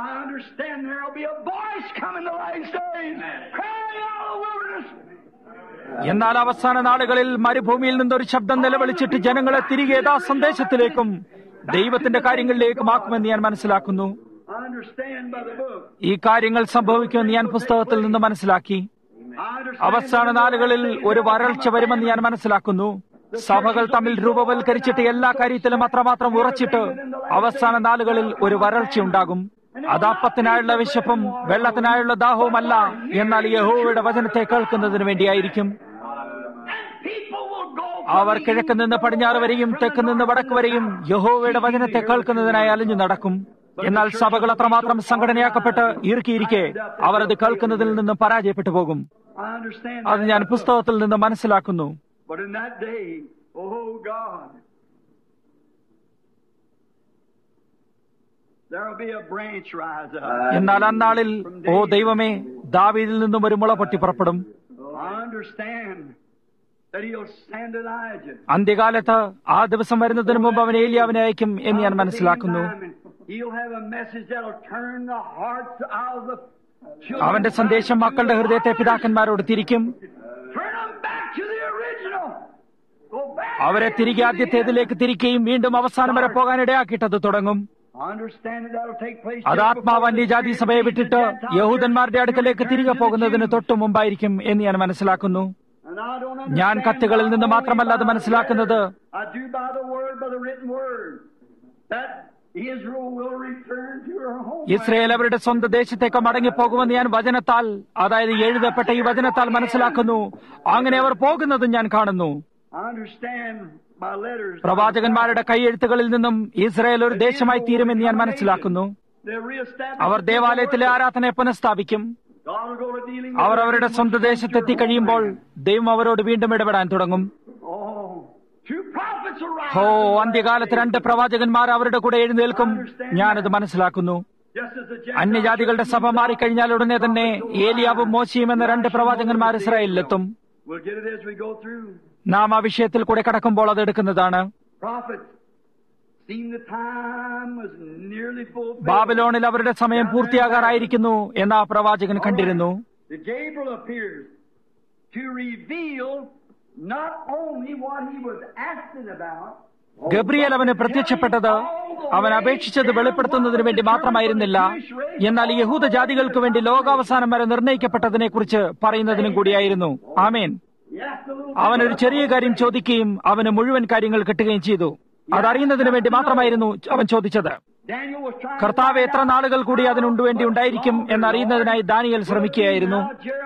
എന്നാൽ അവസാന നാളുകളിൽ മരുഭൂമിയിൽ നിന്നൊരു ശബ്ദം നിലവിളിച്ചിട്ട് ജനങ്ങളെ തിരികെ യഥാ സന്ദേശത്തിലേക്കും ദൈവത്തിന്റെ കാര്യങ്ങളിലേക്കും ആക്കുമെന്ന് ഞാൻ മനസ്സിലാക്കുന്നു. ഈ കാര്യങ്ങൾ സംഭവിക്കുമെന്ന് ഞാൻ പുസ്തകത്തിൽ നിന്ന് മനസ്സിലാക്കി. അവസാന നാളുകളിൽ ഒരു വരൾച്ച വരുമെന്ന് ഞാൻ മനസ്സിലാക്കുന്നു. സഭകൾ തമ്മിൽ രൂപവൽക്കരിച്ചിട്ട് എല്ലാ കാര്യത്തിലും അത്രമാത്രം ഉറച്ചിട്ട് അവസാന നാളുകളിൽ ഒരു വരൾച്ച ഉണ്ടാകും. അത് അപ്പത്തിനായുള്ള വിശപ്പും വെള്ളത്തിനായുള്ള ദാഹവുമല്ല, എന്നാൽ യഹോവയുടെ വചനത്തെ കേൾക്കുന്നതിന് വേണ്ടിയായിരിക്കും. അവർ കിഴക്ക് നിന്ന് പടിഞ്ഞാറ് വരെയും തെക്ക് നിന്ന് വടക്ക് വരെയും യഹോവയുടെ വചനത്തെ കേൾക്കുന്നതിനായി അലിഞ്ഞു നടക്കും. എന്നാൽ സഭകൾ അത്രമാത്രം സംഘടനയാക്കപ്പെട്ട് ഇറുക്കിയിരിക്കെ അവർ അത് കേൾക്കുന്നതിൽ നിന്ന് പരാജയപ്പെട്ടു പോകും. അത് ഞാൻ പുസ്തകത്തിൽ നിന്ന് മനസ്സിലാക്കുന്നു. എന്നാൽ അന്നാളിൽ, ഓ ദൈവമേ, ദാവീദിൽ നിന്നും ഒരു മുള പൊട്ടി പുറപ്പെടും. അന്ത്യകാലത്ത് ആ ദിവസം വരുന്നതിന് മുമ്പ് അവൻ ഏലിയാവിനെ അയക്കും എന്ന് ഞാൻ മനസ്സിലാക്കുന്നു. അവന്റെ സന്ദേശം മക്കളുടെ ഹൃദയത്തെ പിതാക്കന്മാരോട് തിരിക്കും. അവരെ തിരികെ ആദ്യത്തേതിലേക്ക് തിരിക്കുകയും വീണ്ടും അവസാനം വരെ പോകാനിടയാക്കിയിട്ടത് തുടങ്ങും. അത് ആത്മാവ് അന്യജാതി സഭയെ വിട്ടിട്ട് യഹൂദന്മാരുടെ അടുക്കലേക്ക് തിരികെ പോകുന്നതിന് തൊട്ടു മുമ്പായിരിക്കും എന്ന് ഞാൻ മനസ്സിലാക്കുന്നു. ഞാൻ കത്തുകളിൽ നിന്ന് മാത്രമല്ല അത് മനസ്സിലാക്കുന്നത്. Israel will return to her home. Israel അവരുടെ സ്വന്തം ദേശത്തേക്ക് മടങ്ങിപ്പോകുമെന്ന് ഞാൻ വചനത്താൽ, അതായത് എഴുതപ്പെട്ട ഈ വചനത്താൽ മനസ്സിലാക്കുന്നു. അങ്ങനെ അവർ പോകുന്നതും ഞാൻ കാണുന്നു. I understand by letters. പ്രവാചകന്മാരുടെ കൈയെഴുത്തുകളിൽ നിന്നും ഇസ്രയേൽ ഒരു ദേശമായി തീരുമെന്ന് ഞാൻ മനസ്സിലാക്കുന്നു. They'll reestablish. അവർ ദേവാലയത്തിലെ ആരാധനയെ പുനഃസ്ഥാപിക്കും. God will go to dealing. അവർ അവരുടെ സ്വന്തം ദേശത്തെത്തി കഴിയുമ്പോൾ ദൈവം അവരോട് വീണ്ടും ഇടപെടാൻ തുടങ്ങും. Oh, two prophets arise. ഹോ, അന്ത്യകാലത്ത് രണ്ട് പ്രവാചകന്മാർ അവരുടെ കൂടെ എഴുന്നേൽക്കും. ഞാനത് മനസ്സിലാക്കുന്നു. Just as the Gentiles. അന്യജാതികളുടെ സഭ മാറിക്കഴിഞ്ഞാൽ ഉടനെ തന്നെ ഏലിയാവും മോശയും എന്ന രണ്ട് പ്രവാചകന്മാർ ഇസ്രായേലിലെത്തും. We'll get it as we go through. നാം ആ വിഷയത്തിൽ കൂടെ കടക്കുമ്പോൾ അത് എടുക്കുന്നതാണ്. Prophets seen the time was nearly fulfilled. ബാബിലോണിൽ അവരുടെ സമയം പൂർത്തിയാകാറായിരിക്കുന്നു എന്ന് ആ പ്രവാചകൻ കണ്ടിരുന്നു. The Gabriel appears to reveal not only what he was asking about. Gabriel അവന് പ്രത്യക്ഷപ്പെട്ടത് അവൻ അപേക്ഷിച്ചത് വെളിപ്പെടുത്തുന്നതിന് വേണ്ടി മാത്രമായിരുന്നില്ല, എന്നാൽ യഹൂദ ജാതികൾക്ക് വേണ്ടി ലോകാവസാനം വരെ നിർണയിക്കപ്പെട്ടതിനെ കുറിച്ച് പറയുന്നതിനും കൂടിയായിരുന്നു. ആമേൻ. അവനൊരു ചെറിയ കാര്യം ചോദിക്കുകയും അവന് മുഴുവൻ കാര്യങ്ങൾ കിട്ടുകയും ചെയ്തു. അതറിയുന്നതിന് വേണ്ടി മാത്രമായിരുന്നു അവൻ ചോദിച്ചത്. കർത്താവ് എത്ര നാളുകൾ കൂടി അതിനുണ്ടു വേണ്ടി ഉണ്ടായിരിക്കും എന്നറിയുന്നതിനായി ദാനിയേൽ ശ്രമിക്കുകയായിരുന്നു.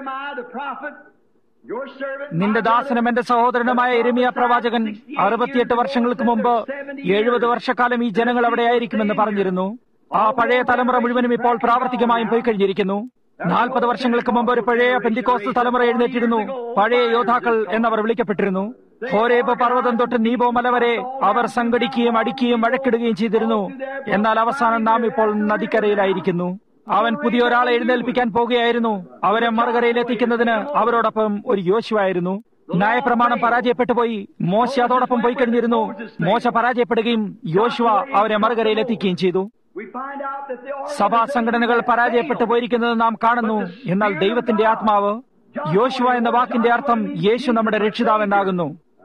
നിന്റെ ദാസനും എന്റെ സഹോദരനുമായ യിരെമ്യാ പ്രവാചകൻ അറുപത്തിയെട്ട് വർഷങ്ങൾക്ക് മുമ്പ് എഴുപത് വർഷക്കാലം ഈ ജനങ്ങൾ അവിടെ ആയിരിക്കുമെന്ന് പറഞ്ഞിരുന്നു. ആ പഴയ തലമുറ മുഴുവനും ഇപ്പോൾ പ്രാവർത്തികമായും പോയി കഴിഞ്ഞിരിക്കുന്നു. നാൽപ്പത് വർഷങ്ങൾക്ക് മുമ്പ് ഒരു പഴയ പെന്തിക്കോസ്ത് തലമുറ എഴുന്നേറ്റിരുന്നു. പഴയ യോദ്ധാക്കൾ എന്നവർ വിളിക്കപ്പെട്ടിരുന്നു. ഹോരേബ് പർവ്വതം തൊട്ട് നീബോ മല വരെ അവർ സംഘടിക്കുകയും അടിക്കുകയും വഴക്കിടുകയും ചെയ്തിരുന്നു. എന്നാൽ അവസാനം നാം ഇപ്പോൾ നദിക്കരയിലായിരിക്കുന്നു. അവൻ പുതിയ ഒരാളെ എഴുന്നേൽപ്പിക്കാൻ പോകുകയായിരുന്നു. അവരെ മറുകരയിലെത്തിക്കുന്നതിന് അവരോടൊപ്പം ഒരു യോശുവായിരുന്നു. ന്യായപ്രമാണം പരാജയപ്പെട്ടു പോയി. മോശ അതോടൊപ്പം പോയി കഴിഞ്ഞിരുന്നു. മോശ പരാജയപ്പെടുകയും യോശുവ അവരെ മറുകരയിലെത്തിക്കുകയും ചെയ്തു. സഭാ സംഘടനകൾ പരാജയപ്പെട്ടു പോയിരിക്കുന്നത് നാം കാണുന്നു. എന്നാൽ ദൈവത്തിന്റെ ആത്മാവ്, യോശുവ എന്ന വാക്കിന്റെ അർത്ഥം യേശു നമ്മുടെ രക്ഷിതാവെന്നാകുന്നു.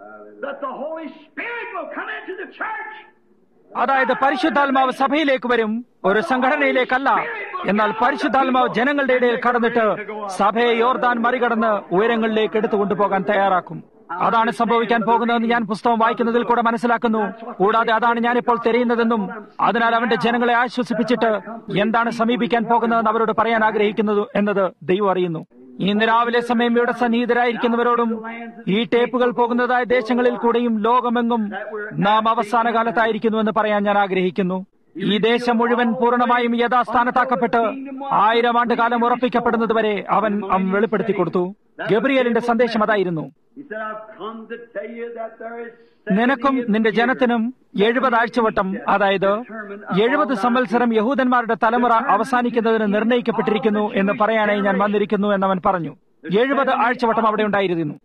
അതായത് പരിശുദ്ധാത്മാവ് സഭയിലേക്ക് വരും, ഒരു സംഘടനയിലേക്കല്ല. എന്നാൽ പരിശുദ്ധാത്മാവ് ജനങ്ങളുടെ ഇടയിൽ കടന്നിട്ട് സഭയെ യോർദാൻ മറികടന്ന് ഉയരങ്ങളിലേക്ക് എടുത്തുകൊണ്ടുപോകാൻ തയ്യാറാക്കും. അതാണ് സംഭവിക്കാൻ പോകുന്നതെന്ന് ഞാൻ പുസ്തകം വായിക്കുന്നതിൽ കൂടെ മനസ്സിലാക്കുന്നു. കൂടാതെ അതാണ് ഞാനിപ്പോൾ തിരയുന്നതെന്നും അതിനാൽ അവന്റെ ജനങ്ങളെ ആശ്വസിപ്പിച്ചിട്ട് എന്താണ് സമീപിക്കാൻ പോകുന്നതെന്ന് അവരോട് പറയാൻ ആഗ്രഹിക്കുന്നത് എന്നത് ദൈവം അറിയുന്നു. ഇന്ന് രാവിലെ സമയം ഇവിടെ സന്നിഹിതരായിരിക്കുന്നവരോടും ഈ ടേപ്പുകൾ പോകുന്നതായ ദേശങ്ങളിൽ കൂടെയും ലോകമെങ്ങും നാം അവസാന കാലത്തായിരിക്കുന്നുവെന്ന് പറയാൻ ഞാൻ ആഗ്രഹിക്കുന്നു. ഈ ദേശം മുഴുവൻ പൂർണ്ണമായും യഥാസ്ഥാനത്താക്കപ്പെട്ട് ആയിരം ആണ്ട് കാലം ഉറപ്പിക്കപ്പെടുന്നത് വരെ അവൻ അവൻ വെളിപ്പെടുത്തി കൊടുത്തു. ഗബ്രിയേലിന്റെ സന്ദേശം അതായിരുന്നു. നിനക്കും നിന്റെ ജനത്തിനും എഴുപത് ആഴ്ചവട്ടം, അതായത് എഴുപത് സംവത്സരം യഹൂദന്മാരുടെ തലമുറ അവസാനിക്കുന്നതിന് നിർണയിക്കപ്പെട്ടിരിക്കുന്നു എന്ന് പറയാനായി ഞാൻ വന്നിരിക്കുന്നു എന്നവൻ പറഞ്ഞു. എഴുപത് ആഴ്ചവട്ടം അവിടെ ഉണ്ടായിരുന്നു.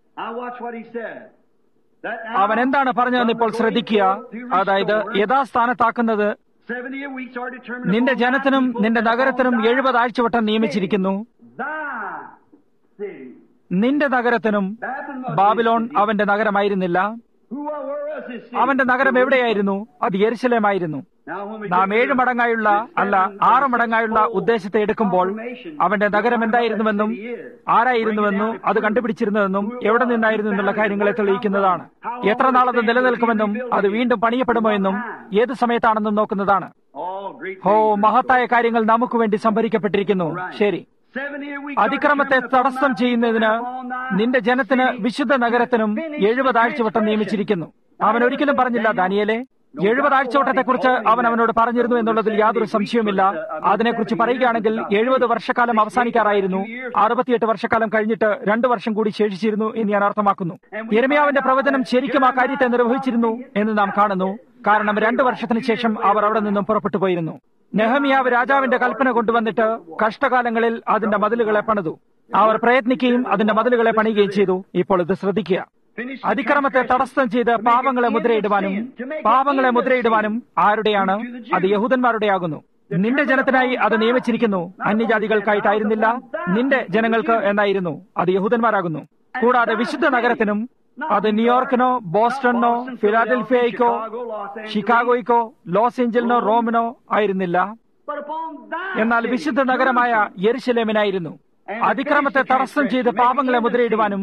അവൻ എന്താണ് പറഞ്ഞതെന്ന് ഇപ്പോൾ ശ്രദ്ധിക്കുക. അതായത് യഥാസ്ഥാനത്താക്കുന്നത് നിന്റെ ജനത്തിനും നിന്റെ നഗരത്തിനും എഴുപത് ആഴ്ചവട്ടം നിയമിച്ചിരിക്കുന്നു. നിന്റെ നഗരത്തിനും ബാബിലോൺ അവന്റെ നഗരമായിരുന്നില്ല. അവന്റെ നഗരം എവിടെയായിരുന്നു? അത് യെരുശലേമായിരുന്നു. നാം ഏഴ് മടങ്ങായുള്ള അല്ല ആറ് മടങ്ങായുള്ള ഉദ്ദേശത്തെ എടുക്കുമ്പോൾ അവന്റെ നഗരം എന്തായിരുന്നുവെന്നും ആരായിരുന്നുവെന്നും അത് കണ്ടുപിടിച്ചിരുന്നതെന്നും എവിടെ നിന്നായിരുന്നു എന്നുള്ള കാര്യങ്ങളെ തെളിയിക്കുന്നതാണ്. എത്ര നാളത് നിലനിൽക്കുമെന്നും അത് വീണ്ടും പണിയപ്പെടുമോ എന്നും ഏത് സമയത്താണെന്നും നോക്കുന്നതാണ്. ഓ, മഹത്തായ കാര്യങ്ങൾ നമുക്ക് വേണ്ടി സംഭരിക്കപ്പെട്ടിരിക്കുന്നു. ശരി, അതിക്രമത്തെ തടസ്സം ചെയ്യുന്നതിന് നിന്റെ ജനത്തിന് വിശുദ്ധ നഗരത്തിനും എഴുപത് ആഴ്ചവട്ടം നിയമിച്ചിരിക്കുന്നു. അവൻ ഒരിക്കലും പറഞ്ഞില്ല ദാനിയേലേ, എഴുപത് ആഴ്ചവട്ടത്തെക്കുറിച്ച് അവൻ അവനോട് പറഞ്ഞിരുന്നു എന്നുള്ളതിൽ യാതൊരു സംശയവുമില്ല. അതിനെക്കുറിച്ച് പറയുകയാണെങ്കിൽ എഴുപത് വർഷക്കാലം അവസാനിക്കാറായിരുന്നു. അറുപത്തിയെട്ട് വർഷക്കാലം കഴിഞ്ഞിട്ട് രണ്ടു വർഷം കൂടി ശേഷിച്ചിരുന്നു എന്ന് ഞാൻ അർത്ഥമാക്കുന്നു. യിരെമ്യാവിന്റെ പ്രവചനം ശരിക്കും ആ കാര്യത്തെ നിർവഹിച്ചിരുന്നു എന്ന് നാം കാണുന്നു. കാരണം രണ്ടു വർഷത്തിന് ശേഷം അവർ അവിടെ നിന്നും പുറപ്പെട്ടു പോയിരുന്നു. നെഹമ്യാവ് രാജാവിന്റെ കൽപ്പന കൊണ്ടുവന്നിട്ട് കഷ്ടകാലങ്ങളിൽ അതിന്റെ മതിലുകളെ പണിതു. അവർ പ്രയത്നിക്കുകയും അതിന്റെ മതിലുകളെ പണിയുകയും ചെയ്തു. ഇപ്പോൾ ഇത് ശ്രദ്ധിക്കുക. അതിക്രമത്തെ തടസ്സം ചെയ്ത് പാപങ്ങളെ മുദ്രയിടുവാനും പാപങ്ങളെ മുദ്രയിടുവാനും ആരുടെയാണ്? അത് യഹൂദന്മാരുടെയാകുന്നു. നിന്റെ ജനത്തിനായി അത് നിയമിച്ചിരിക്കുന്നു. അന്യജാതികൾക്കായിട്ടായിരുന്നില്ല, നിന്റെ ജനങ്ങൾക്ക് എന്നായിരുന്നു. അത് യഹൂദന്മാരാകുന്നു. കൂടാതെ വിശുദ്ധ നഗരത്തിനും അത് ന്യൂയോർക്കിനോ ബോസ്റ്റണിനോ ഫിലാഡൽഫിയയ്ക്കോ ഷിക്കാഗോയ്ക്കോ ലോസ് ഏഞ്ചലിനോ റോമിനോ ആയിരുന്നില്ല. എന്നാൽ വിശുദ്ധ നഗരമായ യെരുശലേമിനായിരുന്നു. അതിക്രമത്തെ തടസ്സം ചെയ്ത് പാപങ്ങളെ മുദ്രയിടുവാനും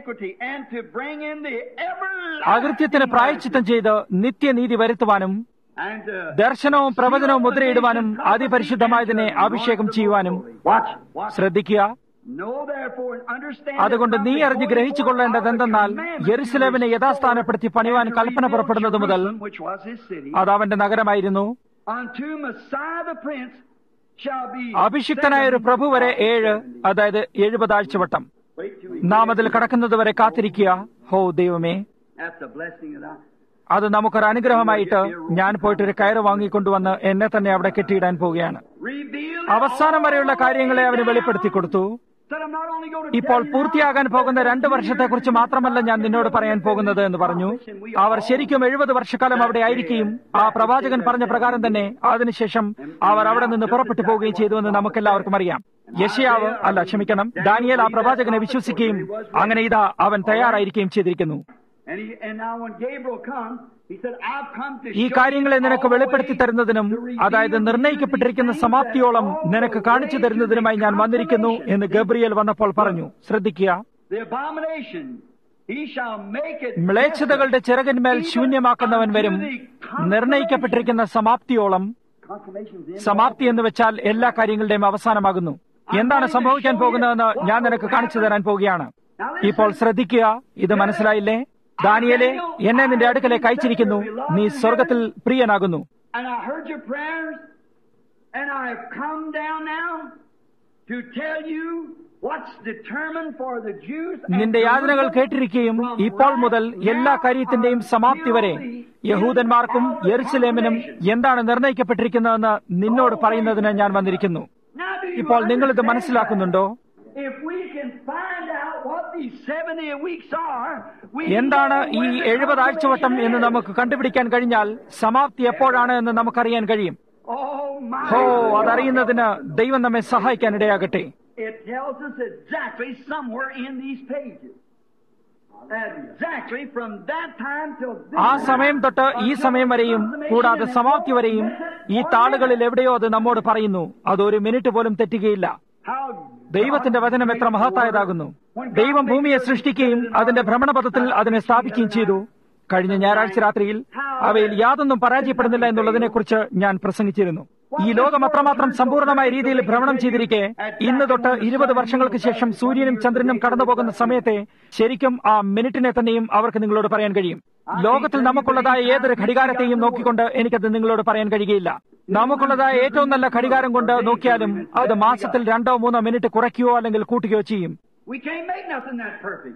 അകൃത്യത്തിന് പ്രായശ്ചിത്തം ചെയ്ത് നിത്യനീതി വരുത്തുവാനും and uh, ദർശനവും പ്രവചനവും മുദ്രയിടുവാനും അതിപരിശുദ്ധമായതിനെ അഭിഷേകം ചെയ്യുവാനും. watch, watch. ശ്രദ്ധിക്കുക. Know therefore and understand. അതുകൊണ്ട് നീ അറിഞ്ഞ് ഗ്രഹിച്ചു കൊള്ളേണ്ടത് എന്തെന്നാൽ യെരുശലേമിനെ യഥാസ്ഥാനപ്പെടുത്തി പണിവാൻ കൽപ്പന പുറപ്പെടുന്നത് മുതൽ which was his city, അത് അവന്റെ നഗരമായിരുന്നു. unto Messiah the Prince shall be. അഭിഷിക്തനായ ഒരു പ്രഭു വരെ ഏഴ്, അതായത് എഴുപത് ആഴ്ചവട്ടം. Wait till we നാം അതിൽ കടക്കുന്നത് വരെ കാത്തിരിക്കുക. ഹോ ദൈവമേ, That's a blessing that I. അത് നമുക്കൊരു അനുഗ്രഹമായിട്ട് ഞാൻ പോയിട്ടൊരു കയറ് വാങ്ങിക്കൊണ്ടുവന്ന് എന്നെ തന്നെ അവിടെ കെട്ടിയിടാൻ പോവുകയാണ്. Reveal അവസാനം വരെയുള്ള കാര്യങ്ങളെ അവന് വെളിപ്പെടുത്തി കൊടുത്തു. that I'm not only going to ഇപ്പോൾ tell you പൂർത്തിയാകാൻ പോകുന്ന രണ്ട് വർഷത്തെക്കുറിച്ച് മാത്രമല്ല ഞാൻ നിന്നോട് പറയാൻ പോകുന്നത് എന്ന് പറഞ്ഞു. അവർ ശരിക്കും എഴുപത് വർഷക്കാലം അവിടെ ആയിരിക്കുകയും ആ പ്രവാചകൻ പറഞ്ഞ പ്രകാരം തന്നെ അതിനുശേഷം അവർ അവിടെ നിന്ന് പുറപ്പെട്ടു പോവുകയും ചെയ്തുവെന്ന് നമുക്കെല്ലാവർക്കും അറിയാം. യശയാവ് അല്ല ക്ഷമിക്കണം ദാനിയേൽ ആ പ്രവാചകനെ വിശ്വസിക്കുകയും അങ്ങനെ ഇതാ അവൻ തയ്യാറായിരിക്കുകയും ചെയ്തിരിക്കുന്നു. And, he, and now when Gabriel comes, he said, I've come to ഈ show കാര്യങ്ങളെ you നിനക്ക് all വെളിപ്പെടുത്തി ways തരുന്നതിനും to reveal അതായത് to you നിർണയിക്കപ്പെട്ടിരിക്കുന്ന these things സമാപ്തിയോളം that all നിനക്ക് the കാണിച്ചു ways തരുന്നതിനുമായി ഞാൻ to the വന്നിരിക്കുന്നു എന്ന് consummation. ഗബ്രിയേൽ വന്നപ്പോൾ പറഞ്ഞു. ശ്രദ്ധിക്കുക. The abomination, he shall make it മ്ലേച്ഛതകളുടെ ചിറകിന്മേൽ ശൂന്യമാക്കുന്നവൻ വരും. നിർണയിക്കപ്പെട്ടിരിക്കുന്ന സമാപ്തിയോളം. consummations in സമാപ്തി എന്ന് വെച്ചാൽ എല്ലാ കാര്യങ്ങളുടെയും അവസാനമാകുന്നു. എന്താണ് സംഭവിക്കാൻ പോകുന്നതെന്ന് ഞാൻ നിനക്ക് കാണിച്ചു തരാൻ പോവുകയാണ്. ഇപ്പോൾ ശ്രദ്ധിക്കുക. ഇത് മനസ്സിലായില്ലേ? ദാനിയേലേ, എന്നെ നിന്റെ അടുക്കലേക്ക് അയച്ചിരിക്കുന്നു. നീ സ്വർഗത്തിൽ പ്രിയനാകുന്നു. And I heard your prayers, and I have come down now to tell you what's determined for the Jews. നിന്റെ യാതനകൾ കേട്ടിരിക്കുകയും ഇപ്പോൾ മുതൽ എല്ലാ കാര്യത്തിന്റെയും സമാപ്തി വരെ യഹൂദന്മാർക്കും യെരുശലേമിനും എന്താണ് നിർണയിക്കപ്പെട്ടിരിക്കുന്നതെന്ന് നിന്നോട് പറയുന്നതിന് ഞാൻ വന്നിരിക്കുന്നു. ഇപ്പോൾ നിങ്ങൾ ഇത് മനസ്സിലാക്കുന്നുണ്ടോ? If we can find out what these seventy weeks are, we എന്താണ് know ഈ when the എഴുപത് ആഴ്ചവട്ടം എന്ന് consummation നമുക്ക് കണ്ടുപിടിക്കാൻ കഴിഞ്ഞാൽ സമാപ്തി എപ്പോഴാണ് എന്ന് നമുക്കറിയാൻ കഴിയും. is. Oh my ഹോ, God. അതറിയുന്നതിന് ദൈവം നമ്മെ സഹായിക്കാൻ ഇടയാകട്ടെ. It tells us exactly somewhere in these pages. Exactly from that time till this ആ സമയം തൊട്ട് ഈ സമയം വരെയും കൂടാതെ സമാപ്തി വരെയും ഈ താളുകളിൽ എവിടെയോ അത് നമ്മോട് പറയുന്നു. അത് ഒരു മിനിറ്റ് പോലും തെറ്റുകയില്ല. how ദൈവത്തിന്റെ വചനം എത്ര മഹത്തായതാകുന്നു. ദൈവം ഭൂമിയെ സൃഷ്ടിക്കുകയും അതിന്റെ ഭ്രമണപഥത്തിൽ അതിനെ സ്ഥാപിക്കുകയും ചെയ്തു. കഴിഞ്ഞ ഞായറാഴ്ച രാത്രിയിൽ അവയിൽ യാതൊന്നും പരാജയപ്പെടുന്നില്ല എന്നുള്ളതിനെക്കുറിച്ച് ഞാൻ പ്രസംഗിച്ചിരുന്നു. ഈ ലോകം അത്രമാത്രം സമ്പൂർണമായ രീതിയിൽ ഭ്രമണം ചെയ്തിരിക്കെ ഇന്ന് തൊട്ട് ഇരുപത് വർഷങ്ങൾക്ക് ശേഷം സൂര്യനും ചന്ദ്രനും കടന്നുപോകുന്ന സമയത്തെ ശരിക്കും ആ മിനിറ്റിനെ തന്നെയും അവർക്ക് നിങ്ങളോട് പറയാൻ കഴിയും. ലോകത്തിൽ നമുക്കുള്ളതായ ഏതൊരു ഘടികാരത്തെയും നോക്കിക്കൊണ്ട് എനിക്കത് നിങ്ങളോട് പറയാൻ കഴിയുകയില്ല. നമുക്കുള്ളതായ ഏറ്റവും നല്ല ഘടികാരം കൊണ്ട് നോക്കിയാലും അത് മാസത്തിൽ രണ്ടോ മൂന്നോ മിനിറ്റ് കുറയ്ക്കുകയോ അല്ലെങ്കിൽ കൂട്ടുകയോ ചെയ്യും. we can't make nothing that perfect.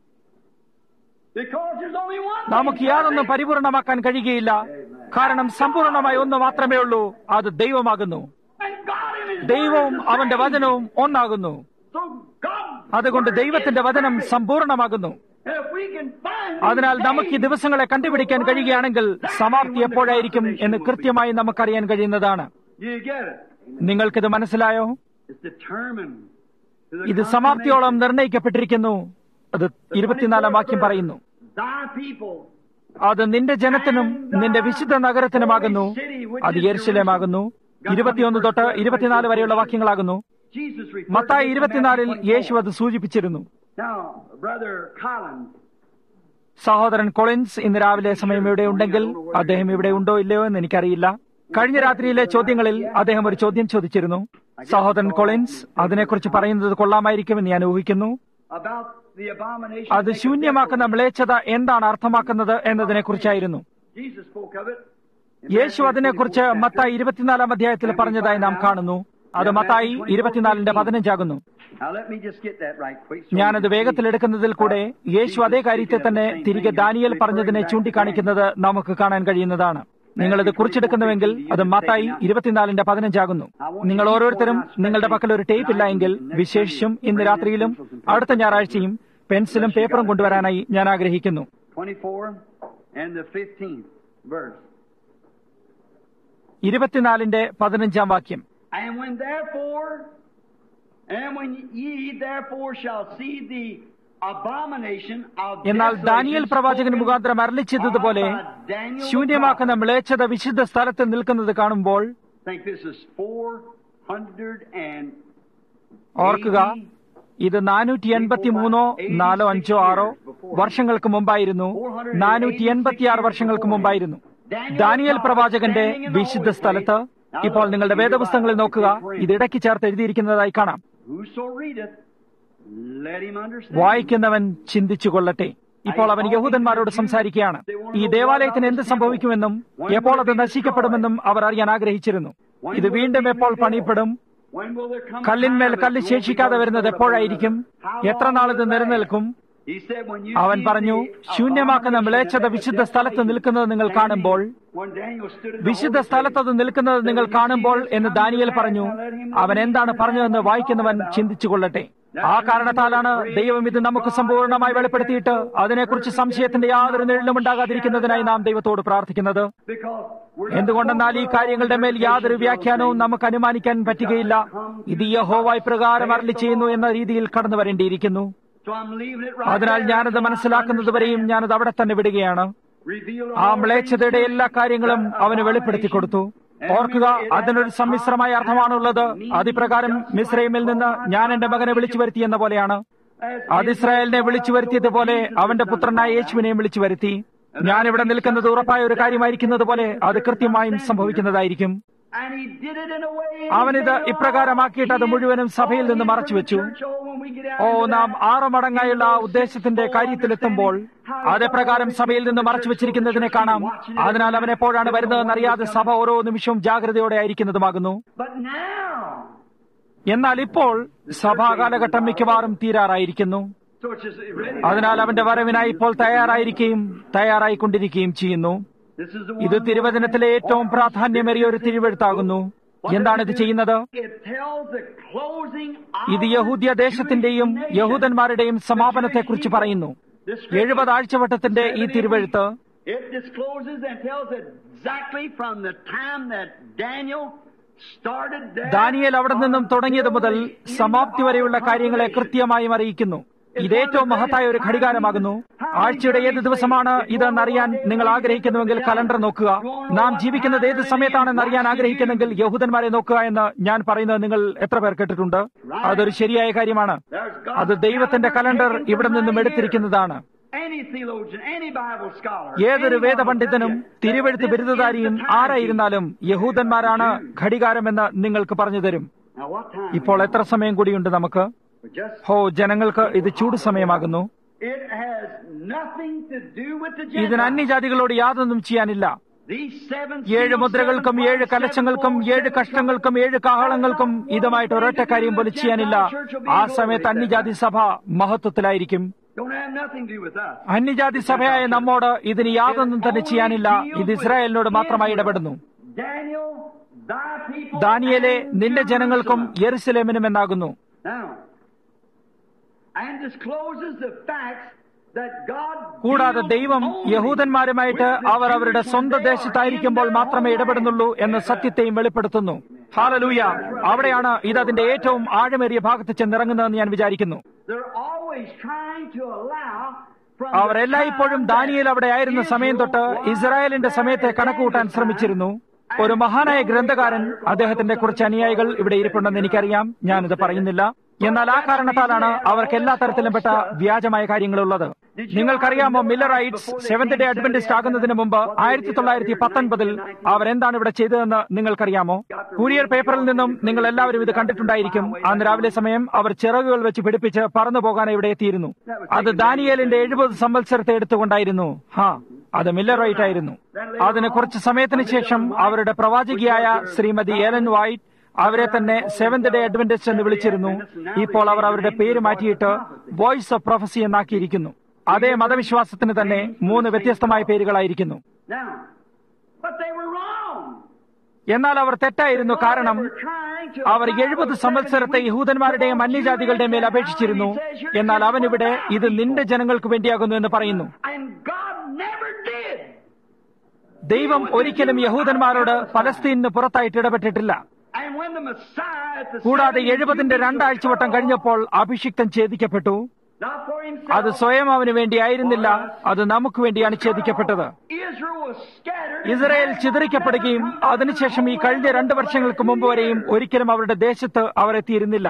Because there's only one thing നമുക്ക് യാതൊന്നും perfect. പരിപൂർണമാക്കാൻ കഴിയുകയില്ല. കാരണം സമ്പൂർണമായ ഒന്ന് മാത്രമേ ഉള്ളൂ. അത് ദൈവമാകുന്നു. And God in His ദൈവവും word is അവന്റെ the same. വചനവും ഒന്നാകുന്നു. So God അതുകൊണ്ട് word ദൈവത്തിന്റെ is വചനം perfect. സമ്പൂർണമാകുന്നു. And if we can find അതിനാൽ these നമുക്ക് ഈ days, ദിവസങ്ങളെ കണ്ടുപിടിക്കാൻ കഴിയുകയാണെങ്കിൽ സമാപ്തി എപ്പോഴായിരിക്കും എന്ന് കൃത്യമായി നമുക്കറിയാൻ കഴിയുന്നതാണ്. do you get it? നിങ്ങൾക്കിത് മനസ്സിലായോ? It's determined. to the ഇത് സമാപ്തിയോളം നിർണയിക്കപ്പെട്ടിരിക്കുന്നു. അത് ഇരുപത്തിനാലാം വാക്യം പറയുന്നു. Thy people, അത് നിന്റെ ജനത്തിനും നിന്റെ വിശുദ്ധ നഗരത്തിനുമാകുന്നു. അത് യെരുശലേമാകുന്നു. ഇരുപത്തിയൊന്ന് തൊട്ട് ഇരുപത്തിനാല് വരെയുള്ള വാക്യങ്ങളാകുന്നു. Jesus referred Mathai to it in ഇരുപത്തിനാലിൽ Matthew യേശു twenty-four. അത് സൂചിപ്പിച്ചിരുന്നു. Now, Brother Collins, സഹോദരൻ കൊളിൻസ് ഇന്ന് രാവിലെ സമയം ഇവിടെ ഉണ്ടെങ്കിൽ അദ്ദേഹം ഇവിടെ ഉണ്ടോ ഇല്ലയോ എന്ന് എനിക്കറിയില്ല. കഴിഞ്ഞ രാത്രിയിലെ ചോദ്യങ്ങളിൽ അദ്ദേഹം ഒരു ചോദ്യം ചോദിച്ചിരുന്നു. സഹോദരൻ കൊളിൻസ് അതിനെക്കുറിച്ച് പറയുന്നത് കൊള്ളാമായിരിക്കുമെന്ന് ഞാൻ ഊഹിക്കുന്നു. about the abomination. അത് ശൂന്യമാക്കുന്ന മ്ലേച്ഛത എന്താണ് അർത്ഥമാക്കുന്നത് എന്നതിനെ കുറിച്ചായിരുന്നു. Jesus spoke of it. യേശു അതിനെക്കുറിച്ച് മത്തായി ഇരുപത്തിനാലാം അധ്യായത്തിൽ പറഞ്ഞതായി നാം കാണുന്നു. അത് Mathai ഇരുപത്തിനാലിന്റെ പതിനഞ്ചാകുന്നു. Now let me just get that right quick. ഞാനത് വേഗത്തിലെടുക്കുന്നതിൽ കൂടെ യേശു അതേ കാര്യത്തെ തന്നെ തിരികെ ദാനിയേൽ പറഞ്ഞതിനെ ചൂണ്ടിക്കാണിക്കുന്നത് നമുക്ക് കാണാൻ കഴിയുന്നതാണ്. നിങ്ങളിത് കുറിച്ചെടുക്കുന്നുവെങ്കിൽ അത് മത്തായി ഇരുപത്തിനാലിന്റെ പതിനഞ്ചാകുന്നു. നിങ്ങൾ ഓരോരുത്തരും നിങ്ങളുടെ പക്കൽ ഒരു ടേപ്പ് ഇല്ല എങ്കിൽ വിശേഷിച്ചും ഇന്ന് രാത്രിയിലും അടുത്ത ഞായറാഴ്ചയും പെൻസിലും പേപ്പറും കൊണ്ടുവരാനായി ഞാൻ ആഗ്രഹിക്കുന്നു. twenty-four and the fifteenth verse. ഇരുപത്തിനാലിന്റെ പതിനഞ്ചാം വാക്യം. And when therefore, and when ye therefore shall see the abomination of എന്നാൽ ദാനിയേൽ desolation പ്രവാചകൻ spoken മുഖാന്തരം അരുളിച്ചതുപോലെ of by Daniel the ശൂന്യമാക്കുന്ന prophet. മ്ലേച്ഛത വിശുദ്ധ സ്ഥലത്ത് നിൽക്കുന്നത് കാണുമ്പോൾ I think this is four hundred and ഓർക്കുക, ഇത് നാനൂറ്റി എൺപത്തി മൂന്നോ നാലോ അഞ്ചോ ആറോ വർഷങ്ങൾക്ക് മുമ്പായിരുന്നു. നാനൂറ്റി എൺപത്തിയാറ് വർഷങ്ങൾക്ക് മുമ്പായിരുന്നു. ദാനിയേൽ പ്രവാചകന്റെ വിശുദ്ധ സ്ഥലത്ത്. ഇപ്പോൾ നിങ്ങളുടെ വേദപുസ്തകങ്ങളിൽ നോക്കുക, ഇത് ഇടയ്ക്ക് ചേർത്ത് എഴുതിയിരിക്കുന്നതായി കാണാം. വായിക്കുന്നവൻ ചിന്തിച്ചു കൊള്ളട്ടെ. ഇപ്പോൾ അവൻ യഹൂദന്മാരോട് സംസാരിക്കുകയാണ്. ഈ ദേവാലയത്തിന് എന്ത് സംഭവിക്കുമെന്നും എപ്പോൾ അത് നശിക്കപ്പെടുമെന്നും അവർ അറിയാൻ ആഗ്രഹിച്ചിരുന്നു. ഇത് വീണ്ടും എപ്പോൾ പണിയപ്പെടും? കല്ലിന്മേൽ കല്ല് ശേഷിക്കാതെ വരുന്നത് എപ്പോഴായിരിക്കും? എത്ര നാളിത് നിലനിൽക്കും? അവൻ പറഞ്ഞു, ശൂന്യമാക്കുന്ന മ്ലേച്ഛത വിശുദ്ധ സ്ഥലത്ത് നിൽക്കുന്നത് നിങ്ങൾ കാണുമ്പോൾ, വിശുദ്ധ സ്ഥലത്തത് നിൽക്കുന്നത് നിങ്ങൾ കാണുമ്പോൾ എന്ന് ദാനിയേൽ പറഞ്ഞു. അവൻ എന്താണ് പറഞ്ഞതെന്ന് വായിക്കുന്നവൻ ചിന്തിച്ചു കൊള്ളട്ടെ. ആ കാരണത്താലാണ് ദൈവം ഇത് നമുക്ക് സമ്പൂർണ്ണമായി വെളിപ്പെടുത്തിയിട്ട് അതിനെക്കുറിച്ച് സംശയത്തിന്റെ യാതൊരു നിഴലും ഉണ്ടാകാതിരിക്കുന്നതിനായി നാം ദൈവത്തോട് പ്രാർത്ഥിക്കുന്നത്. എന്തുകൊണ്ടെന്നാൽ ഈ കാര്യങ്ങളുടെ മേൽ യാതൊരു വ്യാഖ്യാനവും നമുക്ക് അനുമാനിക്കാൻ പറ്റുകയില്ല. ഇത് യഹോവ പ്രകാരം അരുളി ചെയ്യുന്നു എന്ന രീതിയിൽ കടന്നു വരേണ്ടിയിരിക്കുന്നു. അതിനാൽ ഞാനത് മനസ്സിലാക്കുന്നതുവരെയും ഞാനത് അവിടെ തന്നെ വിടുകയാണ്. ആ മ്ലേച്ഛതയുടെ എല്ലാ കാര്യങ്ങളും അവന് വെളിപ്പെടുത്തി കൊടുത്തു. ഓർക്കുക, അതിനൊരു സമ്മിശ്രമായ അർത്ഥമാണുള്ളത്. അതിപ്രകാരം മിസ്രൈമിൽ നിന്ന് ഞാൻ എന്റെ മകനെ വിളിച്ചു വരുത്തിയെന്ന പോലെയാണ്. അത് ഇസ്രായേലിനെ വിളിച്ചു വരുത്തിയതുപോലെ അവന്റെ പുത്രനായ യേശുവിനെയും വിളിച്ചു വരുത്തി. ഞാനിവിടെ നിൽക്കുന്നത് ഉറപ്പായ ഒരു കാര്യമായിരിക്കുന്നത് പോലെ അത് കൃത്യമായും സംഭവിക്കുന്നതായിരിക്കും. അവനിത് ഇപ്രകാരമാക്കിയിട്ട് അത് മുഴുവനും സഭയിൽ നിന്ന് മറച്ചുവെച്ചു. ഓ, നാം ആറ് മടങ്ങായുള്ള ആ ഉദ്ദേശത്തിന്റെ കാര്യത്തിലെത്തുമ്പോൾ അതേപ്രകാരം സഭയിൽ നിന്ന് മറച്ചുവെച്ചിരിക്കുന്നതിനെ കാണാം. അതിനാൽ അവൻ എപ്പോഴാണ് വരുന്നതെന്നറിയാതെ സഭ ഓരോ നിമിഷവും ജാഗ്രതയോടെ ആയിരിക്കുന്നതുമാകുന്നു. എന്നാൽ ഇപ്പോൾ സഭാ കാലഘട്ടം മിക്കവാറും തീരാറായിരിക്കുന്നു. അതിനാൽ അവന്റെ വരവിനായി ഇപ്പോൾ തയ്യാറായിരിക്കുകയും തയ്യാറായിക്കൊണ്ടിരിക്കുകയും ചെയ്യുന്നു. ഇത് തിരുവചനത്തിലെ ഏറ്റവും പ്രാധാന്യമേറിയ ഒരു തിരുവെഴുത്താകുന്നു. എന്താണ് ഇത് ചെയ്യുന്നത്? ഇത് യഹൂദ്യ ദേശത്തിന്റെയും യഹൂദന്മാരുടെയും സമാപനത്തെക്കുറിച്ച് പറയുന്നു. എഴുപത് ആഴ്ചവട്ടത്തിന്റെ ഈ തിരുവെഴുത്ത് ദാനിയേൽ അവിടെ നിന്നും തുടങ്ങിയത് മുതൽ സമാപ്തി വരെയുള്ള കാര്യങ്ങളെ കൃത്യമായും അറിയിക്കുന്നു. ഇത് ഏറ്റവും മഹത്തായ ഒരു ഘടികാരമാകുന്നു. ആഴ്ചയുടെ ഏത് ദിവസമാണ് ഇതെന്നറിയാൻ നിങ്ങൾ ആഗ്രഹിക്കുന്നുവെങ്കിൽ കലണ്ടർ നോക്കുക. നാം ജീവിക്കുന്നത് ഏത് സമയത്താണെന്ന് അറിയാൻ ആഗ്രഹിക്കുന്നെങ്കിൽ യഹൂദന്മാരെ നോക്കുക എന്ന് ഞാൻ പറയുന്നത് നിങ്ങൾ എത്ര പേർ കേട്ടിട്ടുണ്ട്? അതൊരു ശരിയായ കാര്യമാണ്. അത് ദൈവത്തിന്റെ കലണ്ടർ ഇവിടെ നിന്നും എടുത്തിരിക്കുന്നതാണ്. ഏതൊരു വേദപണ്ഡിതനും തിരുവെഴുത്ത് ബിരുദധാരിയും ആരായിരുന്നാലും യഹൂദന്മാരാണ് ഘടികാരമെന്ന് നിങ്ങൾക്ക് പറഞ്ഞു തരും. ഇപ്പോൾ എത്ര സമയം കൂടിയുണ്ട് നമുക്ക്? ഹോ, ജനങ്ങൾക്ക് ഇത് ചൂട് സമയമാകുന്നു. ഇതിന് അന്യജാതികളോട് യാതൊന്നും ചെയ്യാനില്ല. ഏഴ് മുദ്രകൾക്കും ഏഴ് കലശങ്ങൾക്കും ഏഴ് കഷ്ടങ്ങൾക്കും ഏഴ് കാഹളങ്ങൾക്കും ഇതുമായിട്ട് ഒരൊറ്റ കാര്യം പോലും ചെയ്യാനില്ല. ആ സമയത്ത് അന്യജാതി സഭ മഹത്വത്തിലായിരിക്കും. അന്യജാതി സഭയായ നമ്മോട് ഇതിന് യാതൊന്നും തന്നെ ചെയ്യാനില്ല. ഇത് ഇസ്രായേലിനോട് മാത്രമായി ഇടപെടുന്നു. ദാനിയേലേ, നിന്റെ ജനങ്ങൾക്കും യെരുശലേമിനും എന്നാകുന്നു. കൂടാതെ ദൈവം യഹൂദന്മാരുമായിട്ട് അവർ അവരുടെ സ്വന്തം ദേശത്തായിരിക്കുമ്പോൾ മാത്രമേ ഇടപെടുന്നുള്ളൂ എന്ന സത്യത്തെയും വെളിപ്പെടുത്തുന്നു. ഹല്ലേലൂയ! അവിടെയാണ് ഇത് അതിന്റെ ഏറ്റവും ആഴമേറിയ ഭാഗത്ത് ചെന്നിറങ്ങുന്നതെന്ന് ഞാൻ വിചാരിക്കുന്നു. അവർ എല്ലായ്പ്പോഴും ദാനിയേൽ അവിടെ ആയിരുന്ന സമയം തൊട്ട് ഇസ്രായേലിന്റെ സമയത്തെ കണക്കുകൂട്ടാൻ ശ്രമിച്ചിരുന്നു. ഒരു മഹാനായ ഗ്രന്ഥകാരൻ, അദ്ദേഹത്തിന്റെ കുറച്ച് അനുയായികൾ ഇവിടെ ഇരിപ്പുണ്ടെന്ന് എനിക്കറിയാം, ഞാനിത് പറയുന്നില്ല. എന്നാൽ ആ കാരണത്താലാണ് അവർക്ക് എല്ലാ തരത്തിലും പെട്ട വ്യാജമായ കാര്യങ്ങളുള്ളത്. നിങ്ങൾക്കറിയാമോ, മില്ലറൈറ്റ്സ് സെവന്ത് ഡേ അഡ്വന്റിസ്റ്റ് ആകുന്നതിന് മുമ്പ് ആയിരത്തി തൊള്ളായിരത്തി പത്തൊൻപതിൽ അവർ എന്താണ് ഇവിടെ ചെയ്തതെന്ന് നിങ്ങൾക്കറിയാമോ? കൂരിയർ പേപ്പറിൽ നിന്നും നിങ്ങൾ എല്ലാവരും ഇത് കണ്ടിട്ടുണ്ടായിരിക്കും. അന്ന് രാവിലെ സമയം അവർ ചിറകുകൾ വെച്ച് പിടിപ്പിച്ച് പറന്നു പോകാൻ ഇവിടെ എത്തിയിരുന്നു. അത് ദാനിയേലിന്റെ എഴുപത് സംവത്സരത്തെ എടുത്തുകൊണ്ടായിരുന്നു. ഹാ, അത് മില്ലറൈറ്റ് ആയിരുന്നു. അതിന് കുറച്ച് സമയത്തിന് ശേഷം അവരുടെ പ്രവാചകിയായ ശ്രീമതി എലൻ വൈറ്റ് അവരെ തന്നെ സെവന്ത് ഡേ അഡ്വന്റിസ്റ്റ് എന്ന് വിളിച്ചിരുന്നു. ഇപ്പോൾ അവർ അവരുടെ പേര് മാറ്റിയിട്ട് വോയിസ് ഓഫ് പ്രൊഫസി എന്നാക്കിയിരിക്കുന്നു. അതേ മതവിശ്വാസത്തിന് തന്നെ മൂന്ന് വ്യത്യസ്തമായ പേരുകളായിരിക്കുന്നു. എന്നാൽ അവർ തെറ്റായിരുന്നു. കാരണം അവർ എഴുപത് സംവത്സരത്തെ യഹൂദന്മാരുടെയും അന്യജാതികളുടെ മേൽ അപേക്ഷിച്ചിരുന്നു. എന്നാൽ അവനിവിടെ ഇത് നിന്റെ ജനങ്ങൾക്ക് വേണ്ടിയാകുന്നു എന്ന് പറയുന്നു. ദൈവം ഒരിക്കലും യഹൂദന്മാരോട് പലസ്തീനിന് പുറത്തായിട്ട് ഇടപെട്ടിട്ടില്ല. കൂടാതെ എഴുപതിന്റെ രണ്ടാഴ്ചവട്ടം കഴിഞ്ഞപ്പോൾ അഭിഷിക്തൻ ഛേദിക്കപ്പെട്ടു. അത് സ്വയം അവന് വേണ്ടിയായിരുന്നില്ല, അത് നമുക്ക് വേണ്ടിയാണ് ഛേദിക്കപ്പെട്ടത്. ഇസ്രായേൽ ചിതറിക്കപ്പെടുകയും അതിനുശേഷം ഈ കഴിഞ്ഞ രണ്ടു വർഷങ്ങൾക്ക് മുമ്പ് വരെയും ഒരിക്കലും അവരുടെ ദേശത്ത് അവർ എത്തിയിരുന്നില്ല.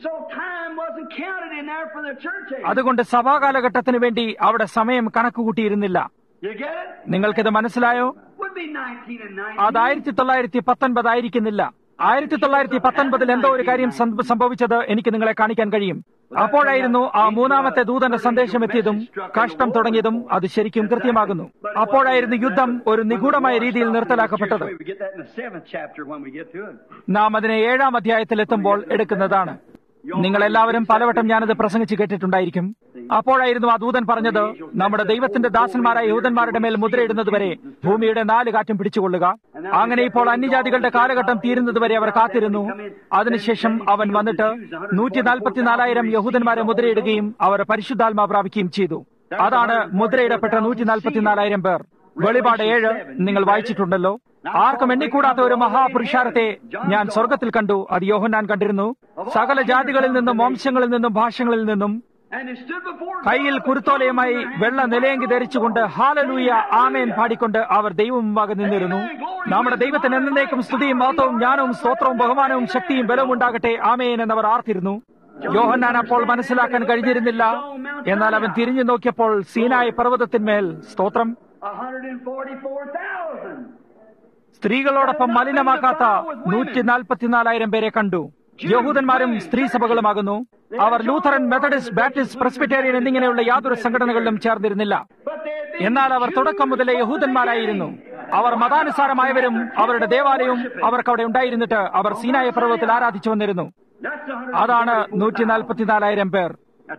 അതുകൊണ്ട് സഭാകാലഘട്ടത്തിന് വേണ്ടി അവിടെ സമയം കണക്കുകൂട്ടിയിരുന്നില്ല. നിങ്ങൾക്കിത് മനസ്സിലായോ? would be nineteen and അത് nineteen. ആയിരത്തി തൊള്ളായിരത്തി പത്തൊൻപത് ആയിരിക്കുന്നില്ല. ആയിരത്തി തൊള്ളായിരത്തി പത്തൊൻപതിൽ എന്തോ ഒരു കാര്യം സം- സംഭവിച്ചത് എനിക്ക് നിങ്ങളെ കാണിക്കാൻ കഴിയും. അപ്പോഴായിരുന്നു ആ മൂന്നാമത്തെ ദൂതന്റെ സന്ദേശം എത്തിയതും കഷ്ടം തുടങ്ങിയതും. അത് ശരിക്കും കൃത്യമാകുന്നു. അപ്പോഴായിരുന്നു യുദ്ധം ഒരു നിഗൂഢമായ രീതിയിൽ നിർത്തലാക്കപ്പെട്ടത്. We get that in the seventh chapter when we get to it. നാം അതിനെ ഏഴാം അധ്യായത്തിൽ എത്തുമ്പോൾ എടുക്കുന്നതാണ്. നിങ്ങൾ എല്ലാവരും പലവട്ടം ഞാനത് പ്രസംഗിച്ച് കേട്ടിട്ടുണ്ടായിരിക്കും. അപ്പോഴായിരുന്നു ആ ദൂതൻ പറഞ്ഞത്, നമ്മുടെ ദൈവത്തിന്റെ ദാസന്മാരായ യഹൂദന്മാരുടെ മേൽ മുദ്രയിടുന്നതുവരെ ഭൂമിയുടെ നാല് കാറ്റും പിടിച്ചുകൊള്ളുക. അങ്ങനെ ഇപ്പോൾ അന്യജാതികളുടെ കാലഘട്ടം തീരുന്നതുവരെ അവർ കാത്തിരുന്നു. അതിനുശേഷം അവൻ വന്നിട്ട് നൂറ്റി നാൽപ്പത്തിനാലായിരം യഹൂദന്മാരെ മുദ്രയിടുകയും അവർ പരിശുദ്ധാത്മാ പ്രാപിക്കുകയും ചെയ്തു. അതാണ് മുദ്രയിടപ്പെട്ട നൂറ്റി നാൽപ്പത്തിനാലായിരം പേർ. വെളിപാട് ഏഴ് നിങ്ങൾ വായിച്ചിട്ടുണ്ടല്ലോ. ആർക്കും എണ്ണിക്കൂടാത്ത ഒരു മഹാപുരുഷാരത്തെ ഞാൻ സ്വർഗത്തിൽ കണ്ടു. അത് യോഹന്നാൻ കണ്ടിരുന്നു. സകല ജാതികളിൽ നിന്നും വംശങ്ങളിൽ നിന്നും ഭാഷകളിൽ നിന്നും And they stood before കയ്യിൽ കുരുത്തോലയുമായി വെള്ള നിലയങ്കി ധരിച്ചുകൊണ്ട് ഹാലലൂയ ആമേൻ പാടിക്കൊണ്ട് അവർ ദൈവം മുമ്പാകെ നിന്നിരുന്നു. നമ്മുടെ ദൈവത്തിന് എന്നേക്കും സ്തുതിയും മഹത്വവും ജ്ഞാനവും സ്തോത്രവും ബഹുമാനവും ശക്തിയും ബലവും ഉണ്ടാകട്ടെ ആമേൻ എന്നവർ ആർത്തിരുന്നു. യോഹന്നാൻ അപ്പോൾ മനസ്സിലാക്കാൻ കഴിഞ്ഞിരുന്നില്ല. എന്നാൽ അവൻ തിരിഞ്ഞു നോക്കിയപ്പോൾ സീനായി പർവ്വതത്തിന്മേൽ സ്തോത്രം one hundred forty-four thousand. സ്ത്രീകളോടൊപ്പം മലിനമാക്കാത്ത നൂറ്റി നാൽപ്പത്തിനാലായിരം പേരെ കണ്ടു. യഹൂദന്മാരും സ്ത്രീ സഭകളുമാകുന്നു. അവർ ലൂഥറൻ, മെത്തഡിസ്റ്റ്, ബാപ്റ്റിസ്റ്റ്, പ്രസ്ബിറ്റേറിയൻ എന്നിങ്ങനെയുള്ള യാതൊരു സംഘടനകളിലും ചേർന്നിരുന്നില്ല. എന്നാൽ അവർ തുടക്കം മുതലേ യഹൂദന്മാരായിരുന്നു. അവർ മതാനുസാരമായവരും അവരുടെ ദേവാലയവും അവർക്ക് അവിടെ ഉണ്ടായിരുന്നിട്ട് അവർ സീനായ പർവ്വതത്തിൽ ആരാധിച്ചു വന്നിരുന്നു. അതാണ് നൂറ്റി നാൽപ്പത്തിനാലായിരം പേർ.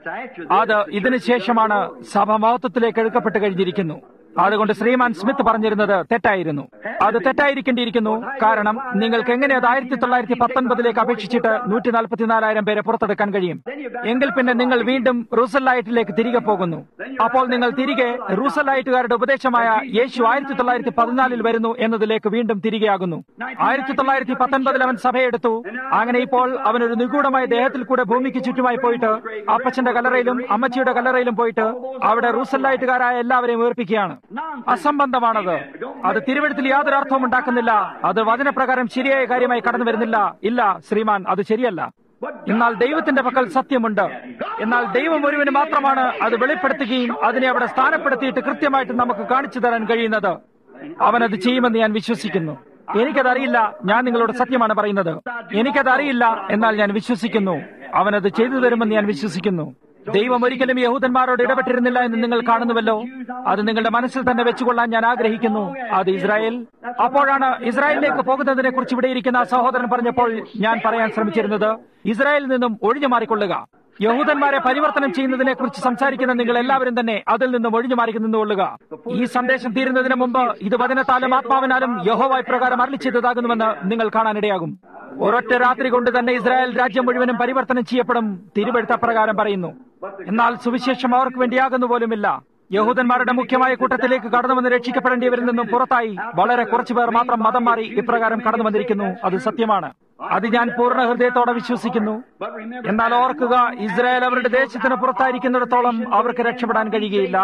അത് ഇതിനു ശേഷമാണ് സഭ മഹത്വത്തിലേക്ക് എടുക്കപ്പെട്ട് കഴിഞ്ഞിരിക്കുന്നു. അതുകൊണ്ട് ശ്രീമാൻ സ്മിത്ത് പറഞ്ഞിരുന്നത് തെറ്റായിരുന്നു. അത് തെറ്റായിരിക്കേണ്ടിയിരിക്കുന്നു. കാരണം നിങ്ങൾക്ക് എങ്ങനെ അത് ആയിരത്തി തൊള്ളായിരത്തി പത്തൊൻപതിലേക്ക് അപേക്ഷിച്ചിട്ട് നൂറ്റി നാൽപ്പത്തിനാലായിരം പേരെ പുറത്തെടുക്കാൻ കഴിയും? എങ്കിൽ പിന്നെ നിങ്ങൾ വീണ്ടും റൂസലൈറ്റിലേക്ക് തിരികെ പോകുന്നു. അപ്പോൾ നിങ്ങൾ തിരികെ റൂസലൈറ്റുകാരുടെ ഉപദേശമായ യേശു ആയിരത്തി തൊള്ളായിരത്തി പതിനാലിൽ വരുന്നു എന്നതിലേക്ക് വീണ്ടും തിരികെയാകുന്നു. ആയിരത്തി തൊള്ളായിരത്തി പത്തൊൻപതിൽ അവൻ സഭയെടുത്തു. അങ്ങനെ ഇപ്പോൾ അവനൊരു നിഗൂഢമായ ദേഹത്തിൽ കൂടെ ഭൂമിക്ക് ചുറ്റുമായി പോയിട്ട് അപ്പച്ചന്റെ കല്ലറയിലും അമ്മച്ചിയുടെ കല്ലറയിലും പോയിട്ട് അവിടെ റൂസലൈറ്റുകാരായ എല്ലാവരെയും ഉയർപ്പിക്കുകയാണ്. അസംബന്ധമാണത്. അത് തിരുവെഴുത്തിൽ യാതൊരു അർത്ഥവും ഉണ്ടാക്കുന്നില്ല. അത് വചനപ്രകാരം ശരിയായ കാര്യമായി കടന്നു വരുന്നില്ല. ഇല്ല ശ്രീമാൻ, അത് ശരിയല്ല. എന്നാൽ ദൈവത്തിന്റെ പക്കൽ സത്യമുണ്ട്. എന്നാൽ ദൈവം ഒരുവന് മാത്രമാണ് അത് വെളിപ്പെടുത്തുകയും അതിനെ അവിടെ സ്ഥാനപ്പെടുത്തിയിട്ട് കൃത്യമായിട്ട് നമുക്ക് കാണിച്ചു തരാൻ കഴിയുന്നത്. അവനത് ചെയ്യുമെന്ന് ഞാൻ വിശ്വസിക്കുന്നു. എനിക്കതറിയില്ല. ഞാൻ നിങ്ങളോട് സത്യമാണ് പറയുന്നത്. എനിക്കതറിയില്ല. എന്നാൽ ഞാൻ വിശ്വസിക്കുന്നു അവനത് ചെയ്തു തരുമെന്ന് ഞാൻ വിശ്വസിക്കുന്നു. ദൈവം ഒരിക്കലും യഹൂദന്മാരോട് ഇടപെട്ടിരുന്നില്ല എന്ന് നിങ്ങൾ കാണുന്നുവല്ലോ. അത് നിങ്ങളുടെ മനസ്സിൽ തന്നെ വെച്ചുകൊള്ളാൻ ഞാൻ ആഗ്രഹിക്കുന്നു. അത് ഇസ്രായേൽ. അപ്പോഴാണ് ഇസ്രായേലിലേക്ക് പോകുന്നതിനെ കുറിച്ച് ഇവിടെ ഇരിക്കുന്ന സഹോദരൻ പറഞ്ഞപ്പോൾ ഞാൻ പറയാൻ ശ്രമിച്ചിരുന്നത്, ഇസ്രായേലിൽ നിന്നും ഒഴിഞ്ഞു മാറിക്കൊള്ളുക. യഹൂദന്മാരെ പരിവർത്തനം ചെയ്യുന്നതിനെ കുറിച്ച് സംസാരിക്കുന്ന നിങ്ങൾ എല്ലാവരും തന്നെ അതിൽ നിന്നും ഒഴിഞ്ഞു മാറി നിന്നുകൊള്ളുക. ഈ സന്ദേശം തീരുന്നതിന് മുമ്പ് ഇത് വചനത്താലും ആത്മാവിനാലും യഹോവ പ്രകാരം അരുളി ചെയ്തതാകുന്നുവെന്ന് നിങ്ങൾ കാണാനിടയാകും. ഒരൊറ്റ രാത്രി കൊണ്ട് തന്നെ ഇസ്രായേൽ രാജ്യം മുഴുവനും പരിവർത്തനം ചെയ്യപ്പെടും. തിരുവെഴുത്ത പ്രകാരം പറയുന്നു. എന്നാൽ സുവിശേഷം അവർക്ക് വേണ്ടിയാകുന്നു പോലുമില്ല. യഹൂദന്മാരുടെ മുഖ്യമായ കൂട്ടത്തിലേക്ക് കടന്നു വന്ന് രക്ഷിക്കപ്പെടേണ്ടിയവരിൽ നിന്നും പുറത്തായി വളരെ കുറച്ചുപേർ മാത്രം മതം മാറി ഇപ്രകാരം കടന്നു വന്നിരിക്കുന്നു. അത് സത്യമാണ്. അത് ഞാൻ പൂർണ്ണ ഹൃദയത്തോടെ വിശ്വസിക്കുന്നു. എന്നാൽ ഓർക്കുക, ഇസ്രായേൽ അവരുടെ ദേശത്തിന് പുറത്തായിരിക്കുന്നിടത്തോളം അവർക്ക് രക്ഷപ്പെടാൻ കഴിയുകയില്ല.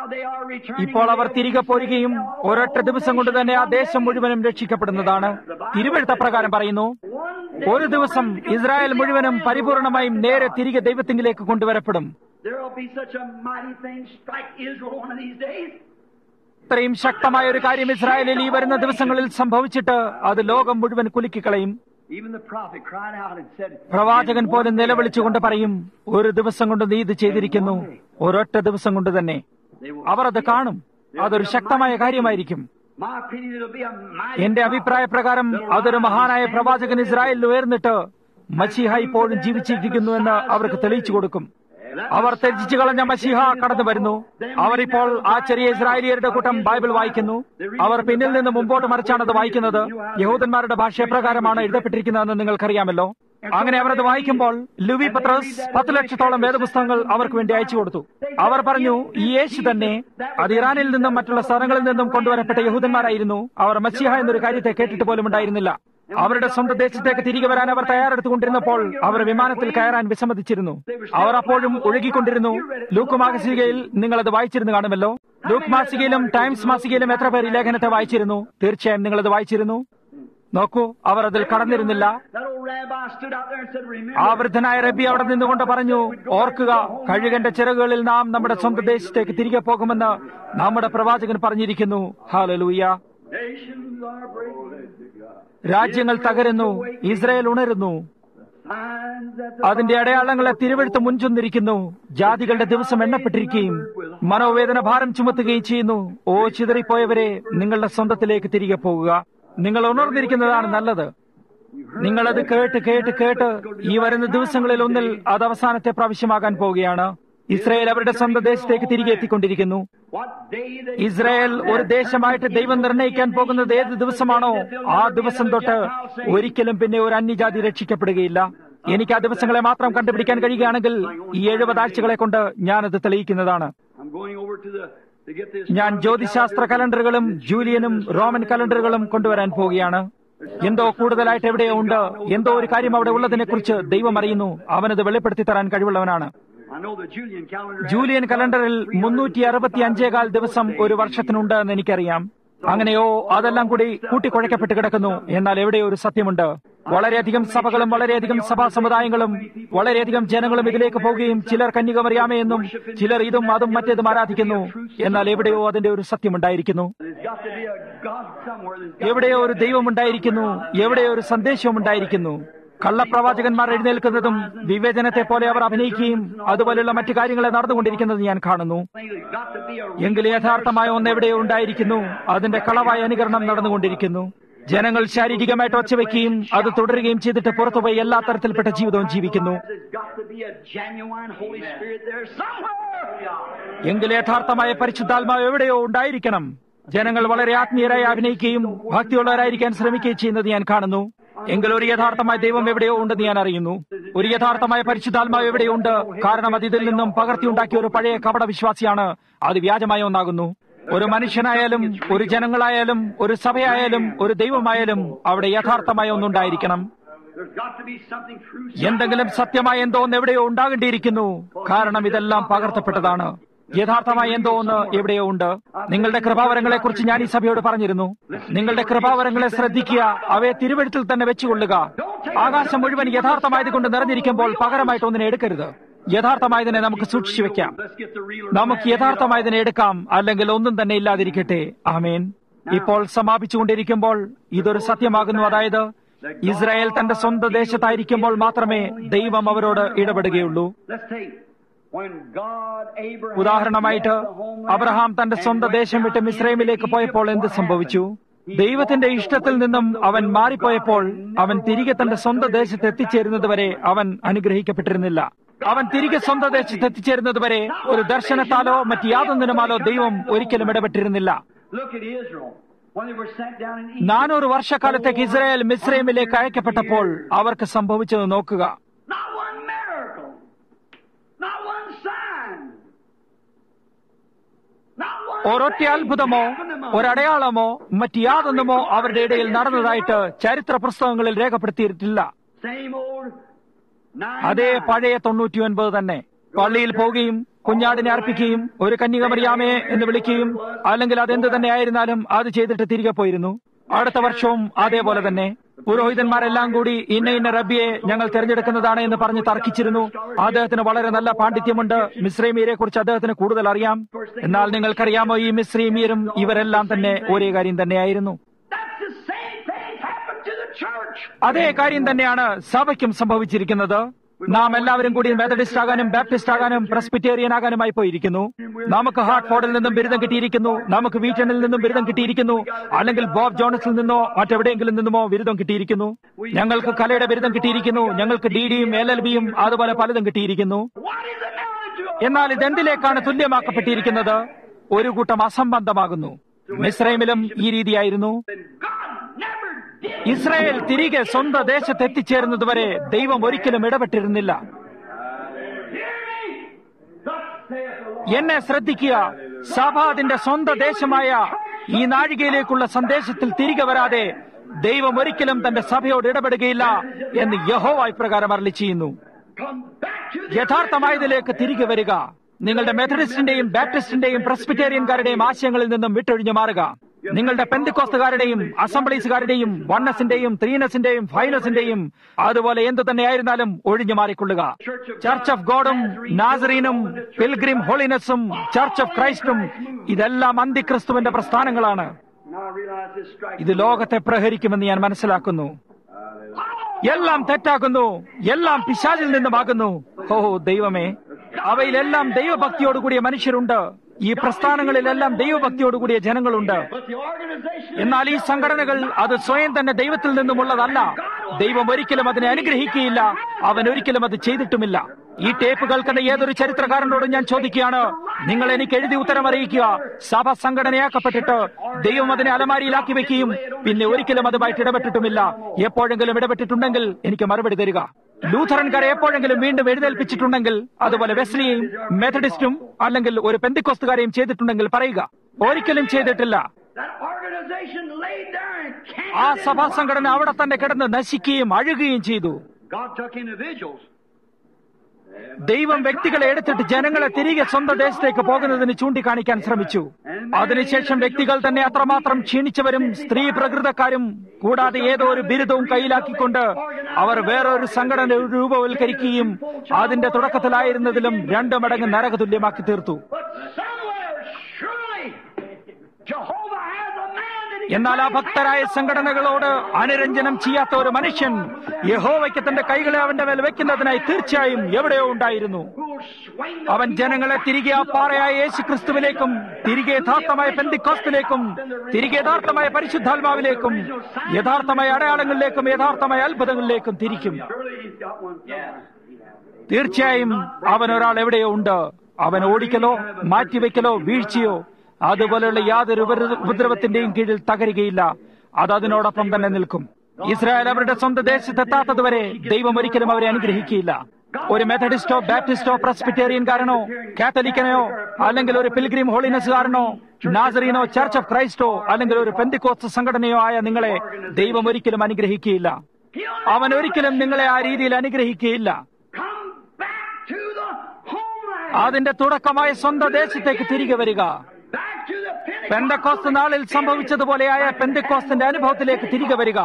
ഇപ്പോൾ അവർ തിരികെ പോരുകയും ഒരൊറ്റ ദിവസം കൊണ്ട് തന്നെ ആ ദേശം മുഴുവനും രക്ഷിക്കപ്പെടുന്നതാണ്. തിരുവെഴുത്ത പ്രകാരം പറയുന്നു, ഒരു ദിവസം ഇസ്രായേൽ മുഴുവനും പരിപൂർണമായും നേരെ തിരികെ ദൈവത്തിങ്കിലേക്ക് കൊണ്ടുവരപ്പെടും. ഇത്രയും ശക്തമായ ഒരു കാര്യം ഇസ്രായേലിൽ ഈ വരുന്ന ദിവസങ്ങളിൽ സംഭവിച്ചിട്ട് അത് ലോകം മുഴുവൻ കുലുക്കിക്കളയും. പ്രവാചകൻ പോലും നിലവിളിച്ചുകൊണ്ട് പറയും, ഒരു ദിവസം കൊണ്ട് നീ ഇത് ചെയ്തിരിക്കുന്നു. ഒരൊറ്റ ദിവസം കൊണ്ട് തന്നെ അവർ അത് കാണും. അതൊരു ശക്തമായ കാര്യമായിരിക്കും. എന്റെ അഭിപ്രായ പ്രകാരം അതൊരു മഹാനായ പ്രവാചകൻ ഇസ്രായേലിൽ ഉയർന്നിട്ട് മശീഹ ഇപ്പോഴും ജീവിച്ചിരിക്കുന്നുവെന്ന് അവർക്ക് തെളിയിച്ചു കൊടുക്കും. അവർ ത്യജിച്ചു കളഞ്ഞ മശീഹ കടന്നു വരുന്നു. അവരിപ്പോൾ ആ ചെറിയ ഇസ്രായേലിയരുടെ കൂട്ടം ബൈബിൾ വായിക്കുന്നു. അവർ പിന്നിൽ നിന്ന് മുമ്പോട്ട് മറിച്ചാണ് അത് വായിക്കുന്നത്. യഹൂദന്മാരുടെ ഭാഷയപ്രകാരമാണ് എഴുതപ്പെട്ടിരിക്കുന്നതെന്ന് നിങ്ങൾക്കറിയാമല്ലോ. അങ്ങനെ അവർ അത് വായിക്കുമ്പോൾ ലുവി പത്രോസ് പത്ത് ലക്ഷത്തോളം വേദപുസ്തകങ്ങൾ അവർക്ക് വേണ്ടി അയച്ചു കൊടുത്തു. അവർ പറഞ്ഞു, ഈ യേശു തന്നെ അത് ഇറാനിൽ നിന്നും മറ്റുള്ള സ്ഥലങ്ങളിൽ നിന്നും കൊണ്ടുവരപ്പെട്ട യഹൂദന്മാരായിരുന്നു. അവർ മശീഹ എന്നൊരു കാര്യത്തെ കേട്ടിട്ട് പോലും ഉണ്ടായിരുന്നില്ല. അവരുടെ സ്വന്തം ദേശത്തേക്ക് തിരികെ വരാൻ അവർ തയ്യാറെടുത്തുകൊണ്ടിരുന്നപ്പോൾ അവർ വിമാനത്തിൽ കയറാൻ വിസമ്മതിച്ചിരുന്നു. അവർ അപ്പോഴും ഒഴുകിക്കൊണ്ടിരുന്നു. ലൂക്ക് മാസികയിൽ നിങ്ങളത് വായിച്ചിരുന്നു കാണുമല്ലോ. ലൂക്ക് മാസികയിലും ടൈംസ് മാസികയിലും എത്ര പേർ ഈ ലേഖനത്തെ വായിച്ചിരുന്നു? തീർച്ചയായും നിങ്ങളത് വായിച്ചിരുന്നു. നോക്കൂ, അവർ അതിൽ കടന്നിരുന്നില്ല. ആ വൃദ്ധനായ റബ്ബി അവിടെ നിന്നുകൊണ്ട് പറഞ്ഞു, ഓർക്കുക, കഴുകന്റെ ചിറകുകളിൽ നാം നമ്മുടെ സ്വന്തം ദേശത്തേക്ക് തിരികെ പോകുമെന്ന് നമ്മുടെ പ്രവാചകൻ പറഞ്ഞിരിക്കുന്നു. ഹല്ലേലൂയ. Nations are breaking. രാജ്യങ്ങൾ തകരുന്നു, ഇസ്രായേൽ ഉണരുന്നു. Signs that the അതിന്റെ അടയാളങ്ങളെ തിരുവെടുത്ത് മുൻചൊന്നിരിക്കുന്നു. ജാതികളുടെ ദിവസം എണ്ണപ്പെട്ടിരിക്കുകയും മനോവേദന ഭാരം ചുമത്തുകയും ചെയ്യുന്നു. ഓ ചിതറിപ്പോയവരെ, നിങ്ങളുടെ സ്വന്തത്തിലേക്ക് തിരികെ പോകുക. നിങ്ങൾ ഉണർന്നിരിക്കുന്നതാണ് നല്ലത്. നിങ്ങളത് കേട്ട് കേട്ട് കേട്ട് ഈ വരുന്ന ദിവസങ്ങളിൽ ഒന്നിൽ അത് അവസാനത്തെ പ്രാവശ്യമാകാൻ പോവുകയാണ്. ഇസ്രായേൽ അവരുടെ സ്വന്തം ദേശത്തേക്ക് തിരികെ എത്തിക്കൊണ്ടിരിക്കുന്നു. what day that ഇസ്രായേൽ ഒരു ദേശമായിട്ട് ദൈവം നിർണ്ണയിക്കാൻ പോകുന്നത് ഏത് ദിവസമാണോ ആ ദിവസം തൊട്ട് ഒരിക്കലും പിന്നെ ഒരു അന്യജാതി രക്ഷിക്കപ്പെടുകയില്ല. എനിക്ക് ആ ദിവസങ്ങളെ മാത്രം കണ്ടുപിടിക്കാൻ കഴിയുകയാണെങ്കിൽ ഈ എഴുപത് ആഴ്ചകളെ കൊണ്ട് ഞാനത് തെളിയിക്കുന്നതാണ്. I'm going over to the to get this. ഞാൻ ജ്യോതിശാസ്ത്ര കലണ്ടറുകളും ജൂലിയനും റോമൻ കലണ്ടറുകളും കൊണ്ടുവരാൻ പോവുകയാണ്. എന്തോ കൂടുതലായിട്ട് എവിടെയോ ഉണ്ട്. എന്തോ ഒരു കാര്യം അവിടെ ഉള്ളതിനെ കുറിച്ച് ദൈവം അറിയുന്നു. അവനത് വെളിപ്പെടുത്തി തരാൻ കഴിവുള്ളവനാണ്. I know the Julian calendar. Julian കലണ്ടറിൽ മുന്നൂറ്റി അറുപത്തി അഞ്ചേകാൽ ദിവസം ഒരു വർഷത്തിനുണ്ട് എന്ന് എനിക്കറിയാം. അങ്ങനെയോ അതെല്ലാം കൂടി കൂട്ടിക്കുഴയ്ക്കപ്പെട്ട് കിടക്കുന്നു. എന്നാൽ എവിടെയോ ഒരു സത്യമുണ്ട്. വളരെയധികം സഭകളും വളരെയധികം സഭാ സമുദായങ്ങളും വളരെയധികം ജനങ്ങളും ഇതിലേക്ക് പോവുകയും ചിലർ കന്യകമറിയാമേ എന്നും ചിലർ ഇതും അതും മറ്റേതും ആരാധിക്കുന്നു. എന്നാൽ എവിടെയോ അതിന്റെ ഒരു സത്യമുണ്ടായിരിക്കുന്നു. There's got to be a God somewhere. There's got എവിടെയോ ഒരു ദൈവമുണ്ടായിരിക്കുന്നു. എവിടെയോ ഒരു സന്ദേശവും ഉണ്ടായിരിക്കുന്നു. കള്ളപ്രവാചകന്മാർ എഴുന്നേൽക്കുന്നതും വിവേചനത്തെ പോലെ അവർ അഭിനയിക്കുകയും അതുപോലെയുള്ള മറ്റു കാര്യങ്ങളെ നടന്നുകൊണ്ടിരിക്കുന്നത് ഞാൻ കാണുന്നു. There's got to be a എങ്കിൽ യഥാർത്ഥമായ ഒന്ന് എവിടെയോ ഉണ്ടായിരിക്കുന്നു. അതിന്റെ കളവായ അനുകരണം നടന്നുകൊണ്ടിരിക്കുന്നു. ജനങ്ങൾ ശാരീരികമായിട്ട് ഒച്ചവെക്കുകയും അത് തുടരുകയും ചെയ്തിട്ട് പുറത്തുപോയി എല്ലാ തരത്തിൽപ്പെട്ട ജീവിതവും ജീവിക്കുന്നു. There's got to be a genuine Holy Spirit there somewhere. എങ്കിൽ യഥാർത്ഥമായ പരിശുദ്ധാത്മാവ് എവിടെയോ ഉണ്ടായിരിക്കണം. ജനങ്ങൾ വളരെ ആത്മീയരായി അഭിനയിക്കുകയും ഭക്തിയുള്ളവരായിരിക്കാൻ ശ്രമിക്കുകയും ചെയ്യുന്നത് ഞാൻ കാണുന്നു. എങ്കിൽ ഒരു യഥാർത്ഥമായ ദൈവം എവിടെയോ ഉണ്ടെന്ന് ഞാൻ അറിയുന്നു. ഒരു യഥാർത്ഥമായ പരിശുദ്ധാത്മാവ് എവിടെയുണ്ട്. കാരണം അത് ഇതിൽ നിന്നും പകർത്തിയുണ്ടാക്കിയ ഒരു പഴയ കപട വിശ്വാസിയാണ്. അത് വ്യാജമായ ഒന്നാകുന്നു. ഒരു മനുഷ്യനായാലും ഒരു ജനങ്ങളായാലും ഒരു സഭയായാലും ഒരു ദൈവമായാലും അവിടെ യഥാർത്ഥമായ ഒന്നുണ്ടായിരിക്കണം. There's got to be something true. എന്തെങ്കിലും സത്യമായ എന്തോ ഒന്ന് എവിടെയോ ഉണ്ടാകേണ്ടിയിരിക്കുന്നു. കാരണം ഇതെല്ലാം പകർത്തപ്പെട്ടതാണ്. യഥാർത്ഥമായ എന്തോ ഒന്ന് എവിടെയോ ഉണ്ട്. നിങ്ങളുടെ കൃപാവരങ്ങളെ കുറിച്ച് ഞാൻ ഈ സഭയോട് പറഞ്ഞിരുന്നു. നിങ്ങളുടെ കൃപാവരങ്ങളെ ശ്രദ്ധിക്കുക. അവയെ തിരുവെഴുത്തിൽ തന്നെ വെച്ചുകൊള്ളുക. ആകാശം മുഴുവൻ യഥാർത്ഥമായത് കൊണ്ട് നിറഞ്ഞിരിക്കുമ്പോൾ പകരമായിട്ട് ഒന്നിനെ എടുക്കരുത്. യഥാർത്ഥമായതിനെ നമുക്ക് സൂക്ഷിച്ചു വെക്കാം. Let's get the real. നമുക്ക് യഥാർത്ഥമായതിനെ എടുക്കാം. അല്ലെങ്കിൽ ഒന്നും തന്നെ ഇല്ലാതിരിക്കട്ടെ. ആമേൻ. ഇപ്പോൾ സമാപിച്ചുകൊണ്ടിരിക്കുമ്പോൾ ഇതൊരു സത്യമാകുന്നു. അതായത് ഇസ്രായേൽ തന്റെ സ്വന്തം ദേശത്തായിരിക്കുമ്പോൾ മാത്രമേ ദൈവം അവരോട് ഇടപെടുകയുള്ളൂ. Let's take when God Abraham ഉദാഹരണമായിട്ട് അബ്രഹാം തന്റെ സ്വന്തം ദേശം വിട്ട് മിസ്രൈമിലേക്ക് പോയപ്പോൾ എന്ത് സംഭവിച്ചു? ദൈവത്തിന്റെ ഇഷ്ടത്തിൽ നിന്നും അവൻ മാറിപ്പോയപ്പോൾ അവൻ തിരികെ തന്റെ സ്വന്തം ദേശത്ത് എത്തിച്ചേരുന്നതുവരെ അവൻ അനുഗ്രഹിക്കപ്പെട്ടിരുന്നില്ല. അവൻ തിരികെ സ്വന്തം ദേശത്ത് എത്തിച്ചേരുന്നതുവരെ ഒരു ദർശനത്താലോ മറ്റ് യാതൊന്നിനുമാലോ ദൈവം ഒരിക്കലും ഇടപെട്ടിരുന്നില്ല. Look at Israel when they were sent down in Egypt. നാനൂറ് വർഷക്കാലത്തേക്ക് ഇസ്രായേൽ മിസ്രൈമിലേക്ക് അയക്കപ്പെട്ടപ്പോൾ അവർക്ക് സംഭവിച്ചത് നോക്കുക. Not one miracle. Not one sign. Not one ഒരൊറ്റ അത്ഭുതമോ ഒരടയാളമോ മറ്റ് യാതൊന്നുമോ അവരുടെ ഇടയിൽ നടന്നതായിട്ട് ചരിത്ര പുസ്തകങ്ങളിൽ രേഖപ്പെടുത്തിയിട്ടില്ല. same old nine. അതേ പഴയ തൊണ്ണൂറ്റി ഒൻപത് തന്നെ. പള്ളിയിൽ പോവുകയും കുഞ്ഞാടിനെ അർപ്പിക്കുകയും ഒരു കന്യകമറിയാമേ എന്ന് വിളിക്കുകയും അല്ലെങ്കിൽ അതെന്ത് തന്നെ ആയിരുന്നാലും അത് ചെയ്തിട്ട് തിരികെ പോയിരുന്നു. അടുത്ത വർഷവും അതേപോലെ തന്നെ. പുരോഹിതന്മാരെല്ലാം കൂടി ഇന്ന ഇന്ന റബ്ബിയെ ഞങ്ങൾ തിരഞ്ഞെടുക്കുന്നതാണ് എന്ന് പറഞ്ഞ് തർക്കിച്ചിരുന്നു. അദ്ദേഹത്തിന് വളരെ നല്ല പാണ്ഡിത്യമുണ്ട്. മിസ്രൈമീരെ കുറിച്ച് അദ്ദേഹത്തിന് കൂടുതൽ അറിയാം. എന്നാൽ നിങ്ങൾക്കറിയാമോ, ഈ മിസ്രൈമീരും ഇവരെല്ലാം തന്നെ ഒരേ കാര്യം തന്നെയായിരുന്നു. That's the same thing happened to the church. അതേ കാര്യം തന്നെയാണ് സഭയ്ക്കും സംഭവിച്ചിരിക്കുന്നത്. നാം എല്ലാവരും കൂടി മെത്തഡിസ്റ്റ് ആകാനും ബാപ്റ്റിസ്റ്റ് ആകാനും പ്രസ്ബിറ്റേറിയൻ ആകാനുമായി പോയിരിക്കുന്നു. നമുക്ക് ഹാർട്ട്ഫോർഡിൽ നിന്നും ബിരുദം കിട്ടിയിരിക്കുന്നു. നമുക്ക് വീറ്റണിൽ നിന്നും ബിരുദം കിട്ടിയിരിക്കുന്നു. അല്ലെങ്കിൽ ബോബ് ജോണസിൽ നിന്നോ മറ്റെവിടെയെങ്കിലും നിന്നുമോ ബിരുദം കിട്ടിയിരിക്കുന്നു. ഞങ്ങൾക്ക് കലയുടെ ബിരുദം കിട്ടിയിരിക്കുന്നു. ഞങ്ങൾക്ക് ഡി ഡിയും എൽ എൽ ബിയും അതുപോലെ പലതും കിട്ടിയിരിക്കുന്നു. What is it now to എന്നാൽ ഇതെന്തിലേക്കാണ് തുല്യമാക്കപ്പെട്ടിരിക്കുന്നത്? ഒരു കൂട്ടം അസംബന്ധമാകുന്നു. മിസ്രൈമിലും ഈ രീതിയായിരുന്നു. God never did. ഇസ്രായേൽ തിരികെ സ്വന്തം ദേശത്ത് എത്തിച്ചേരുന്നതുവരെ ദൈവം ഒരിക്കലും ഇടപെട്ടിരുന്നില്ല. Hear me. Thus saith the Lord. എന്നെ ശ്രദ്ധിക്കുക. സഭ അതിന്റെ സ്വന്തം ദേശമായ ഈ നാഴികയിലേക്കുള്ള സന്ദേശത്തിൽ തിരികെ വരാതെ ദൈവം ഒരിക്കലും തന്റെ സഭയോട് ഇടപെടുകയില്ല എന്ന് യഹോവ ഇപ്രകാരം അരുളി ചെയ്യുന്നു. Come back to the യഥാർത്ഥമായതിലേക്ക് തിരികെ വരിക. നിങ്ങളുടെ മെത്തഡിസ്റ്റിന്റെയും ബാപ്റ്റിസ്റ്റിന്റെയും പ്രസ്ബിറ്റേറിയൻകാരുടെയും ആശയങ്ങളിൽ നിന്നും വിട്ടൊഴിഞ്ഞു മാറുക. നിങ്ങളുടെ പെന്തക്കോസ്തുകാരുടെയും അസംബ്ലീസുകാരുടെയും വണ്ണസിന്റെയും ത്രീനസിന്റെയും ഫൈനസിന്റെയും അതുപോലെ എന്തു തന്നെയായിരുന്നാലും ഒഴിഞ്ഞു മാറിക്കൊള്ളുക. ചർച്ച് ഓഫ് ഗോഡും നാസറീനും പിൽഗ്രിം ഹോളിനെസ്സും ചർച്ച് ഓഫ് ക്രൈസ്റ്റും ഇതെല്ലാം അന്തിക്രിസ്തുവിന്റെ പ്രസ്ഥാനങ്ങളാണ്. ഇത് ലോകത്തെ പ്രഹരിക്കുമെന്ന് ഞാൻ മനസ്സിലാക്കുന്നു. എല്ലാം തെറ്റാകുന്നു, എല്ലാം പിശാചിൽ നിന്നുമാകുന്നു. ഓ ദൈവമേ, അവയിലെല്ലാം ദൈവഭക്തിയോടുകൂടിയ മനുഷ്യരുണ്ട്. ഈ പ്രസ്ഥാനങ്ങളിലെല്ലാം ദൈവഭക്തിയോടുകൂടിയ ജനങ്ങളുണ്ട്. എന്നാൽ ഈ സംഘടനകൾ അത് സ്വയം തന്നെ ദൈവത്തിൽ നിന്നുമുള്ളതല്ല. ദൈവം ഒരിക്കലും അതിനെ അനുഗ്രഹിക്കുകയില്ല. അവൻ ഒരിക്കലും അത് ചെയ്തിട്ടുമില്ല. ഈ ടേപ്പ് കേൾക്കുന്ന ഏതൊരു ചരിത്രകാരനോടും ഞാൻ ചോദിക്കുകയാണ്, നിങ്ങൾ എനിക്ക് എഴുതി ഉത്തരം അറിയിക്കുക. സഭ സംഘടനയാക്കപ്പെട്ടിട്ട് ദൈവം അതിനെ അലമാരിയിലാക്കി വെക്കുകയും പിന്നെ ഒരിക്കലും അതുമായിട്ട് ഇടപെട്ടിട്ടുമില്ല. എപ്പോഴെങ്കിലും ഇടപെട്ടിട്ടുണ്ടെങ്കിൽ എനിക്ക് മറുപടി തരിക. ലൂഥറൻകാരെ എപ്പോഴെങ്കിലും വീണ്ടും എഴുന്നേൽപ്പിച്ചിട്ടുണ്ടെങ്കിൽ, അതുപോലെ വെസ്ലിയും മെത്തഡിസ്റ്റും അല്ലെങ്കിൽ ഒരു പെന്തിക്കോസ്തുകാരെയും ചെയ്തിട്ടുണ്ടെങ്കിൽ പറയുക. ഒരിക്കലും ചെയ്തിട്ടില്ല. ആ സഭാ സംഘടന അവിടെ തന്നെ കിടന്ന് നശിക്കുകയും അഴുകുകയും ചെയ്തു. ദൈവം വ്യക്തികളെ എടുത്തിട്ട് ജനങ്ങളെ തിരികെ സ്വന്തം ദേശത്തേക്ക് പോകുന്നതിന് ചൂണ്ടിക്കാണിക്കാൻ ശ്രമിച്ചു. അതിനുശേഷം വ്യക്തികൾ തന്നെ അത്രമാത്രം ക്ഷീണിച്ചവരും സ്ത്രീ പ്രകൃതക്കാരും കൂടാതെ ഏതോ ഒരു ബിരുദവും കയ്യിലാക്കിക്കൊണ്ട് അവർ വേറൊരു സംഘടന രൂപവൽക്കരിക്കുകയും അതിന്റെ തുടക്കത്തിലായിരുന്നതിലും രണ്ടു മടങ്ങ് നരകതുല്യമാക്കി തീർത്തു. എന്നാൽ ആ ഭക്തരായ സംഘടനകളോട് അനുരഞ്ജനം ചെയ്യാത്ത ഒരു മനുഷ്യൻ യഹോവയ്ക്ക് തന്റെ കൈകളെ അവന്റെ മേൽ വെക്കുന്നതിനായി തീർച്ചയായും എവിടെയോ ഉണ്ടായിരുന്നു. അവൻ ജനങ്ങളെ തിരികെ ആ പാറയായ യേശു ക്രിസ്തുവിലേക്കും തിരികെ യഥാർത്ഥമായ പെന്തിക്കോസ്തിലേക്കും തിരികെ യഥാർത്ഥമായ പരിശുദ്ധാത്മാവിലേക്കും യഥാർത്ഥമായ അടയാളങ്ങളിലേക്കും യഥാർത്ഥമായ അത്ഭുതങ്ങളിലേക്കും തിരിക്കും. തീർച്ചയായും അവൻ ഒരാൾ എവിടെയോ ഉണ്ട്. അവൻ ഓടിക്കലോ മാറ്റിവെക്കലോ വീഴ്ചയോ അതുപോലെയുള്ള യാതൊരു ഉപദ്രവത്തിന്റെയും കീഴിൽ തകരുകയില്ല. അത് അതിനോടൊപ്പം തന്നെ നിൽക്കും. ഇസ്രായേൽ അവരുടെ സ്വന്തം ദേശത്തെത്താത്തതുവരെ ദൈവം ഒരിക്കലും അവരെ അനുഗ്രഹിക്കുകയില്ല. ഒരു മെത്തഡിസ്റ്റോ ബാപ്റ്റിസ്റ്റോ പ്രസ്ബിറ്റേറിയൻകാരനോ കാത്തലിക്കനോ അല്ലെങ്കിൽ ഒരു പിൽഗ്രിം ഹോളിനസ്സുകാരനോ നാസറീനോ ചർച്ച് ഓഫ് ക്രൈസ്റ്റോ അല്ലെങ്കിൽ ഒരു പെന്തിക്കോസ്ത് സംഘടനയോ ആയ നിങ്ങളെ ദൈവം ഒരിക്കലും അനുഗ്രഹിക്കുകയില്ല. അവൻ ഒരിക്കലും നിങ്ങളെ ആ രീതിയിൽ അനുഗ്രഹിക്കുകയില്ല. അതിന്റെ തുടക്കമായ സ്വന്തം ദേശത്തേക്ക് തിരികെ വരിക. പെന്തക്കോസ്ത് നാളിൽ സംഭവിച്ചതുപോലെയായ പെന്തക്കോസ്തിന്റെ അനുഭവത്തിലേക്ക് തിരികെ വരിക.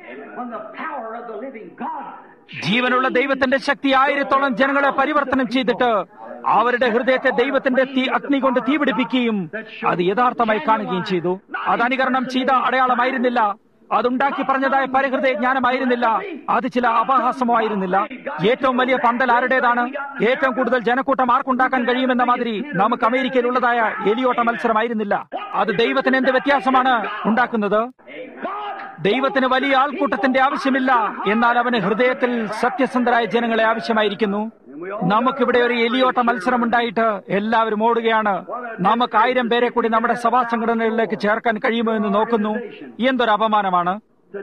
ജീവനുള്ള ദൈവത്തിന്റെ ശക്തി ആയിരത്തോളം ജനങ്ങളെ പരിവർത്തനം ചെയ്തിട്ട് അവരുടെ ഹൃദയത്തെ ദൈവത്തിന്റെ തീ അഗ്നി കൊണ്ട് തീപിടിപ്പിക്കുകയും അത് യഥാർത്ഥമായി കാണുകയും ചെയ്തു. അത് അനുകരണം ചെയ്ത അടയാളമായിരുന്നില്ല. അതുണ്ടാക്കി പറഞ്ഞതായ പരിഹൃദയ ജ്ഞാനമായിരുന്നില്ല. അത് ചില അപഹാസമോ ആയിരുന്നില്ല. ഏറ്റവും വലിയ പന്തൽ ആരുടേതാണ്? ഏറ്റവും കൂടുതൽ ജനക്കൂട്ടം ആർക്കുണ്ടാക്കാൻ കഴിയുമെന്ന മാതിരി നമുക്ക് അമേരിക്കയിലുള്ളതായ എലിയോട്ട മത്സരമായിരുന്നില്ല. അത് ദൈവത്തിന് എന്ത് വ്യത്യാസമാണ് ഉണ്ടാക്കുന്നത്? ദൈവത്തിന് വലിയ ആൾക്കൂട്ടത്തിന്റെ ആവശ്യമില്ല. എന്നാൽ അവന് ഹൃദയത്തിൽ സത്യസന്ധരായ ജനങ്ങളെ ആവശ്യമായിരിക്കുന്നു. നമുക്കിവിടെ ഒരു എലിയോട്ട മത്സരമുണ്ടായിട്ട് എല്ലാവരും ഓടുകയാണ്. നമുക്ക് ആയിരം പേരെ കൂടി നമ്മുടെ സഭാ സംഘടനകളിലേക്ക് ചേർക്കാൻ കഴിയുമോ എന്ന് നോക്കുന്നു. എന്തൊരു അപമാനമാണ്!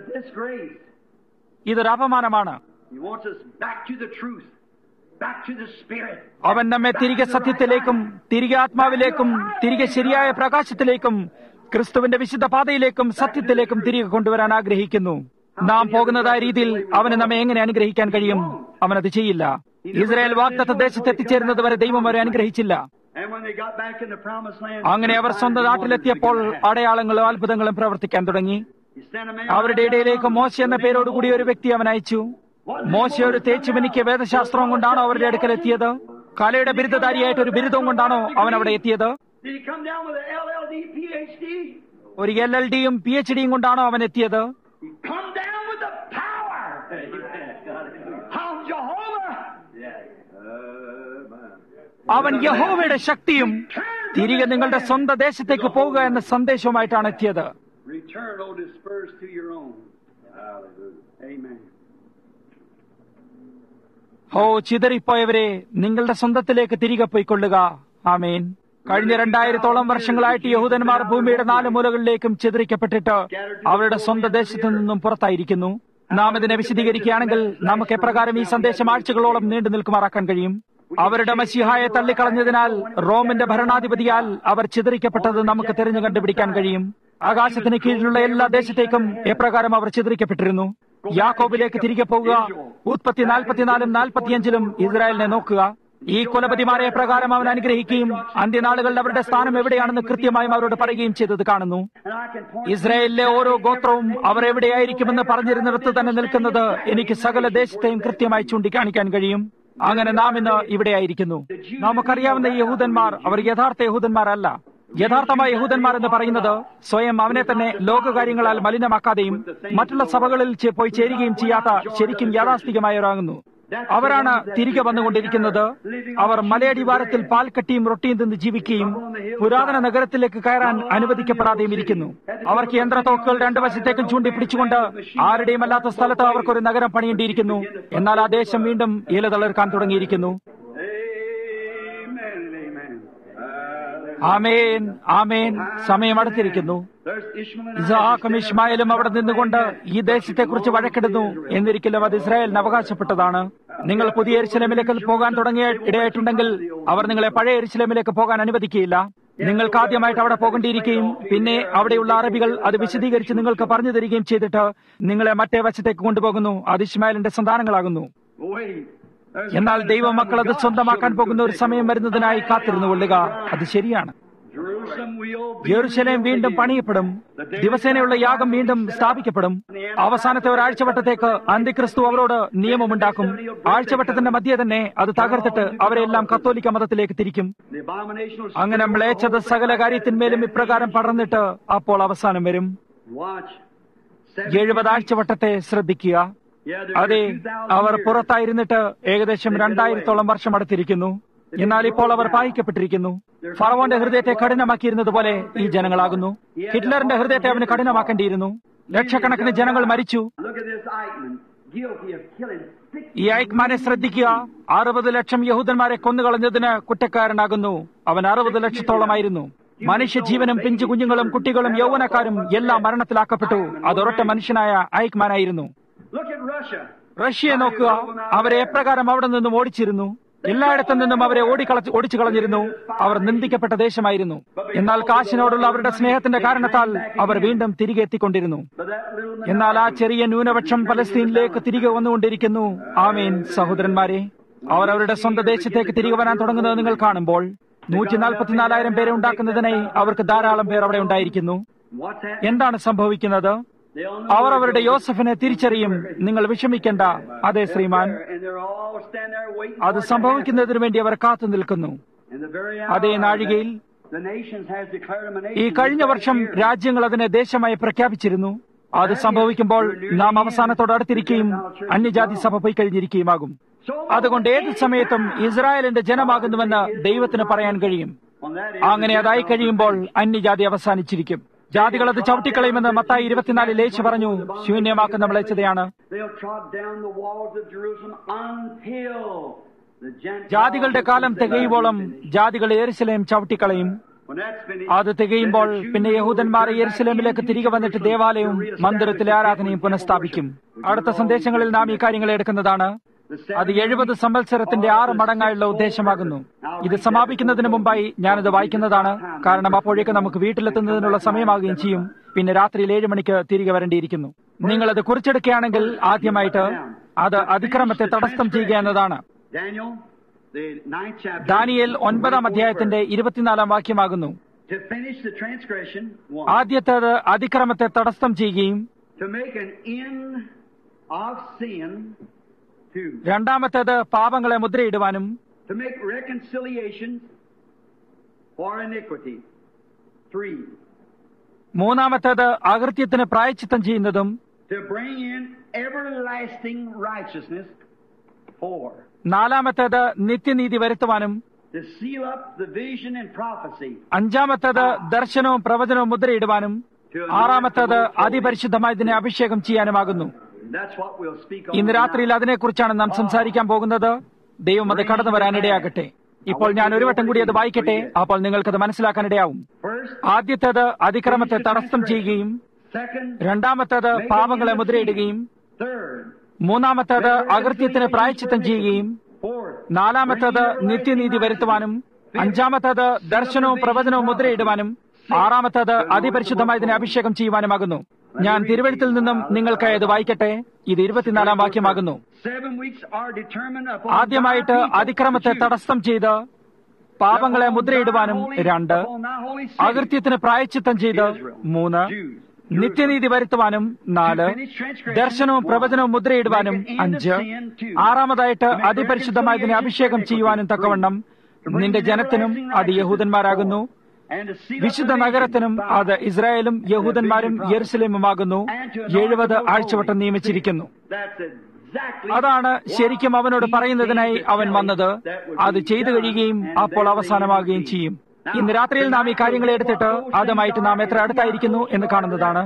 ഇതൊരു അപമാനമാണ്. അവൻ നമ്മെ തിരികെ സത്യത്തിലേക്കും തിരികെ ആത്മാവിലേക്കും തിരികെ ശരിയായ പ്രകാശത്തിലേക്കും ക്രിസ്തുവിന്റെ വിശുദ്ധ പാതയിലേക്കും സത്യത്തിലേക്കും തിരികെ കൊണ്ടുവരാൻ ആഗ്രഹിക്കുന്നു. നാം പോകുന്നതായ രീതിയിൽ അവന് നമ്മെ എങ്ങനെ അനുഗ്രഹിക്കാൻ കഴിയും? അവനത് ചെയ്യില്ല. ഇസ്രായേൽ വാഗ്ദത്ത ദേശത്ത് എത്തിച്ചേരുന്നത് വരെ ദൈവം അവരെ അനുഗ്രഹിച്ചില്ല. അങ്ങനെ അവർ സ്വന്തം നാട്ടിലെത്തിയപ്പോൾ അടയാളങ്ങളും അത്ഭുതങ്ങളും പ്രവർത്തിക്കാൻ തുടങ്ങി. അവരുടെ ഇടയിലേക്ക് മോശ എന്ന പേരോടുകൂടി ഒരു വ്യക്തി അവൻ അയച്ചു. മോശ ഒരു തേച്ചുമിനിക്ക് വേദശാസ്ത്രവും കൊണ്ടാണോ അവരുടെ അടുക്കൽ എത്തിയത്? കലയുടെ ബിരുദധാരിയായിട്ട് ഒരു ബിരുദവും കൊണ്ടാണോ അവൻ അവിടെ എത്തിയത്? ഒരു എൽ എൽ ഡിയും പി എച്ച് ഡിയും കൊണ്ടാണോ അവൻ എത്തിയത്? അവൻ യഹോവയുടെ ശക്തിയും തിരികെ നിങ്ങളുടെ സ്വന്തം ദേശത്തേക്ക് പോവുക എന്ന സന്ദേശവുമായിട്ടാണ് എത്തിയത്. ഓ ചിതറിപ്പോയവരെ, നിങ്ങളുടെ സ്വന്തത്തിലേക്ക് തിരികെ പോയിക്കൊള്ളുക. ആമേൻ. കഴിഞ്ഞ രണ്ടായിരത്തോളം വർഷങ്ങളായിട്ട് യഹൂദന്മാർ ഭൂമിയുടെ നാല് മൂലകളിലേക്കും ചിതറിക്കപ്പെട്ടിട്ട് അവരുടെ സ്വന്തം ദേശത്തു നിന്നും പുറത്തായിരിക്കുന്നു. നാം ഇതിനെ വിശദീകരിക്കുകയാണെങ്കിൽ നമുക്ക് എപ്രകാരം ഈ സന്ദേശം ആഴ്ചകളോളം നീണ്ടു നിൽക്കുമാറാക്കാൻ കഴിയും? അവരുടെ മശിഹായെ തള്ളിക്കളഞ്ഞതിനാൽ റോമിന്റെ ഭരണാധിപതിയാൽ അവർ ചിതറിക്കപ്പെട്ടത് നമുക്ക് തിരഞ്ഞു കണ്ടുപിടിക്കാൻ കഴിയും. ആകാശത്തിന് കീഴിലുള്ള എല്ലാ ദേശത്തേക്കും എപ്രകാരം അവർ ചിതറിക്കപ്പെട്ടിരുന്നു. യാക്കോബിലേക്ക് തിരികെ പോകുക. ഉത്പത്തി നാൽപ്പത്തിനാലും നാൽപ്പത്തിയഞ്ചിലും ഇസ്രായേലിനെ നോക്കുക. ഈ കുലപതിമാരെ പ്രകാരം അവൻ അനുഗ്രഹിക്കുകയും അന്ത്യനാളുകളിൽ അവരുടെ സ്ഥാനം എവിടെയാണെന്ന് കൃത്യമായും അവരോട് പറയുകയും ചെയ്തത് കാണുന്നു. ഇസ്രായേലിലെ ഓരോ ഗോത്രവും അവർ എവിടെയായിരിക്കുമെന്ന് പറഞ്ഞിരുന്നിടത്ത് തന്നെ നിൽക്കുന്നത് എനിക്ക് സകല ദേശത്തെയും കൃത്യമായി ചൂണ്ടിക്കാണിക്കാൻ കഴിയും. അങ്ങനെ നാം ഇന്ന് ഇവിടെയായിരിക്കുന്നു. നമുക്കറിയാവുന്ന യഹൂദന്മാർ അവർ യഥാർത്ഥ യഹൂദന്മാരല്ല. യഥാർത്ഥമായ യഹൂദന്മാർ എന്ന് പറയുന്നത് സ്വയം അവനെ തന്നെ ലോകകാര്യങ്ങളാൽ മലിനമാക്കാതെയും മറ്റുള്ള സഭകളിൽ പോയി ചേരുകയും ചെയ്യാത്ത ശരിക്കും യാഥാസ്ഥികമായവരാകുന്നു. അവരാണ് തിരികെ വന്നുകൊണ്ടിരിക്കുന്നത്. അവർ മലയടിവാരത്തിൽ പാൽക്കട്ടിയും റൊട്ടിയും തിന്ന് ജീവിക്കുകയും പുരാതന നഗരത്തിലേക്ക് കയറാൻ അനുവദിക്കപ്പെടാതെയും ഇരിക്കുന്നു. അവർക്ക് യന്ത്രത്തോക്കുകൾ രണ്ടു വശത്തേക്കും ചൂണ്ടി പിടിച്ചുകൊണ്ട് ആരുടെയും അല്ലാത്ത സ്ഥലത്ത് അവർക്കൊരു നഗരം പണിയേണ്ടിയിരിക്കുന്നു. എന്നാൽ ആ ദേശം വീണ്ടും ഇല തളിർക്കാൻ തുടങ്ങിയിരിക്കുന്നു. ആമേൻ, ആമേൻ. സമയം അടുത്തിരിക്കുന്നു. ഇസ്ഹാക്കും ഇശ്മായേലും അവിടെ നിന്നുകൊണ്ട് ഈ ദേശത്തെക്കുറിച്ച് വഴക്കിടുന്നു. എന്നിരിക്കലും അത് ഇസ്രായേലിന് അവകാശപ്പെട്ടതാണ്. നിങ്ങൾ പുതിയ യെരൂശലേമിലേക്ക് പോകാൻ തുടങ്ങിയ ഇടയായിട്ടുണ്ടെങ്കിൽ അവർ നിങ്ങളെ പഴയ യെരൂശലേമിലേക്ക് പോകാൻ അനുവദിക്കുകയില്ല. നിങ്ങൾക്ക് ആദ്യമായിട്ട് അവിടെ പോകേണ്ടിയിരിക്കുകയും പിന്നെ അവിടെയുള്ള അറബികൾ അത് വിശദീകരിച്ച് നിങ്ങൾക്ക് പറഞ്ഞു തരികയും ചെയ്തിട്ട് നിങ്ങളെ മറ്റേ വശത്തേക്ക് കൊണ്ടുപോകുന്നു. അത് ഇശ്മായേലിന്റെ സന്താനങ്ങളാകുന്നു. എന്നാൽ ദൈവമക്കൾ അത് സ്വന്തമാക്കാൻ പോകുന്ന ഒരു സമയം വരുന്നതിനായി കാത്തിരുന്നു കൊള്ളുക. അത് ശരിയാണ്. യെരൂശലേം വീണ്ടും പണിയപ്പെടും. ദിവസേനയുള്ള യാഗം വീണ്ടും സ്ഥാപിക്കപ്പെടും. അവസാനത്തെ ഒരാഴ്ചവട്ടത്തേക്ക് അന്തിക്രിസ്തു അവരോട് നിയമമുണ്ടാക്കും. ആഴ്ചവട്ടത്തിന്റെ മധ്യേ തന്നെ അത് തകർത്തിട്ട് അവരെല്ലാം കത്തോലിക്ക മതത്തിലേക്ക് തിരിക്കും. അങ്ങനെ മ്ലേച്ഛത സകല കാര്യത്തിന്മേലും ഇപ്രകാരം പടർന്നിട്ട് അപ്പോൾ അവസാനം വരും. എഴുപത് ആഴ്ചവട്ടത്തെ ശ്രദ്ധിക്കുക. അതെ, അവർ പുറത്തായിരുന്നിട്ട് ഏകദേശം രണ്ടായിരത്തോളം വർഷം അടുത്തിരിക്കുന്നു. എന്നാൽ ഇപ്പോൾ അവർ പായിക്കപ്പെട്ടിരിക്കുന്നു. ഫറവോന്റെ ഹൃദയത്തെ കഠിനമാക്കിയിരുന്നത് പോലെ ഈ ജനങ്ങളാകുന്നു. ഹിറ്റ്ലറിന്റെ ഹൃദയത്തെ അവന് കഠിനമാക്കേണ്ടിയിരുന്നു. ലക്ഷക്കണക്കിന് ജനങ്ങൾ മരിച്ചു. ഈ ഐക്മാനെ ശ്രദ്ധിക്കുക. അറുപത് ലക്ഷം യഹൂദന്മാരെ കൊന്നുകളഞ്ഞതിന് കുറ്റക്കാരനാകുന്നു. അവൻ അറുപത് ലക്ഷത്തോളമായിരുന്നു. മനുഷ്യജീവനും പിഞ്ചു കുഞ്ഞുങ്ങളും കുട്ടികളും യൗവനക്കാരും എല്ലാം മരണത്തിലാക്കപ്പെട്ടു. അതൊരൊറ്റ മനുഷ്യനായ ഐക്മാനായിരുന്നു. റഷ്യയെ നോക്കുക. അവരെ എപ്രകാരം അവിടെ നിന്നും ഓടിച്ചിരുന്നു. എല്ലായിടത്തു നിന്നും അവരെ ഓടിക്കള ഓടിച്ചു കളഞ്ഞിരുന്നു. അവർ നിന്ദിക്കപ്പെട്ട ദേശമായിരുന്നു. എന്നാൽ കാശിനോടുള്ള അവരുടെ സ്നേഹത്തിന്റെ കാരണത്താൽ അവർ വീണ്ടും തിരികെ എത്തിക്കൊണ്ടിരുന്നു. എന്നാൽ ആ ചെറിയ ന്യൂനപക്ഷം പലസ്തീനിലേക്ക് തിരികെ വന്നുകൊണ്ടിരിക്കുന്നു. ആമേൻ. സഹോദരന്മാരെ, അവർ അവരുടെ സ്വന്തം ദേശത്തേക്ക് തിരികെ വരാൻ തുടങ്ങുന്നത് നിങ്ങൾ കാണുമ്പോൾ നൂറ്റി നാൽപ്പത്തിനാലായിരം പേരെ ഉണ്ടാക്കുന്നതിനായി അവർക്ക് ധാരാളം പേർ അവിടെ ഉണ്ടായിരിക്കുന്നു. എന്താണ് സംഭവിക്കുന്നത്? അവർ അവരുടെ യോസഫിനെ തിരിച്ചറിയും. നിങ്ങൾ വിഷമിക്കേണ്ട. അതെ ശ്രീമാൻ, അത് സംഭവിക്കുന്നതിനു വേണ്ടി അവർ കാത്തു നിൽക്കുന്നു. അതേ നാഴികയിൽ ഈ കഴിഞ്ഞ വർഷം രാജ്യങ്ങൾ അതിനെ ദേശമായി പ്രഖ്യാപിച്ചിരുന്നു. അത് സംഭവിക്കുമ്പോൾ നാം അവസാനത്തോട് അടുത്തിരിക്കുകയും അന്യജാതി സഭ പോയി കഴിഞ്ഞിരിക്കുകയുമാകും. അതുകൊണ്ട് ഏത് സമയത്തും ഇസ്രായേലിന്റെ ജനമാകുന്നുവെന്ന് ദൈവത്തിന് പറയാൻ കഴിയും. അങ്ങനെ അതായി കഴിയുമ്പോൾ അന്യജാതി അവസാനിച്ചിരിക്കും. ജാതികൾ അത് ചവിട്ടിക്കളയുമെന്ന് മത്തായി ഇരുപത്തിനാലിൽ യേശു പറഞ്ഞു. ശൂന്യമാക്കുന്ന മ്ലേച്ഛതയാണ്. ജാതികളുടെ കാലം തികയുവോളം ജാതികൾ യെരൂശലേം ചവിട്ടിക്കളയും. അത് തികയുമ്പോൾ പിന്നെ യഹൂദന്മാർ യെരൂശലേമിലേക്ക് തിരികെ വന്നിട്ട് ദേവാലയവും മന്ദിരത്തിലെ ആരാധനയും പുനഃസ്ഥാപിക്കും. അടുത്ത സന്ദേശങ്ങളിൽ നാം ഈ കാര്യങ്ങൾ എടുക്കുന്നതാണ്. അത് എഴുപത് സംവത്സരത്തിന്റെ ആറ് മടങ്ങായുള്ള ഉദ്ദേശമാകുന്നു. ഇത് സമാപിക്കുന്നതിന് മുമ്പായി ഞാനത് വായിക്കുന്നതാണ്. കാരണം അപ്പോഴേക്ക് നമുക്ക് വീട്ടിലെത്തുന്നതിനുള്ള സമയമാകുകയും ചെയ്യും. പിന്നെ രാത്രിയിൽ ഏഴ് മണിക്ക് തിരികെ വരേണ്ടിയിരിക്കുന്നു. നിങ്ങളത് കുറിച്ചെടുക്കുകയാണെങ്കിൽ ആദ്യമായിട്ട് അത് അതിക്രമത്തെ തടസ്സം ചെയ്യുക എന്നതാണ്. ദാനിയേൽ ഒൻപതാം അധ്യായത്തിന്റെ ഇരുപത്തിനാലാം വാക്യമാകുന്നു. ആദ്യത്തേത് അതിക്രമത്തെ തടസ്സം ചെയ്യുകയും രണ്ടാമത്തേത് പാപങ്ങളെ മുദ്രയിടുവാനും മൂന്നാമത്തേത് അകൃത്യത്തിന് പ്രായശ്ചിത്തം ചെയ്യുന്നതും നാലാമത്തേത് നിത്യനീതി വരുത്തുവാനും അഞ്ചാമത്തേത് ദർശനവും പ്രവചനവും മുദ്രയിടുവാനും ആറാമത്തേത് അതിപരിശുദ്ധമായതിനെ അഭിഷേകം ചെയ്യാനുമാകുന്നു. ഇന്ന് രാത്രിയിൽ അതിനെക്കുറിച്ചാണ് നാം സംസാരിക്കാൻ പോകുന്നത്. ദൈവം അത് കടന്നു വരാനിടയാകട്ടെ. ഇപ്പോൾ ഞാൻ ഒരു വട്ടം കൂടി അത് വായിക്കട്ടെ. അപ്പോൾ നിങ്ങൾക്കത് മനസ്സിലാക്കാനിടയാവും. ആദ്യത്തേത് അതിക്രമത്തെ തടസ്സം ചെയ്യുകയും രണ്ടാമത്തേത് പാപങ്ങളെ മുദ്രയിടുകയും മൂന്നാമത്തേത് അകൃത്യത്തിന് പ്രായശ്ചിത്തം ചെയ്യുകയും നാലാമത്തേത് നിത്യനീതി വരുത്തുവാനും അഞ്ചാമത്തേത് ദർശനവും പ്രവചനവും മുദ്രയിടുവാനും ആറാമത്തേത് അതിപരിശുദ്ധമായതിനെ അഭിഷേകം ചെയ്യുവാനുമാകുന്നു. ഞാൻ തിരുവെഴുത്തിൽ നിന്നും നിങ്ങൾക്കായി അത് വായിക്കട്ടെ. ഇത് ഇരുപത്തിനാലാം വാക്യമാകുന്നു. ആദ്യമായിട്ട് അതിക്രമത്തെ തടസ്സം ചെയ്ത് പാപങ്ങളെ മുദ്രയിടുവാനും രണ്ട്, അകൃത്യത്തിന് പ്രായശ്ചിത്തം ചെയ്ത് മൂന്ന്, നിത്യനീതി വരുത്തുവാനും നാല്, ദർശനവും പ്രവചനവും മുദ്രയിടുവാനും അഞ്ച്, ആറാമതായിട്ട് അതിപരിശുദ്ധമായതിനെ അഭിഷേകം ചെയ്യുവാനും തക്കവണ്ണം നിന്റെ ജനത്തിനും അത് യഹൂദന്മാരാകുന്നു വിശുദ്ധ നഗരത്തിനും അത് ഇസ്രായേലും യഹൂദന്മാരും യെരുശലേമുമാകുന്നു എഴുപത് ആഴ്ചവട്ടം നിയമിച്ചിരിക്കുന്നു. അതാണ് ശരിക്കും അവനോട് പറയുന്നതിനായി അവൻ വന്നത്. അത് ചെയ്തു കഴിയുകയും അപ്പോൾ അവസാനമാകുകയും ചെയ്യും. ഇന്ന് രാത്രിയിൽ നാം ഈ കാര്യങ്ങളെ എടുത്തിട്ട് അതുമായിട്ട് നാം എത്ര അടുത്തായിരിക്കുന്നു എന്ന് കാണുന്നതാണ്.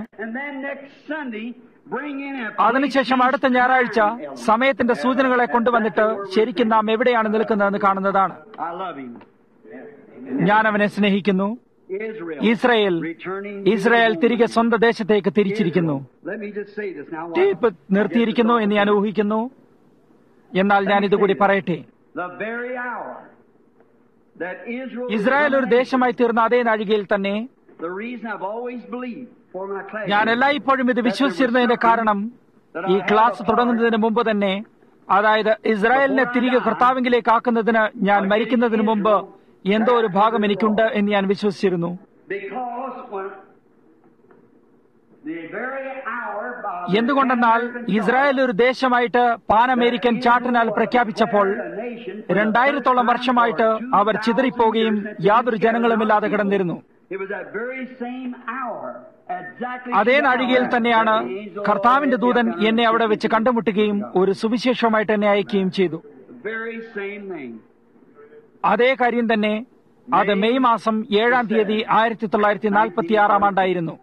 അതിനുശേഷം അടുത്ത ഞായറാഴ്ച സമയത്തിന്റെ സൂചനകളെ കൊണ്ടുവന്നിട്ട് ശരിക്കും നാം എവിടെയാണ് നിൽക്കുന്നതെന്ന് കാണുന്നതാണ്. ഞാൻ അവനെ സ്നേഹിക്കുന്നു. ഇസ്രായേൽ ഇസ്രായേൽ തിരികെ സ്വന്തം ദേശത്തേക്ക് തിരിച്ചിരിക്കുന്നു. ടേപ്പ് നിർത്തിയിരിക്കുന്നു എന്ന് ഞാൻ ഊഹിക്കുന്നു. എന്നാൽ ഞാൻ ഇതുകൂടി പറയട്ടെ. ഇസ്രായേൽ ഒരു ദേശമായി തീർന്ന അതേ നാഴികയിൽ തന്നെ ഞാൻ എല്ലായ്പ്പോഴും ഇത് വിശ്വസിച്ചിരുന്നതിന്റെ കാരണം ഈ ക്ലാസ് തുടങ്ങുന്നതിന് മുമ്പ് തന്നെ, അതായത് ഇസ്രായേലിനെ തിരികെ കർത്താവിലേക്ക് ആക്കുന്നതിന് ഞാൻ മരിക്കുന്നതിന് മുമ്പ് എന്തോ ഒരു ഭാഗം എനിക്കുണ്ട് എന്ന് ഞാൻ വിശ്വസിച്ചിരുന്നു. എന്തുകൊണ്ടെന്നാൽ ഇസ്രായേൽ ഒരു ദേശമായിട്ട് പാൻ അമേരിക്കൻ ചാർട്ടറിനാൽ പ്രഖ്യാപിച്ചപ്പോൾ രണ്ടായിരത്തോളം വർഷമായിട്ട് അവർ ചിതറിപ്പോവുകയും യാതൊരു ജനങ്ങളുമില്ലാതെ കിടന്നിരുന്നു. അതേ നാഴികയിൽ തന്നെയാണ് കർത്താവിന്റെ ദൂതൻ എന്നെ അവിടെ വെച്ച് കണ്ടുമുട്ടുകയും ഒരു സുവിശേഷമായിട്ട് എന്നെ അയക്കുകയും ചെയ്തു. അതേ കാര്യം തന്നെ. അത് മെയ് മാസം ഏഴാം തീയതി ആയിരത്തി തൊള്ളായിരത്തി നാൽപ്പത്തി ആറാം ആണ്ടായിരുന്നു.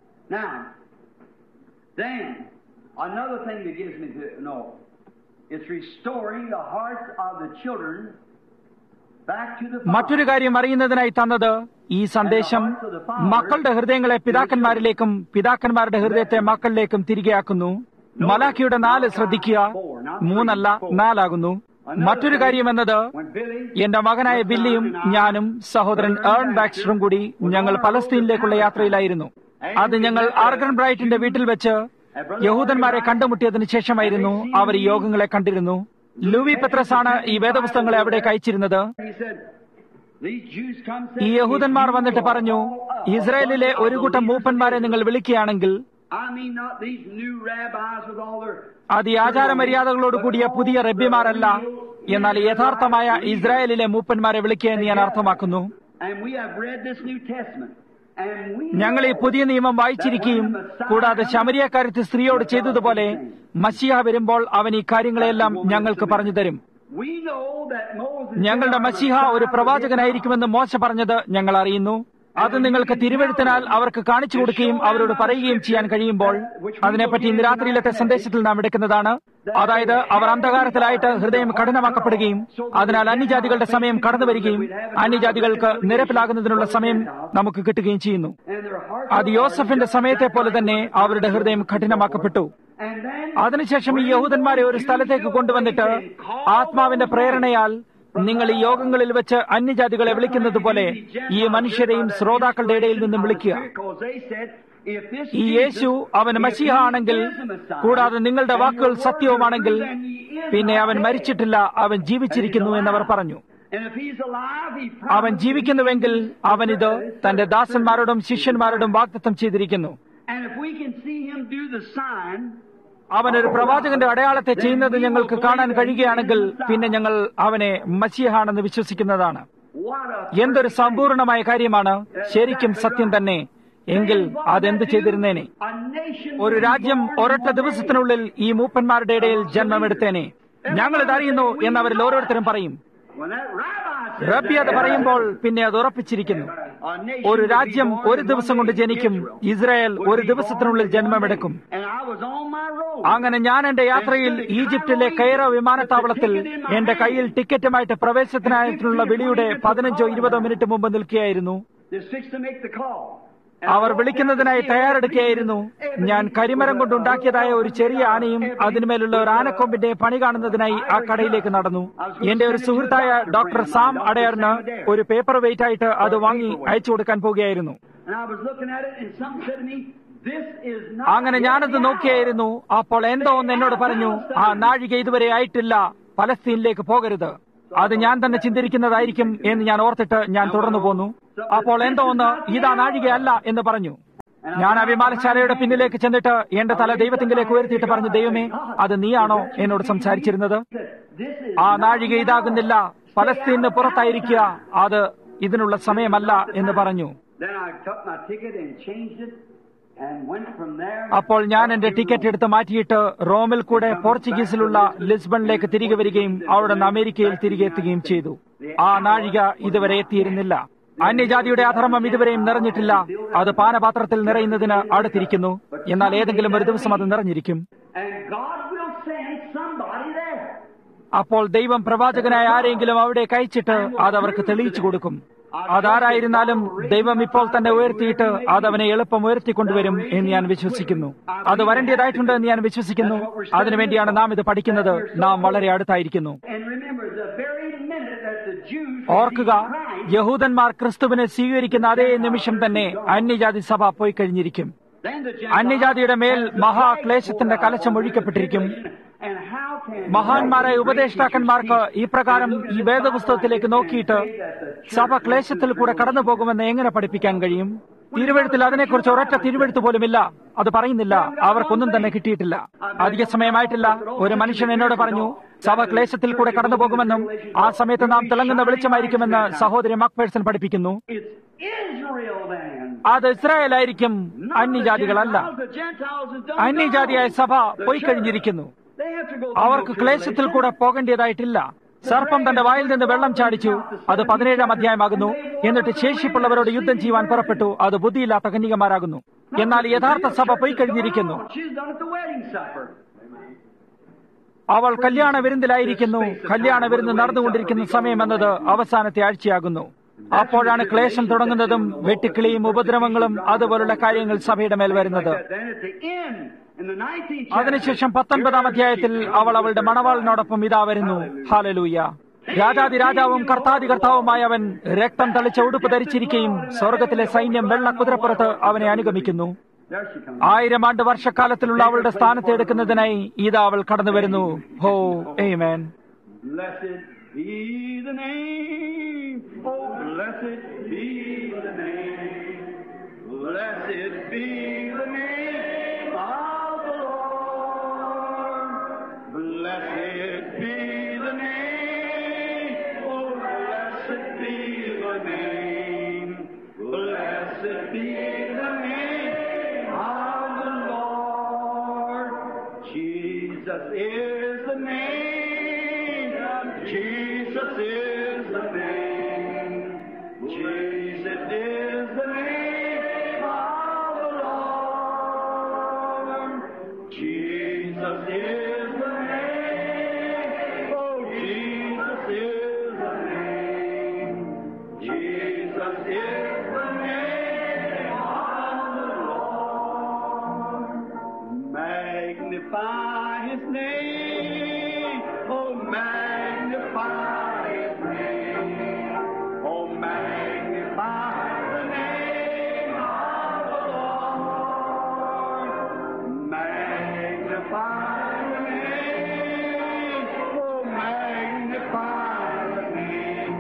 മറ്റൊരു കാര്യം അറിയുന്നതിനായി തന്നത് ഈ സന്ദേശം മക്കളുടെ ഹൃദയങ്ങളെ പിതാക്കന്മാരിലേക്കും പിതാക്കന്മാരുടെ ഹൃദയത്തെ മക്കളിലേക്കും തിരികെയാക്കുന്നു. മലാഖിയുടെ നാല് ശ്രദ്ധിക്കുക, മൂന്നല്ല നാലാകുന്നു. മറ്റൊരു കാര്യം എന്നത് എന്റെ മകനായ ബില്ലിയും ഞാനും സഹോദരൻ ഏൺ ബാക്സ്റ്ററും കൂടി ഞങ്ങൾ പലസ്തീനിലേക്കുള്ള യാത്രയിലായിരുന്നു. അത് ഞങ്ങൾ ആർഗൺ ബ്രൈറ്റിന്റെ വീട്ടിൽ വെച്ച് യഹൂദന്മാരെ കണ്ടുമുട്ടിയതിനു ശേഷമായിരുന്നു. അവർ ഈ യോഗങ്ങളെ കണ്ടിരുന്നു. ലൂവി പെത്രസ് ആണ് ഈ വേദപുസ്തകങ്ങളെ അവിടേക്ക് അയച്ചിരുന്നത്. ഈ യഹൂദന്മാർ വന്നിട്ട് പറഞ്ഞു, ഇസ്രായേലിലെ ഒരു കൂട്ടം മൂപ്പന്മാരെ നിങ്ങൾ വിളിക്കുകയാണെങ്കിൽ അത് ഈ ആചാരമര്യാദകളോട് കൂടിയ പുതിയ റബ്ബിമാരല്ല, എന്നാൽ യഥാർത്ഥമായ ഇസ്രായേലിലെ മൂപ്പന്മാരെ വിളിക്കുക എന്ന് ഞാൻ അർത്ഥമാക്കുന്നു. ഞങ്ങൾ ഈ പുതിയ നിയമം വായിച്ചിരിക്കുകയും കൂടാതെ ശമരിയക്കാരത്തി സ്ത്രീയോട് ചെയ്തതുപോലെ മശിഹ വരുമ്പോൾ അവൻ ഈ കാര്യങ്ങളെല്ലാം ഞങ്ങൾക്ക് പറഞ്ഞു തരും. ഞങ്ങളുടെ മശിഹ ഒരു പ്രവാചകനായിരിക്കുമെന്ന് മോശ പറഞ്ഞത് ഞങ്ങൾ അറിയുന്നു. അത് നിങ്ങൾക്ക് തിരുവെഴുത്തിനാൽ അവർക്ക് കാണിച്ചു കൊടുക്കുകയും അവരോട് പറയുകയും ചെയ്യാൻ കഴിയുമ്പോൾ അതിനെപ്പറ്റി ഇന്ന് രാത്രിയിലത്തെ സന്ദേശത്തിൽ നാം എടുക്കുന്നതാണ്. അതായത് അവർ അന്ധകാരത്തിലായിട്ട് ഹൃദയം കഠിനമാക്കപ്പെടുകയും അതിനാൽ അന്യജാതികളുടെ സമയം കടന്നു വരികയും അന്യജാതികൾക്ക് നിരപ്പിലാകുന്നതിനുള്ള സമയം നമുക്ക് കിട്ടുകയും ചെയ്യുന്നു. അത് യോസഫിന്റെ സമയത്തെ പോലെ തന്നെ അവരുടെ ഹൃദയം കഠിനമാക്കപ്പെട്ടു. അതിനുശേഷം ഈ യഹൂദന്മാരെ ഒരു സ്ഥലത്തേക്ക് കൊണ്ടുവന്നിട്ട് ആത്മാവിന്റെ പ്രേരണയാൽ നിങ്ങൾ ഈ യോഗങ്ങളിൽ വെച്ച് അന്യജാതികളെ വിളിക്കുന്നത് പോലെ ഈ മനുഷ്യരെയും ശ്രോതാക്കളുടെ ഇടയിൽ നിന്നും വിളിക്കുക. ഈ യേശു അവൻ മശീഹ ആണെങ്കിൽ കൂടാതെ നിങ്ങളുടെ വാക്കുകൾ സത്യവുമാണെങ്കിൽ പിന്നെ അവൻ മരിച്ചിട്ടില്ല, അവൻ ജീവിച്ചിരിക്കുന്നു എന്നവർ പറഞ്ഞു. അവൻ ജീവിക്കുന്നുവെങ്കിൽ അവനിത് തന്റെ ദാസന്മാരോടും ശിഷ്യന്മാരോടും വാഗ്ദത്തം ചെയ്തിരിക്കുന്നു. അവനൊരു പ്രവാചകന്റെ അടയാളത്തെ ചെയ്യുന്നത് ഞങ്ങൾക്ക് കാണാൻ കഴിയുകയാണെങ്കിൽ പിന്നെ ഞങ്ങൾ അവനെ മശീഹാണെന്ന് വിശ്വസിക്കുന്നതാണ്. എന്തൊരു സമ്പൂർണമായ കാര്യമാണ്. ശരിക്കും സത്യം തന്നെ. എങ്കിൽ അതെന്ത് ചെയ്തിരുന്നേനെ? ഒരു രാജ്യം ഒരൊറ്റ ദിവസത്തിനുള്ളിൽ ഈ മൂപ്പന്മാരുടെ ഇടയിൽ ജന്മമെടുത്തേനെ. ഞങ്ങളിത് അറിയുന്നു എന്നവരിൽ ഓരോരുത്തരും പറയും. റബ്ബി അത് പറയുമ്പോൾ പിന്നെ അത് ഉറപ്പിച്ചിരിക്കുന്നു. ഒരു രാജ്യം ഒരു ദിവസം കൊണ്ട് ജനിക്കും. ഇസ്രായേൽ ഒരു ദിവസത്തിനുള്ളിൽ ജന്മമെടുക്കും. അങ്ങനെ ഞാൻ എന്റെ യാത്രയിൽ ഈജിപ്തിലെ കൈറോ വിമാനത്താവളത്തിൽ എന്റെ കയ്യിൽ ടിക്കറ്റുമായിട്ട് പ്രവേശനത്തിനായിട്ടുള്ള വിളിയുടെ പതിനഞ്ചോ ഇരുപതോ മിനിറ്റ് മുമ്പ് നിൽക്കുകയായിരുന്നു. അവർ വിളിക്കുന്നതിനായി തയ്യാറെടുക്കുകയായിരുന്നു. ഞാൻ കരിമരം കൊണ്ടുണ്ടാക്കിയതായ ഒരു ചെറിയ ആനയും അതിന്മേലുള്ള ഒരു ആനക്കൊമ്പിന്റെ പണി കാണുന്നതിനായി ആ കടയിലേക്ക് നടന്നു. എന്റെ ഒരു സുഹൃത്തായ ഡോക്ടർ സാം അടയറിന് ഒരു പേപ്പർ വെയിറ്റ് ആയിട്ട് അത് വാങ്ങി അയച്ചു കൊടുക്കാൻ പോകുകയായിരുന്നു. അങ്ങനെ ഞാനത് നോക്കിയായിരുന്നു. അപ്പോൾ എന്തോ ഒന്ന് എന്നോട് പറഞ്ഞു, ആ നാഴിക ഇതുവരെ ആയിട്ടില്ല, പലസ്തീനിലേക്ക് പോകരുത്. അത് ഞാൻ തന്നെ ചിന്തിരിക്കുന്നതായിരിക്കും എന്ന് ഞാൻ ഓർത്തിട്ട് ഞാൻ തുടർന്നു പോന്നു. അപ്പോൾ എന്തോ ഒന്ന് ഇതാ നാഴികയല്ല എന്ന് പറഞ്ഞു. ഞാൻ ആ വിമാനശാലയുടെ പിന്നിലേക്ക് ചെന്നിട്ട് എന്റെ തല ദൈവത്തിങ്കിലേക്ക് ഉയർത്തിയിട്ട് പറഞ്ഞു, ദൈവമേ, അത് നീയാണോ എന്നോട് സംസാരിച്ചിരുന്നത്? ആ നാഴിക ഇതാകുന്നില്ല, പലസ്തീന് പുറത്തായിരിക്കുക, അത് ഇതിനുള്ള സമയമല്ല എന്ന് പറഞ്ഞു. Then I took my ticket and changed it and went from there. അപ്പോൾ ഞാൻ എന്റെ ടിക്കറ്റ് എടുത്ത് മാറ്റിയിട്ട് റോമിൽ കൂടെ പോർച്ചുഗീസിലുള്ള ലിസ്ബണിലേക്ക് തിരികെ വരികയും അവിടെ നിന്ന് അമേരിക്കയിൽ തിരികെ എത്തുകയും ചെയ്തു. ആ നാഴിക ഇതുവരെ എത്തിയിരുന്നില്ല. അന്യജാതിയുടെ അധർമ്മം ഇതുവരെയും നിറഞ്ഞിട്ടില്ല. അത് പാനപാത്രത്തിൽ നിറയുന്നതിന് അടുത്തിരിക്കുന്നു. എന്നാൽ ഏതെങ്കിലും ഒരു ദിവസം അത് നിറഞ്ഞിരിക്കും. അപ്പോൾ ദൈവം പ്രവാചകനായ ആരെങ്കിലും അവിടെ അയച്ചിട്ട് അത് അവർക്ക് തെളിയിച്ചു കൊടുക്കും. അതാരായിരുന്നാലും ദൈവം ഇപ്പോൾ തന്നെ ഉയർത്തിയിട്ട് അതവനെ എളുപ്പം ഉയർത്തിക്കൊണ്ടുവരും എന്ന് ഞാൻ വിശ്വസിക്കുന്നു. അത് വരേണ്ടതായിട്ടുണ്ട് എന്ന് ഞാൻ വിശ്വസിക്കുന്നു. അതിനുവേണ്ടിയാണ് നാം ഇത് പഠിക്കുന്നത്. നാം വളരെ അടുത്തായിരിക്കുന്നു. ഓർക്കുക, യഹൂദന്മാർ ക്രിസ്തുവിനെ സ്വീകരിക്കുന്ന അതേ നിമിഷം തന്നെ അന്യജാതി സഭ പോയി കഴിഞ്ഞിരിക്കും. അന്യജാതിയുടെ മേൽ മഹാക്ലേശത്തിന്റെ കലശം ഒഴിക്കപ്പെട്ടിരിക്കും. മഹാന്മാരായ ഉപദേഷ്ടാക്കന്മാർക്ക് ഈ പ്രകാരം ഈ വേദപുസ്തകത്തിലേക്ക് നോക്കിയിട്ട് സഭ ക്ലേശത്തിൽ കൂടെ കടന്നു പോകുമെന്ന് എങ്ങനെ പഠിപ്പിക്കാൻ കഴിയും? തിരുവെഴുത്തിൽ അതിനെക്കുറിച്ച് ഒരൊറ്റ തിരുവെഴുത്ത് പോലുമില്ല. അത് പറയുന്നില്ല. അവർക്കൊന്നും തന്നെ കിട്ടിയിട്ടില്ല. അധിക സമയമായിട്ടില്ല. ഒരു മനുഷ്യൻ എന്നോട് പറഞ്ഞു, സഭ ക്ലേശത്തിൽ കൂടെ കടന്നു പോകുമെന്നും ആ സമയത്ത് നാം തിളങ്ങുന്ന വെളിച്ചമായിരിക്കുമെന്ന് സഹോദരി മക്ഫേഴ്സൺ പഠിപ്പിക്കുന്നു. അത് ഇസ്രായേലായിരിക്കും, അന്യജാതികളല്ല. അന്യജാതിയായ സഭ പോയി കഴിഞ്ഞിരിക്കുന്നു. അവർക്ക് ക്ലേശത്തിൽ കൂടെ പോകേണ്ടതായിട്ടില്ല. സർപ്പം തന്റെ വായിൽ നിന്ന് വെള്ളം ചാടിച്ചു. അത് പതിനേഴാം അധ്യായമാകുന്നു. എന്നിട്ട് ശേഷിപ്പുള്ളവരോട് യുദ്ധം ചെയ്യുവാൻ പുറപ്പെട്ടു. അത് ബുദ്ധിയില്ലാത്ത കന്യകമാരാകുന്നു. എന്നാൽ യഥാർത്ഥ സഭ പോയി കഴിഞ്ഞിരിക്കുന്നു. അവൾ കല്യാണ വിരുന്നിലായിരിക്കുന്നു. കല്യാണ വിരുന്ന് നടന്നുകൊണ്ടിരിക്കുന്ന സമയം എന്നത് അവസാനത്തെ ആഴ്ചയാകുന്നു. അപ്പോഴാണ് ക്ലേശം തുടങ്ങുന്നതും വെട്ടുക്കിളിയും ഉപദ്രവങ്ങളും അതുപോലുള്ള കാര്യങ്ങൾ സഭയുടെ മേൽ വരുന്നത്. അതിനുശേഷം പത്തൊൻപതാം അധ്യായത്തിൽ അവൾ അവളുടെ മണവാളിനോടൊപ്പം ഇതാ വരുന്നു. ഹല്ലേലൂയ. രാജാതി രാജാവും കർത്താതി കർത്താവുമായവൻ രക്തം തളിച്ച ഉടുപ്പ് ധരിച്ചിരിക്കുകയും സ്വർഗത്തിലെ സൈന്യം വെള്ള കുതിരപ്പുറത്ത് അവനെ അനുഗമിക്കുന്നു. ആയിരം ആണ്ട് വർഷക്കാലത്തിലുള്ള അവളുടെ സ്ഥാനത്ത് എടുക്കുന്നതിനായി ഇതാ അവൾ കടന്നു വരുന്നു. ഹോ ആമേൻ. Be the name, oh blessed be the name, blessed be the name of the Lord, blessed be the name, oh blessed be the name, blessed be the name of the Lord, Jesus is the name. Jesus is the name. Jesus is the name of the Lord. Jesus is the name. Oh, Jesus is the name. Jesus is the name of the Lord. Magnify His name. Oh, magnify His name. Oh, magnify the name of the Lord. Magnify the name. Oh, magnify the name.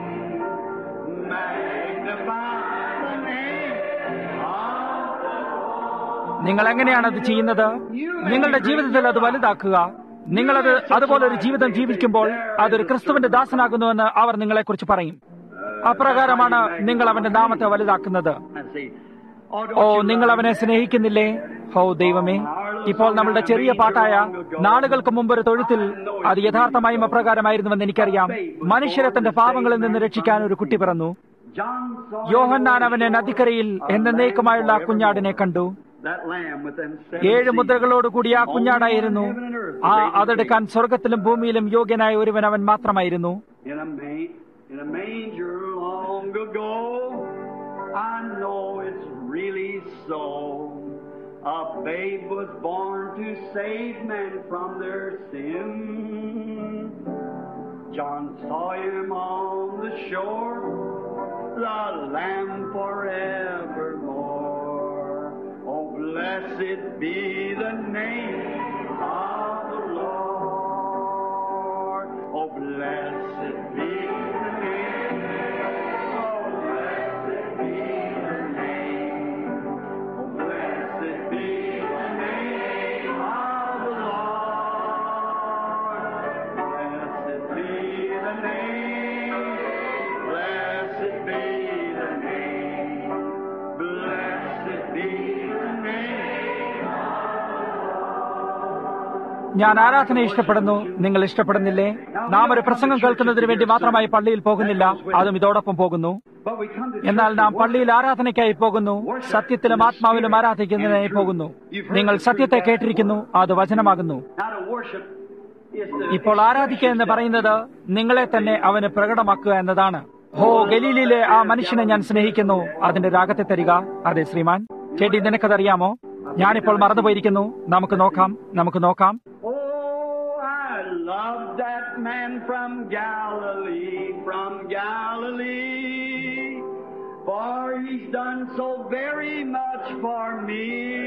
Magnify the name of the Lord. നിങ്ങൾ എങ്ങനെയാണ് അത് ചെയ്യുന്നത്? നിങ്ങളുടെ ജീവിതത്തിൽ അത് വലുതാക്കുക. നിങ്ങളത് അതുപോലെ ഒരു ജീവിതം ജീവിക്കുമ്പോൾ അതൊരു ക്രിസ്തുവിന്റെ ദാസനാകുന്നുവെന്ന് അവർ നിങ്ങളെക്കുറിച്ച് പറയും. അപ്രകാരമാണ് നിങ്ങൾ അവന്റെ നാമത്തെ വലുതാക്കുന്നത്. ഓ, നിങ്ങൾ അവനെ സ്നേഹിക്കുന്നില്ലേ? ഓ ദൈവമേ, ഇപ്പോൾ നമ്മളുടെ ചെറിയ പാട്ടായ നാളുകൾക്ക് മുമ്പ് ഒരു തൊഴുത്തിൽ അത് യഥാർത്ഥമായും അപ്രകാരമായിരുന്നുവെന്ന് എനിക്കറിയാം. മനുഷ്യരെ തന്റെ പാപങ്ങളിൽ നിന്ന് രക്ഷിക്കാൻ ഒരു കുട്ടി പിറന്നു. യോഹന്നാൻ അവനെ നദിക്കരയിൽ എന്നേക്കുമായുള്ള കുഞ്ഞാടിനെ കണ്ടു. ഏഴ് മുദ്രകളോടുകൂടി ആ കുഞ്ഞാടായിരുന്നു. ആ അതെടുക്കാൻ സ്വർഗത്തിലും ഭൂമിയിലും യോഗ്യനായ ഒരുവൻ അവൻ മാത്രമായിരുന്നു. A babe was born to save men from their sin. John saw him on the shore, the Lamb forevermore. Oh, blessed be the name of the Lord. Oh, blessed be the name. Oh, blessed be the name. Oh, blessed be the name of the Lord. Blessed be the name. Blessed be the name. ഞാൻ ആരാധന ഇഷ്ടപ്പെടുന്നു, നിങ്ങൾ ഇഷ്ടപ്പെടുന്നില്ലേ? നാം ഒരു പ്രസംഗം കേൾക്കുന്നതിന് വേണ്ടി മാത്രമായി പള്ളിയിൽ പോകുന്നില്ല, അതും ഇതോടൊപ്പം പോകുന്നു. എന്നാൽ നാം പള്ളിയിൽ ആരാധനയ്ക്കായി പോകുന്നു, സത്യത്തിലും ആത്മാവിലും ആരാധിക്കുന്നതിനായി പോകുന്നു. നിങ്ങൾ സത്യത്തെ കേട്ടിരിക്കുന്നു, അത് വചനമാകുന്നു. ഇപ്പോൾ ആരാധിക്കുക എന്ന് പറയുന്നത് നിങ്ങളെ തന്നെ അവന് പ്രകടമാക്കുക എന്നതാണ്. ഹോ, ഗലീലിലെ ആ മനുഷ്യനെ ഞാൻ സ്നേഹിക്കുന്നു, അതിന്റെ രാഗത്തെ തരിക. അതെ ശ്രീമാൻ ചെടി, നിനക്കതറിയാമോ? ഞാനിപ്പോൾ മറന്നുപോയിരിക്കുന്നു. നമുക്ക് നോക്കാം, നമുക്ക് നോക്കാം. Love that man from Galilee, from Galilee, for he's done so very much for me.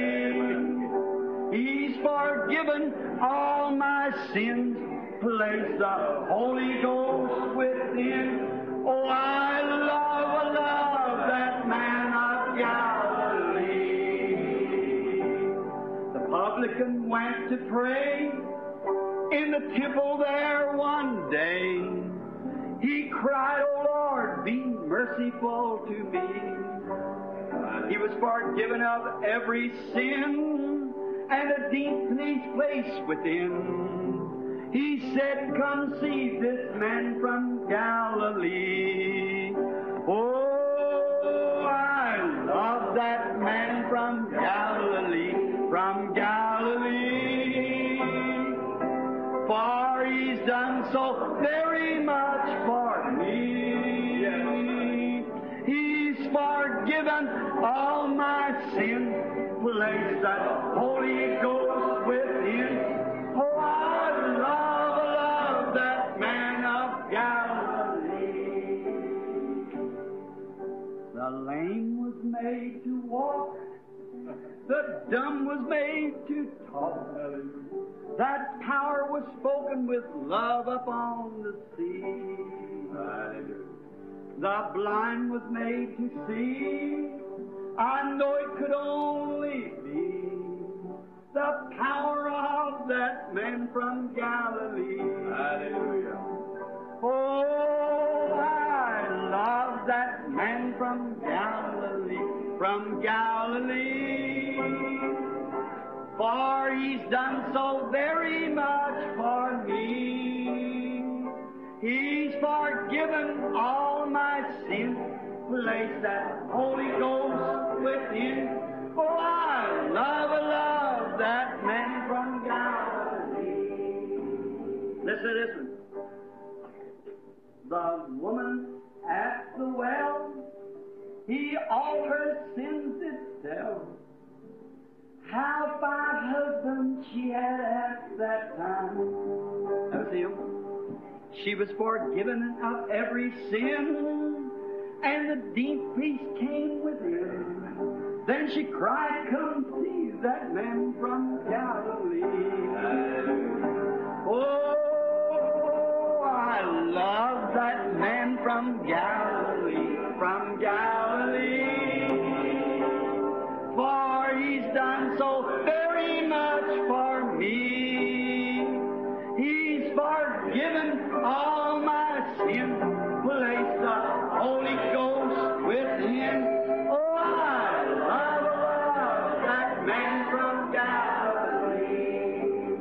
He's forgiven all my sins, placed the Holy Ghost within. Oh, I love, love that man of Galilee. The publican went to pray in the temple there one day. He cried, "Oh Lord, be merciful to me." He was forgiven of every sin and a deep place within. He said, "Come see this man from Galilee." Oh, I love that man from Galilee, from Galilee. For he's done so very much for me. He's forgiven all my sins, placed that Holy Ghost within. Oh, I love, love that man of Galilee. The lame was made to walk, the dumb was made to talk. That power was spoken with love upon the sea. The blind was made to see. I know it could only be the power of that man from Galilee. Hallelujah. Oh, I love that man from Galilee, from Galilee. For he's done so very much for me. He's forgiven all my sins, placed that Holy Ghost within. Oh, I love, love that man from Galilee. Listen to this one. The woman at the well, he all her sins did tell. How five husbands she had at that time. Now see him. She was forgiven of every sin, and the deep peace came within. Then she cried, "Come see that man from Galilee." Oh, I love that man from Galilee, from Galilee. For he's done so very much for me. He's forgiven all my sins, placed the Holy Ghost within. Oh, I love, love that man from Galilee.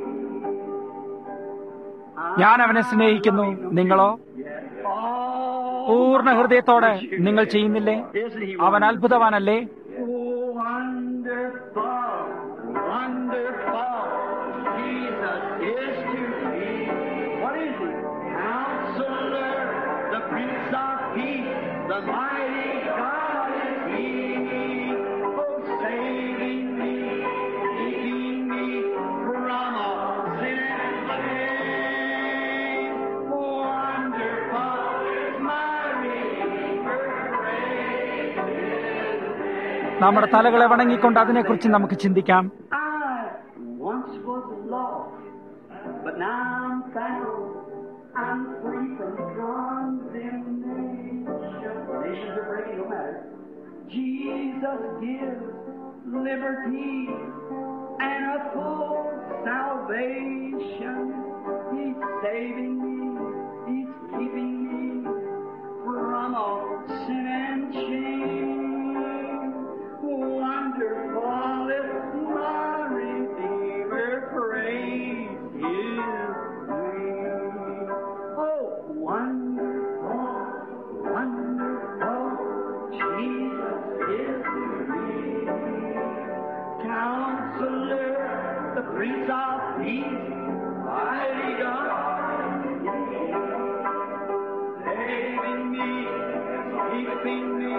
ഞാൻ അവനെ സ്നേഹിക്കുന്നു, നിങ്ങളോ? പൂർണ്ണ ഹൃദയത്തോടെ നിങ്ങൾ ചെയ്യുന്നില്ലേ? അവൻ അത്ഭുതവാനല്ലേ? Wonderful, wonderful, Jesus is to me. What is he? Counselor, the Prince of Peace, the mighty God is he. Oh, saving me, keeping me from all sin and shame. Wonderful is my Redeemer, praise his name. നമ്മുടെ തലകളെ വണങ്ങിക്കൊണ്ട് അതിനെക്കുറിച്ച് നമുക്ക് ചിന്തിക്കാം. I once was lost, but now I'm found. I'm free from condemnation. Nations are breaking, no matter. Jesus gives liberty and a full salvation. He's saving me. He's keeping me from all sin and shame. Wonderful is my Redeemer, praise Prince of Peace, mighty God, saving me, keeping me,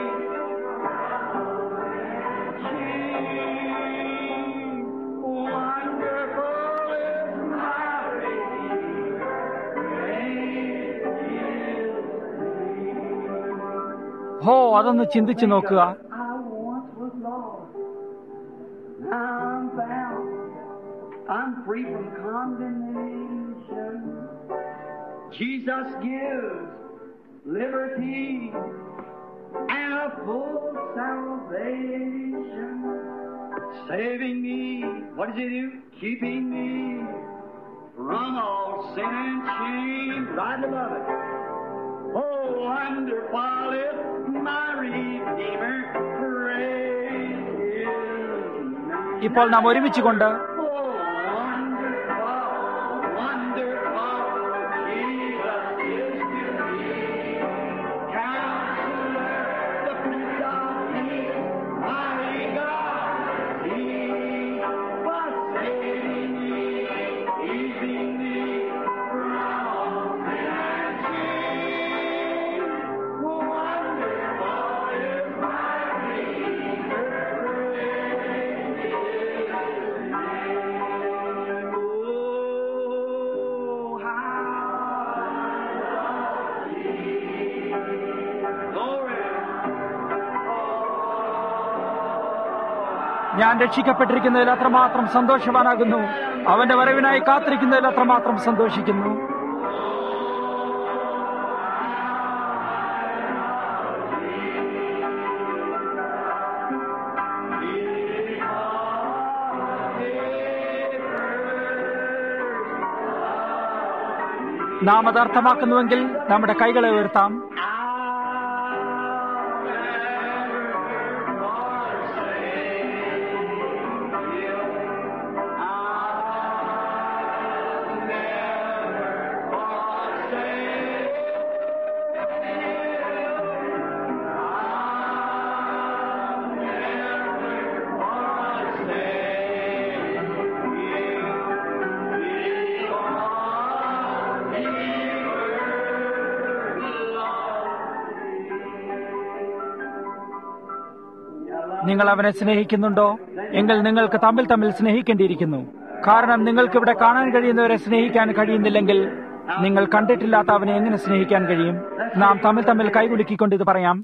King, wonderful is my Redeemer, great is ഹോ അതൊന്ന് ചിന്തിച്ചു നോക്കുക. I once was lost, now I'm found. I'm free from condemnation. Jesus gives liberty and a full salvation. Saving me, what does He do? Keeping me from all sin and shame. Right above it. Oh, wonderful is my Redeemer, praise His name. ഇപ്പോൾ നാം ഒരുമിച്ചുകൊണ്ട് ഞാൻ രക്ഷിക്കപ്പെട്ടിരിക്കുന്നതിൽ അത്രമാത്രം സന്തോഷവാനാകുന്നു. അവന്റെ വരവിനായി കാത്തിരിക്കുന്നതിൽ അത്രമാത്രം സന്തോഷിക്കുന്നു. നാം അത് അർത്ഥമാക്കുന്നുവെങ്കിൽ നമ്മുടെ കൈകളെ ഉയർത്താം. നിങ്ങൾ അവനെ സ്നേഹിക്കുന്നുണ്ടോ? എങ്കിൽ നിങ്ങൾക്ക് തമ്മിൽ തമ്മിൽ സ്നേഹിക്കേണ്ടിയിരിക്കുന്നു. കാരണം നിങ്ങൾക്ക് ഇവിടെ കാണാൻ കഴിയുന്നവരെ സ്നേഹിക്കാൻ കഴിയുന്നില്ലെങ്കിൽ നിങ്ങൾ കണ്ടിട്ടില്ലാത്ത അവനെ എങ്ങനെ സ്നേഹിക്കാൻ കഴിയും? നാം തമ്മിൽ തമ്മിൽ കൈകുലുക്കിക്കൊണ്ട് ഇത് പറയാം.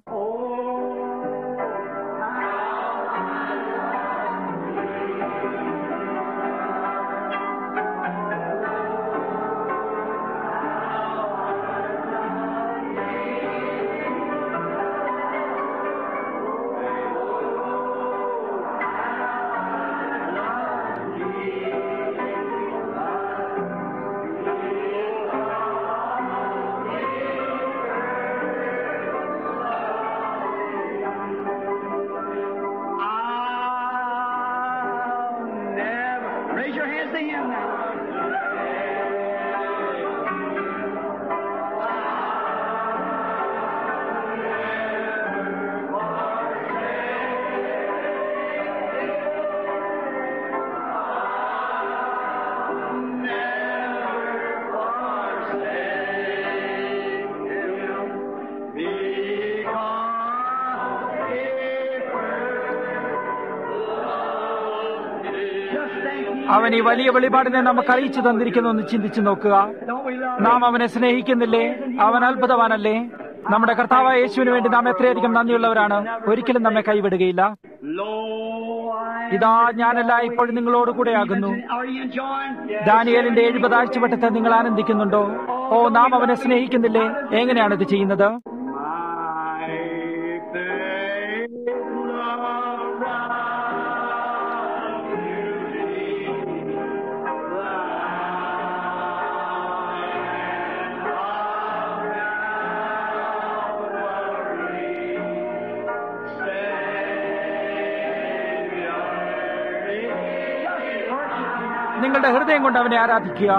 അവൻ ഈ വലിയ വെളിപാടിനെ നമുക്ക് അറിയിച്ചു തന്നിരിക്കുന്നു എന്ന് ചിന്തിച്ചു നോക്കുക. നാം അവനെ സ്നേഹിക്കുന്നില്ലേ? അവൻ അത്ഭുതവാനല്ലേ? നമ്മുടെ കർത്താവായ യേശുവിന് വേണ്ടി നാം എത്രയധികം നന്ദിയുള്ളവരാണ്. ഒരിക്കലും നമ്മെ കൈവിടുകയില്ല. ഇതാ ഞാനല്ല ഇപ്പോഴും നിങ്ങളോട് കൂടെയാകുന്നു. ദാനിയേലിന്റെ എഴുപത് ആഴ്ചവട്ടത്തെ നിങ്ങൾ ആനന്ദിക്കുന്നുണ്ടോ? ഓ, നാം അവനെ സ്നേഹിക്കുന്നില്ലേ? എങ്ങനെയാണ് ഇത് ചെയ്യുന്നത്? നിങ്ങളുടെ ഹൃദയം കൊണ്ട് അവനെ ആരാധിക്കുക.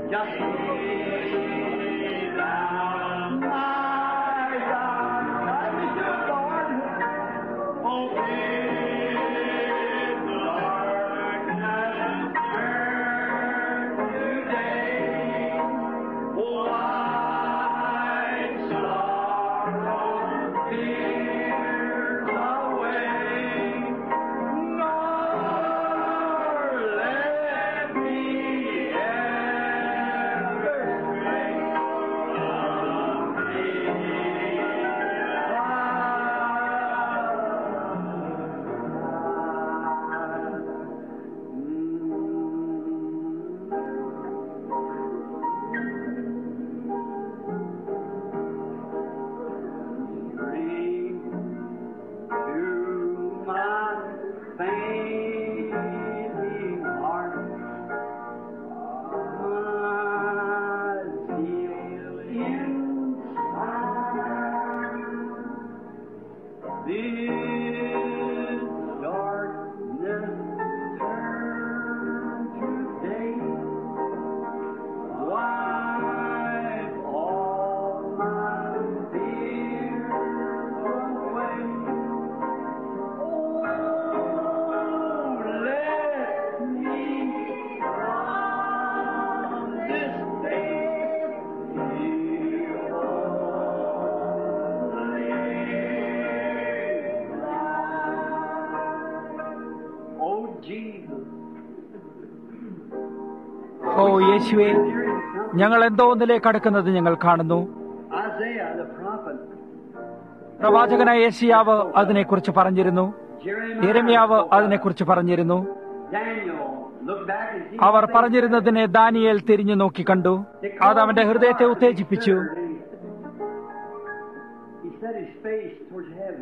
Just be thou my God. Let me do it, Lord. Oh, bid the darkness turn to day. White sorrow fears away. Nor let me ever stray from Bring to my fainting heart my zeal inside. This darkness turn to day. Wipe all my fears away. Oh, let me from this day feel only life. Oh, Jesus. ഓ യേശുവേ, ഞങ്ങൾ എന്തോ ഒന്നിലേക്ക് അടുക്കുന്നത് ഞങ്ങൾ കാണുന്നു. Isaiah the prophet, പ്രവാചകനായ യേശയ്യാവ് അതിനെക്കുറിച്ച് പറഞ്ഞിരുന്നു. Jeremiah, യെരമ്യാവ് അതിനെക്കുറിച്ച് പറഞ്ഞിരുന്നു. Daniel, look back and see. അവർ പറഞ്ഞിരുന്നതിനെ ദാനിയേൽ തിരിഞ്ഞു നോക്കി കണ്ടു. അത് അവന്റെ ഹൃദയത്തെ ഉത്തേജിപ്പിച്ചു. He set his face towards heaven.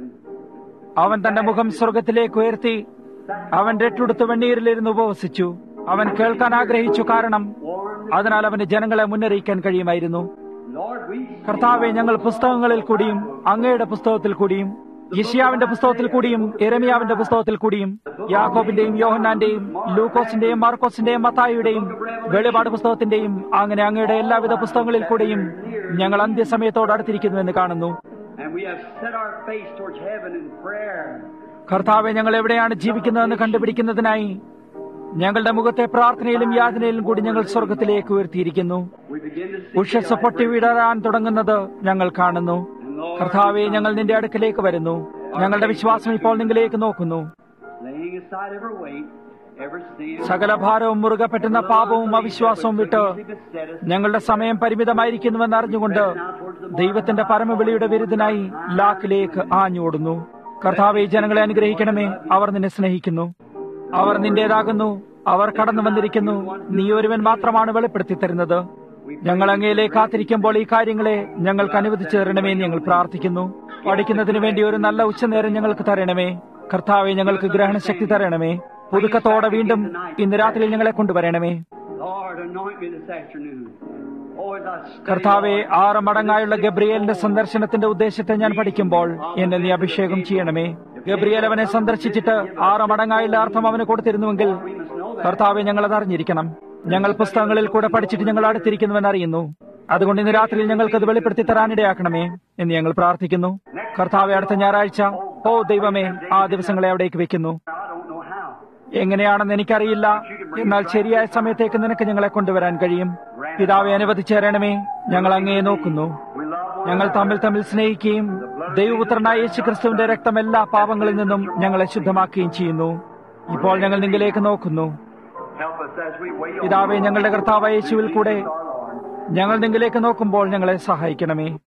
അവൻ തന്റെ മുഖം സ്വർഗത്തിലേക്ക് ഉയർത്തി അവൻ രട്ടുടുത്ത് വെണ്ണീരിലിരുന്ന് ഉപവസിച്ചു. അവൻ കേൾക്കാൻ ആഗ്രഹിച്ചു, കാരണം അതിനാൽ അവന് ജനങ്ങളെ മുന്നറിയിക്കാൻ കഴിയുമായിരുന്നു. Lord, we കർത്താവെ, ഞങ്ങൾ പുസ്തകങ്ങളിൽ കൂടിയും അങ്ങയുടെ പുസ്തകത്തിൽ കൂടിയും യെശയ്യാവിന്റെ പുസ്തകത്തിൽ കൂടിയും യെരമ്യാവിന്റെ പുസ്തകത്തിൽ കൂടിയും യാക്കോബിന്റെയും യോഹന്നാന്റെയും ലൂക്കോസിന്റെയും മാർക്കോസിന്റെയും മത്തായിയുടെയും വെളിപാട് പുസ്തകത്തിന്റെയും അങ്ങനെ അങ്ങയുടെ എല്ലാവിധ പുസ്തകങ്ങളിൽ കൂടെയും ഞങ്ങൾ അന്ത്യസമയത്തോട് അടുത്തിരിക്കുന്നുവെന്ന് കാണുന്നു. and we have set our face towards heaven in prayer. കർത്താവെ, ഞങ്ങൾ എവിടെയാണ് ജീവിക്കുന്നതെന്ന് കണ്ടുപിടിക്കുന്നതിനായി ഞങ്ങളുടെ മുഖത്തെ പ്രാർത്ഥനയിലും യാതനയിലും കൂടി ഞങ്ങൾ സ്വർഗത്തിലേക്ക് ഉയർത്തിയിരിക്കുന്നു. We begin to see ഉഷസ് പൊട്ടി വിടരാൻ തുടങ്ങുന്നത് ഞങ്ങൾ കാണുന്നു. കർത്താവെ, ഞങ്ങൾ നിന്റെ അടുക്കലേക്ക് വരുന്നു. ഞങ്ങളുടെ വിശ്വാസം ഇപ്പോൾ നിങ്ങളിലേക്ക് നോക്കുന്നു. laying aside every weight, every sin, സകല ഭാരവും മുറുകെ പറ്റുന്ന പാപവും അവിശ്വാസവും വിട്ട് ഞങ്ങളുടെ സമയം പരിമിതമായിരിക്കുന്നുവെന്ന് അറിഞ്ഞുകൊണ്ട് ദൈവത്തിന്റെ പരമവിളിയുടെ വിരുദ്ധനായി ലാക്കിലേക്ക് ആഞ്ഞോടുന്നു. കർത്താവെ, ജനങ്ങളെ അനുഗ്രഹിക്കണമേ. അവർ നിന്നെ സ്നേഹിക്കുന്നു, അവർ നിന്റേതാകുന്നു, അവർ കടന്നു വന്നിരിക്കുന്നു. നീ ഒരുവൻ മാത്രമാണ് വെളിപ്പെടുത്തി തരുന്നത്. ഞങ്ങൾ അങ്ങയിലേക്ക് കാത്തിരിക്കുമ്പോൾ ഈ കാര്യങ്ങളെ ഞങ്ങൾക്ക് അനുവദിച്ചു തരണമേ എന്ന് ഞങ്ങൾ പ്രാർത്ഥിക്കുന്നു. പഠിക്കുന്നതിന് വേണ്ടി ഒരു നല്ല ഉച്ചനേരം ഞങ്ങൾക്ക് തരണമേ. കർത്താവെ, ഞങ്ങൾക്ക് ഗ്രഹണശക്തി തരണമേ. പുതുക്കത്തോടെ വീണ്ടും ഇന്ന് രാത്രി ഞങ്ങളെ കൊണ്ടുവരണമേ. Lord, anoint me this afternoon. Oh, as I study, കർത്താവെ, ആറ് മടങ്ങായുള്ള ഗബ്രിയേലിന്റെ സന്ദർശനത്തിന്റെ ഉദ്ദേശത്തെ ഞാൻ പഠിക്കുമ്പോൾ എന്നെ നീ അഭിഷേകം ചെയ്യണമേ. ഗബ്രിയേൽ അവനെ സന്ദർശിച്ചിട്ട് ആറ് മടങ്ങായുള്ള അർത്ഥം അവന് കൊടുത്തിരുന്നുവെങ്കിൽ കർത്താവെ, ഞങ്ങളത് അറിഞ്ഞിരിക്കണം. ഞങ്ങൾ പുസ്തകങ്ങളിൽ കൂടെ പഠിച്ചിട്ട് ഞങ്ങൾ അടുത്തിരിക്കുന്നുവെന്ന് അറിയുന്നു. അതുകൊണ്ട് ഇന്ന് രാത്രിയിൽ ഞങ്ങൾക്കത് വെളിപ്പെടുത്തി തരാനിടയാക്കണമേ എന്ന് ഞങ്ങൾ പ്രാർത്ഥിക്കുന്നു. കർത്താവെ, അടുത്ത ഞായറാഴ്ച, ഓ ദൈവമേ, ആ ദിവസങ്ങളെ അവിടേക്ക് വെക്കുന്നു. I don't know how. എങ്ങനെയാണെന്ന് എനിക്കറിയില്ല, എന്നാൽ ശരിയായ സമയത്തേക്ക് നിനക്ക് ഞങ്ങളെ കൊണ്ടുവരാൻ കഴിയും. പിതാവെ, അനുവദിച്ചു തരണമേ. ഞങ്ങൾ അങ്ങയെ നോക്കുന്നു. We love one ഞങ്ങൾ തമ്മിൽ തമ്മിൽ സ്നേഹിക്കുകയും ദൈവപുത്രനായ യേശുക്രിസ്തുവിന്റെ രക്തം എല്ലാ പാപങ്ങളിൽ നിന്നും ഞങ്ങളെ ശുദ്ധമാക്കുകയും ചെയ്യുന്നു. ഇപ്പോൾ ഞങ്ങൾ നിങ്ങളിലേക്ക് നോക്കുന്നു. Help us as we wait on പിതാവെ, ഞങ്ങളുടെ കർത്താവായ യേശുവിൽ കൂടെ ഞങ്ങൾ നിങ്ങളിലേക്ക് നോക്കുമ്പോൾ ഞങ്ങളെ സഹായിക്കണമേ.